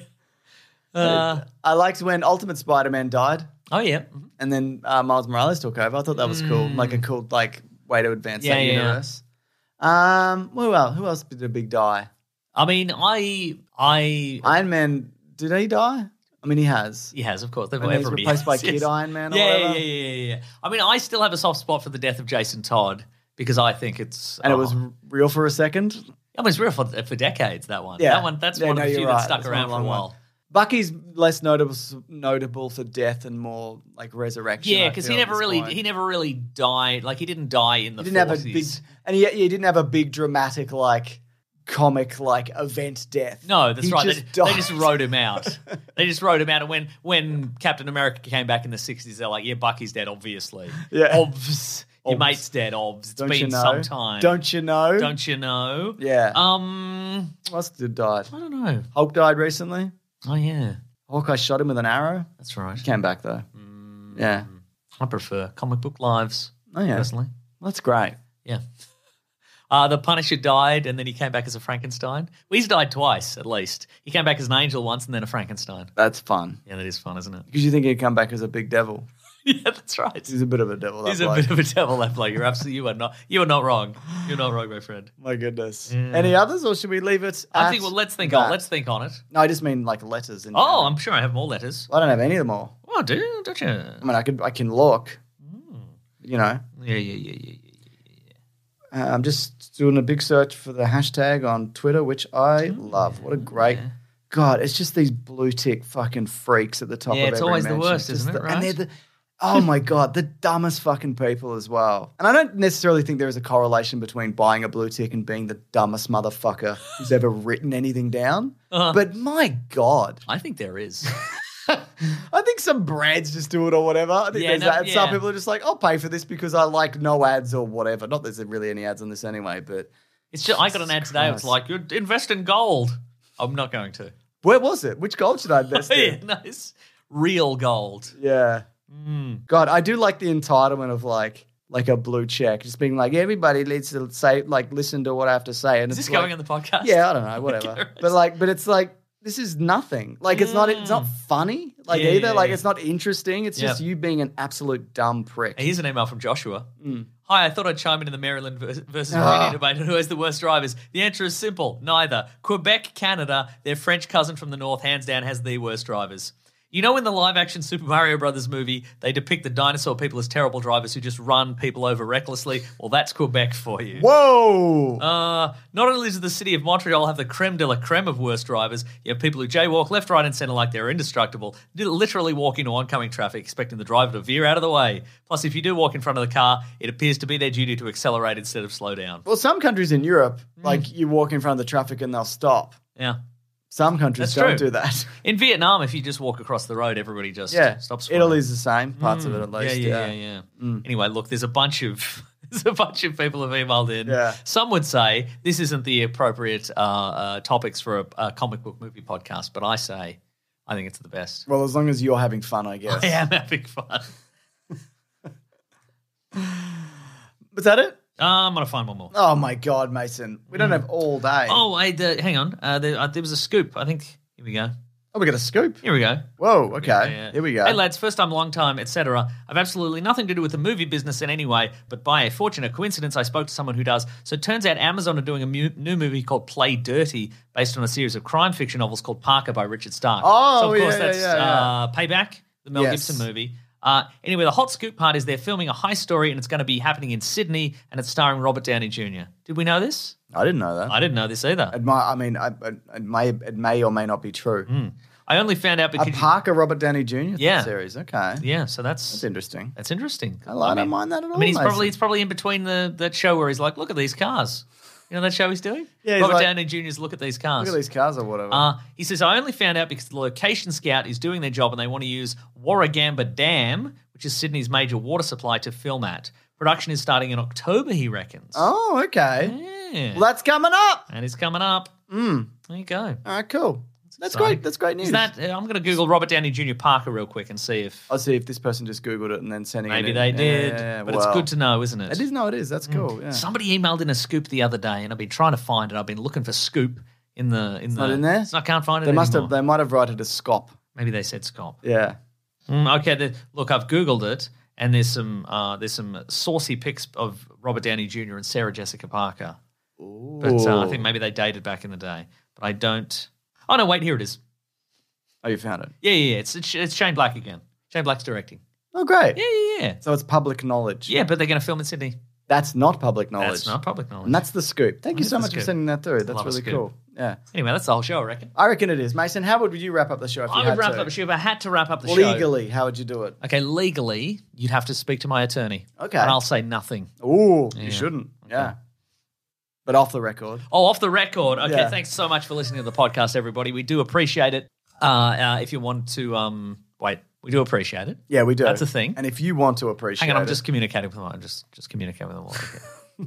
uh,
I liked when Ultimate Spider-Man died
oh yeah, Mhm.
and then uh, Miles Morales took over. I thought that was cool. Like a cool like way to advance
Mm. Yeah,
that
yeah, yeah.
universe. Um, who else? Who else did a big die?
I mean, I, I,
Iron Man, did he die? I mean, he has.
He has, of course. They've
And he's
everybody
replaced by
has,
Kid
yes.
Iron Man or
yeah,
whatever.
Yeah, yeah, yeah, yeah. I mean, I still have a soft spot for the death of Jason Todd because I think it's...
And
oh.
it was r- real for a second.
I mean, it's real for, for decades, that one.
Yeah.
That one, that's
Yeah,
one
no,
of the
you're
few
right.
that stuck
That's
around
one
for a
long
while.
one. Bucky's less notable notable for death and more like resurrection.
Yeah,
I
because he
feel, at
never
this
really
point.
he never really died. Like, he didn't die in the
He didn't
forties.
have a big, and he, he didn't have a big dramatic like comic like event death.
No, that's
He
right. They
just
they
died.
just wrote him out. They just wrote him out. And when, when Captain America came back in the sixties, they're like, yeah, Bucky's dead, obviously.
Yeah.
Obvs. Your
Obvs.
mate's dead, obvs. It's
Don't
been
you know?
some time.
Don't you know?
Don't you know?
Yeah.
Um,
Who else did died?
I don't know.
Hulk died recently.
Oh, yeah.
Hawkeye shot him with an arrow.
That's right.
He came back though. Yeah.
I prefer comic book lives,
Oh yeah.
personally.
That's great.
Yeah. Uh, the Punisher died, and then he came back as a Frankenstein. Well, he's died twice, at least. He came back as an angel once, and then a Frankenstein.
That's fun
Yeah, that is fun, isn't it?
because you think he'd come back as a big devil.
Yeah, that's right.
He's a bit of a devil. That
He's a
bloke.
bit of a devil, that bloke. You're absolutely, you are not, you are not wrong. You're not wrong, my friend.
My goodness. Any others, or should we leave it?
I
at
think. Well, let's think
that?
on. Let's think on it.
No, I just mean like letters. In
Oh,
general.
I'm sure I have more letters.
I don't have any of them all.
Oh, do you? Don't you?
I mean, I could, I can look. You know,
Yeah, yeah, yeah, yeah, yeah.
uh, I'm just doing a big search for the hashtag on Twitter, which I love. What a great. God, it's just these blue tick fucking freaks at the top
Yeah,
of
it's
every
always the
mention.
worst,
It's just
isn't it,
the- And
right?
they're the, oh my God, the dumbest fucking people as well. And I don't necessarily think there is a correlation between buying a blue tick and being the dumbest motherfucker who's ever written anything down.
Uh-huh.
But my God,
I think there is.
I think some brands just do it or whatever. I think
Yeah,
there's
no,
that. And some
yeah.
people are just like, I'll pay for this because I like no ads or whatever. Not that there's really any ads on this anyway, but
It's just, I got an ad today. It was
Christ.
like, "You invest in gold." I'm not going to.
where was it? Which gold should I invest
yeah,
in?
nice. Real gold.
Yeah.
Mm.
God, I do like the entitlement of like like a blue check, just being like everybody needs to say like listen to what I have to say. And
Is
it's
this going
like,
on the podcast?
Yeah, I don't know, whatever.
Okay,
But like, but it's like this is nothing. Like it's not it's not funny. Like
Yeah,
either.
yeah,
like
yeah.
it's not interesting. It's just
Yep.
you being an absolute dumb prick.
Here's an email from Joshua.
Mm.
Hi, I thought I'd chime in in the Maryland vers- versus
Ah.
Virginia debate on who has the worst drivers. The answer is simple. Neither. Quebec, Canada, their French cousin from the north, hands down, has the worst drivers. You know in the live-action Super Mario Brothers movie, they depict the dinosaur people as terrible drivers who just run people over recklessly? Well, that's Quebec for you.
Whoa!
Uh, not only does the city of Montreal have the creme de la creme of worst drivers, you have people who jaywalk left, right, and centre like they're indestructible, literally walk into oncoming traffic expecting the driver to veer out of the way. Plus, if you do walk in front of the car, it appears to be their duty to accelerate instead of slow down.
Well, some countries in Europe,
Mm.
like you walk in front of the traffic and they'll stop.
Yeah.
Some countries
That's
don't
true.
do that.
In Vietnam, if you just walk across the road, everybody just
Yeah,
stops. for a
Italy's the same. Parts of it at
Yeah,
least.
yeah, yeah, yeah. Anyway, look, there's a bunch of there's a bunch of people who've emailed in.
Yeah.
Some would say this isn't the appropriate uh, uh, topics for a, a comic book movie podcast, but I say I think it's the best.
Well, as long as you're having fun, I guess.
I am having fun.
Was that it?
Uh, I'm gonna find one more.
Oh my God, Mason. We don't have all day.
Oh, I, uh, hang on. Uh, there, uh, there was a scoop. I think. Here we go.
Oh, we got a scoop.
Here we go.
Whoa, okay.
Yeah, yeah.
Here we go.
Hey lads, first time, long time, et cetera. I've absolutely nothing to do with the movie business in any way, but by a fortunate coincidence, I spoke to someone who does. So it turns out Amazon are doing a mu- new movie called Play Dirty, based on a series of crime fiction novels called Parker by Richard Stark.
Oh,
so of course
yeah, yeah,
that's
yeah, yeah.
Uh, Payback, the Mel
Yes.
Gibson movie. Uh, anyway, the hot scoop part is they're filming a high story, and it's going to be happening in Sydney, and it's starring Robert Downey Junior Did we know this?
I didn't know that.
I didn't know this either.
It might, I mean, I, it, it may it may or may not be true.
I only found out
A
because you-
Parker Robert Downey Junior
Yeah.
series. Okay.
yeah, so that's
That's interesting.
That's interesting.
I, like, I don't mind that at all.
I mean, he's
Mason.
probably it's probably in between the that show where he's like, look at these cars. You know that show he's doing?
Yeah, he's
Robert
like,
Downey Junior's Look at These Cars.
Look at these cars or whatever.
Uh, he says, I only found out because the location scout is doing their job and they want to use Warragamba Dam, which is Sydney's major water supply, to film at. Production is starting in October, he reckons.
oh, okay.
Yeah.
Well, that's coming up.
and it's coming up.
Mm.
There you go.
All right, cool. That's
exciting.
great. That's great news.
Is that? uh, I'm going to Google Robert Downey Junior Parker real quick and see if
I'll see if this person just Googled it and then sending
maybe
it in.
they
Yeah,
did.
yeah, yeah.
But
Well,
it's good to know, isn't it?
It is. No, it is. That's cool. Yeah.
Somebody emailed in a scoop the other day, and I've been trying to find it. I've been looking for scoop in the in the.
not in there?
I can't find it.
They must
anymore.
have. They might have written a scop.
Maybe they said scop.
Yeah.
Mm, okay, the, look, I've googled it, and there's some uh, there's some saucy pics of Robert Downey Junior and Sarah Jessica Parker. But uh, I think maybe they dated back in the day. But I don't. Oh no, wait, here it is.
Oh, you found it.
Yeah, yeah, yeah. It's, it's it's Shane Black again. Shane Black's directing.
Oh, great.
Yeah, yeah, yeah.
So it's public knowledge.
Yeah, but they're going to film in Sydney.
That's not public knowledge.
That's not public knowledge.
And that's the scoop. Thank you
That's
so
the
much for
scoop.
sending that through. That's
Love a
really
scoop.
cool. Yeah.
Anyway, that's the whole show, I reckon.
I reckon it is. Mason, how would you wrap up the show if you
I
had
would wrap
to?
up the show. If I had to wrap up the show.
Legally, how would you do it?
Okay, legally, you'd have to speak to my attorney.
Okay.
And I'll say nothing.
Ooh,
Yeah.
you shouldn't. Yeah. But off the record.
Oh, off the record. Okay,
Yeah.
thanks so much for listening to the podcast, everybody. We do appreciate it. Uh, uh, if you want to, um, wait, we do appreciate it.
Yeah, we do.
That's a thing.
And if you want to appreciate
Hang on, I'm
it-
just communicating with them. I'm just just communicating with them all. Okay.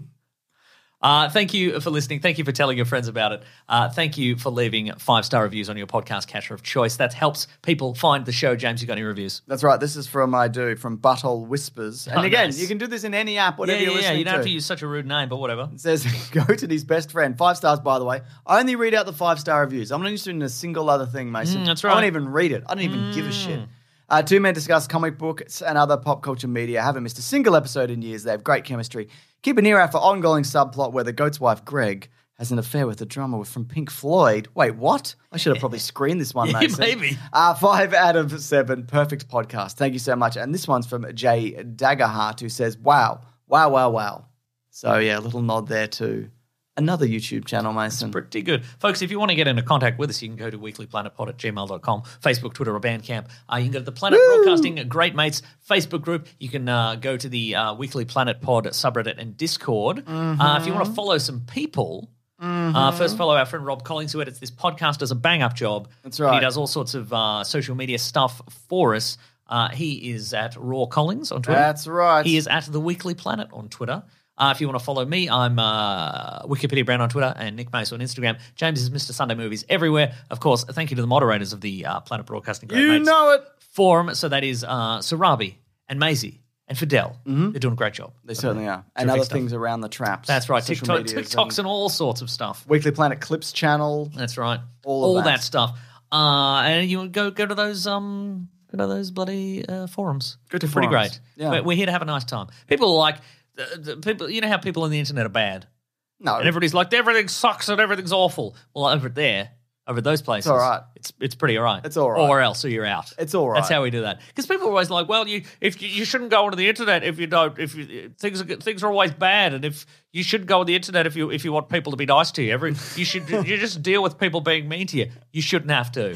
Uh, thank you for listening. Thank you for telling your friends about it. Uh, thank you for leaving five-star reviews on your podcast catcher of choice. That helps people find the show. James, you got any reviews?
That's right. This is from I do, from Butthole Whispers. And
Oh,
again,
nice.
you can do this in any app, whatever
yeah,
you're
yeah, yeah.
listening
You don't
to.
have to use such a rude name, but whatever.
It says, go to his best friend. Five stars, by the way. I only read out the five-star reviews. I'm not interested in a single other thing, Mason.
Mm, that's
I
right.
won't even read it. I don't even give a shit. Uh, two men discuss comic books and other pop culture media. Haven't missed a single episode in years. They have great chemistry. Keep an ear out for ongoing subplot where the goat's wife, Greg, has an affair with the drummer from Pink Floyd. Wait, what? I should have probably screened this one,
Yeah,
Mason.
maybe.
Uh, five out of seven. Perfect podcast. Thank you so much. And this one's from Jay Daggerhart, who says, wow, wow, wow, wow. So, yeah, a little nod there to another YouTube channel, Mason.
Pretty good. Folks, if you want to get into contact with us, you can go to weeklyplanetpod at gmail dot com, Facebook, Twitter, or Bandcamp. Uh, you can go to the Planet Broadcasting Great Mates Facebook group. You can uh, go to the uh, Weekly Planet Pod subreddit and Discord. Uh, if you want to follow some people, uh, first follow our friend Rob Collins, who edits this podcast, does a bang-up job.
That's
And
right.
he does all sorts of uh, social media stuff for us. Uh, he is at Raw Collins on Twitter.
That's right.
He is at The Weekly Planet on Twitter. Uh, if you want to follow me, I'm uh, Wikipedia Brown on Twitter and Nick Mace on Instagram. James is Mister Sunday Movies everywhere. Of course, thank you to the moderators of the uh, Planet Broadcasting Great
You
Mates
know it.
Forum. So that is uh, Sarabi and Maisie and Fidel. They're doing a great job.
They certainly are. And
Terrific
other
stuff.
things around the traps.
That's right.
Social
TikTok,
medias
TikToks and all sorts of stuff.
Weekly Planet Clips channel.
That's right.
All of that.
stuff. Uh, and you go go to those um go to those bloody uh, forums.
Go to
They're pretty
forums.
great.
Yeah.
We're, we're here to have a nice time. People are like uh, the people. You know how people on the internet are bad,
No.
and everybody's like everything sucks and everything's awful. Well, over there, over at those places,
all right.
It's it's pretty all right.
It's all right.
Or else, or you're out.
It's all
That's
right.
how we do that. Because people are always like, well, you if you, you shouldn't go onto the internet if you don't if you, things are things are always bad, and if you should go on the internet if you if you want people to be nice to you. Every you should you just deal with people being mean to you. You shouldn't have to.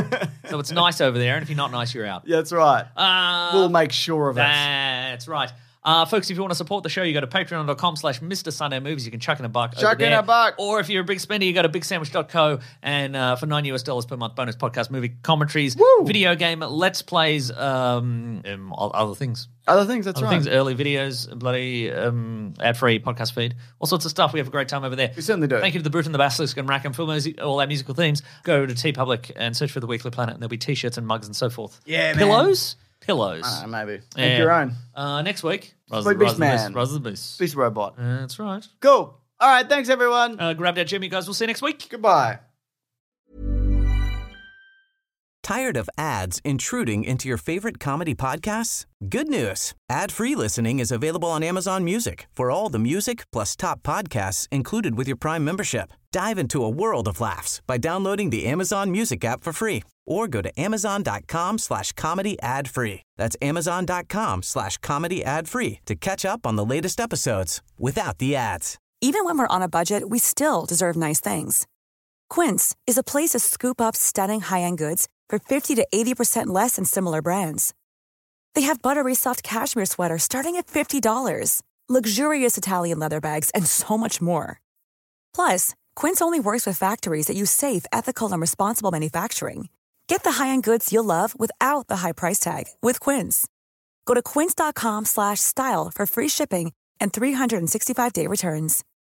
So it's nice over there, and if you're not nice, you're out.
Yeah, that's right.
Uh,
we'll make sure of it.
That's right. Uh, folks, if you want to support the show, you go to patreon.com slash Mister Sunday Movies. You can chuck in a buck
Chuck
over
in
there.
a buck.
Or if you're a big spender, you go to big sandwich dot co and uh, for nine US dollars per month, bonus podcast, movie commentaries,
Woo.
video game, let's plays, um, um, all- other things.
Other things, that's
Other
right.
things, early videos, bloody um, ad-free podcast feed, all sorts of stuff. We have a great time over there.
We certainly do.
Thank you to the Brute and the Basilisk and Rackham for music, all our musical themes. Go to TeePublic and search for The Weekly Planet, and there'll be T-shirts and mugs and so forth.
Yeah, man.
Pillows? Pillows.
Ah, maybe.
Yeah.
Make your own.
Uh, next week, Rise
Sweet
of the
Beast
Rise of the
Man.
Beast. Rise of the Beast.
Beast Robot.
Uh, that's right.
Cool. All right, thanks, everyone.
Uh, grab that Jimmy, guys. We'll see you next week.
Goodbye.
Tired of ads intruding into your favorite comedy podcasts? Good news. Ad-free listening is available on Amazon Music for all the music plus top podcasts included with your Prime membership. Dive into a world of laughs by downloading the Amazon Music app for free or go to amazon.com slash comedy ad free. That's amazon.com slash comedy ad free to catch up on the latest episodes without the ads.
Even when we're on a budget, we still deserve nice things. Quince is a place to scoop up stunning high-end goods for fifty to eighty percent less than similar brands. They have buttery soft cashmere sweaters starting at fifty dollars, luxurious Italian leather bags, and so much more. Plus, Quince only works with factories that use safe, ethical, and responsible manufacturing. Get the high-end goods you'll love without the high price tag with Quince. Go to quince.com slash style for free shipping and three sixty-five day returns.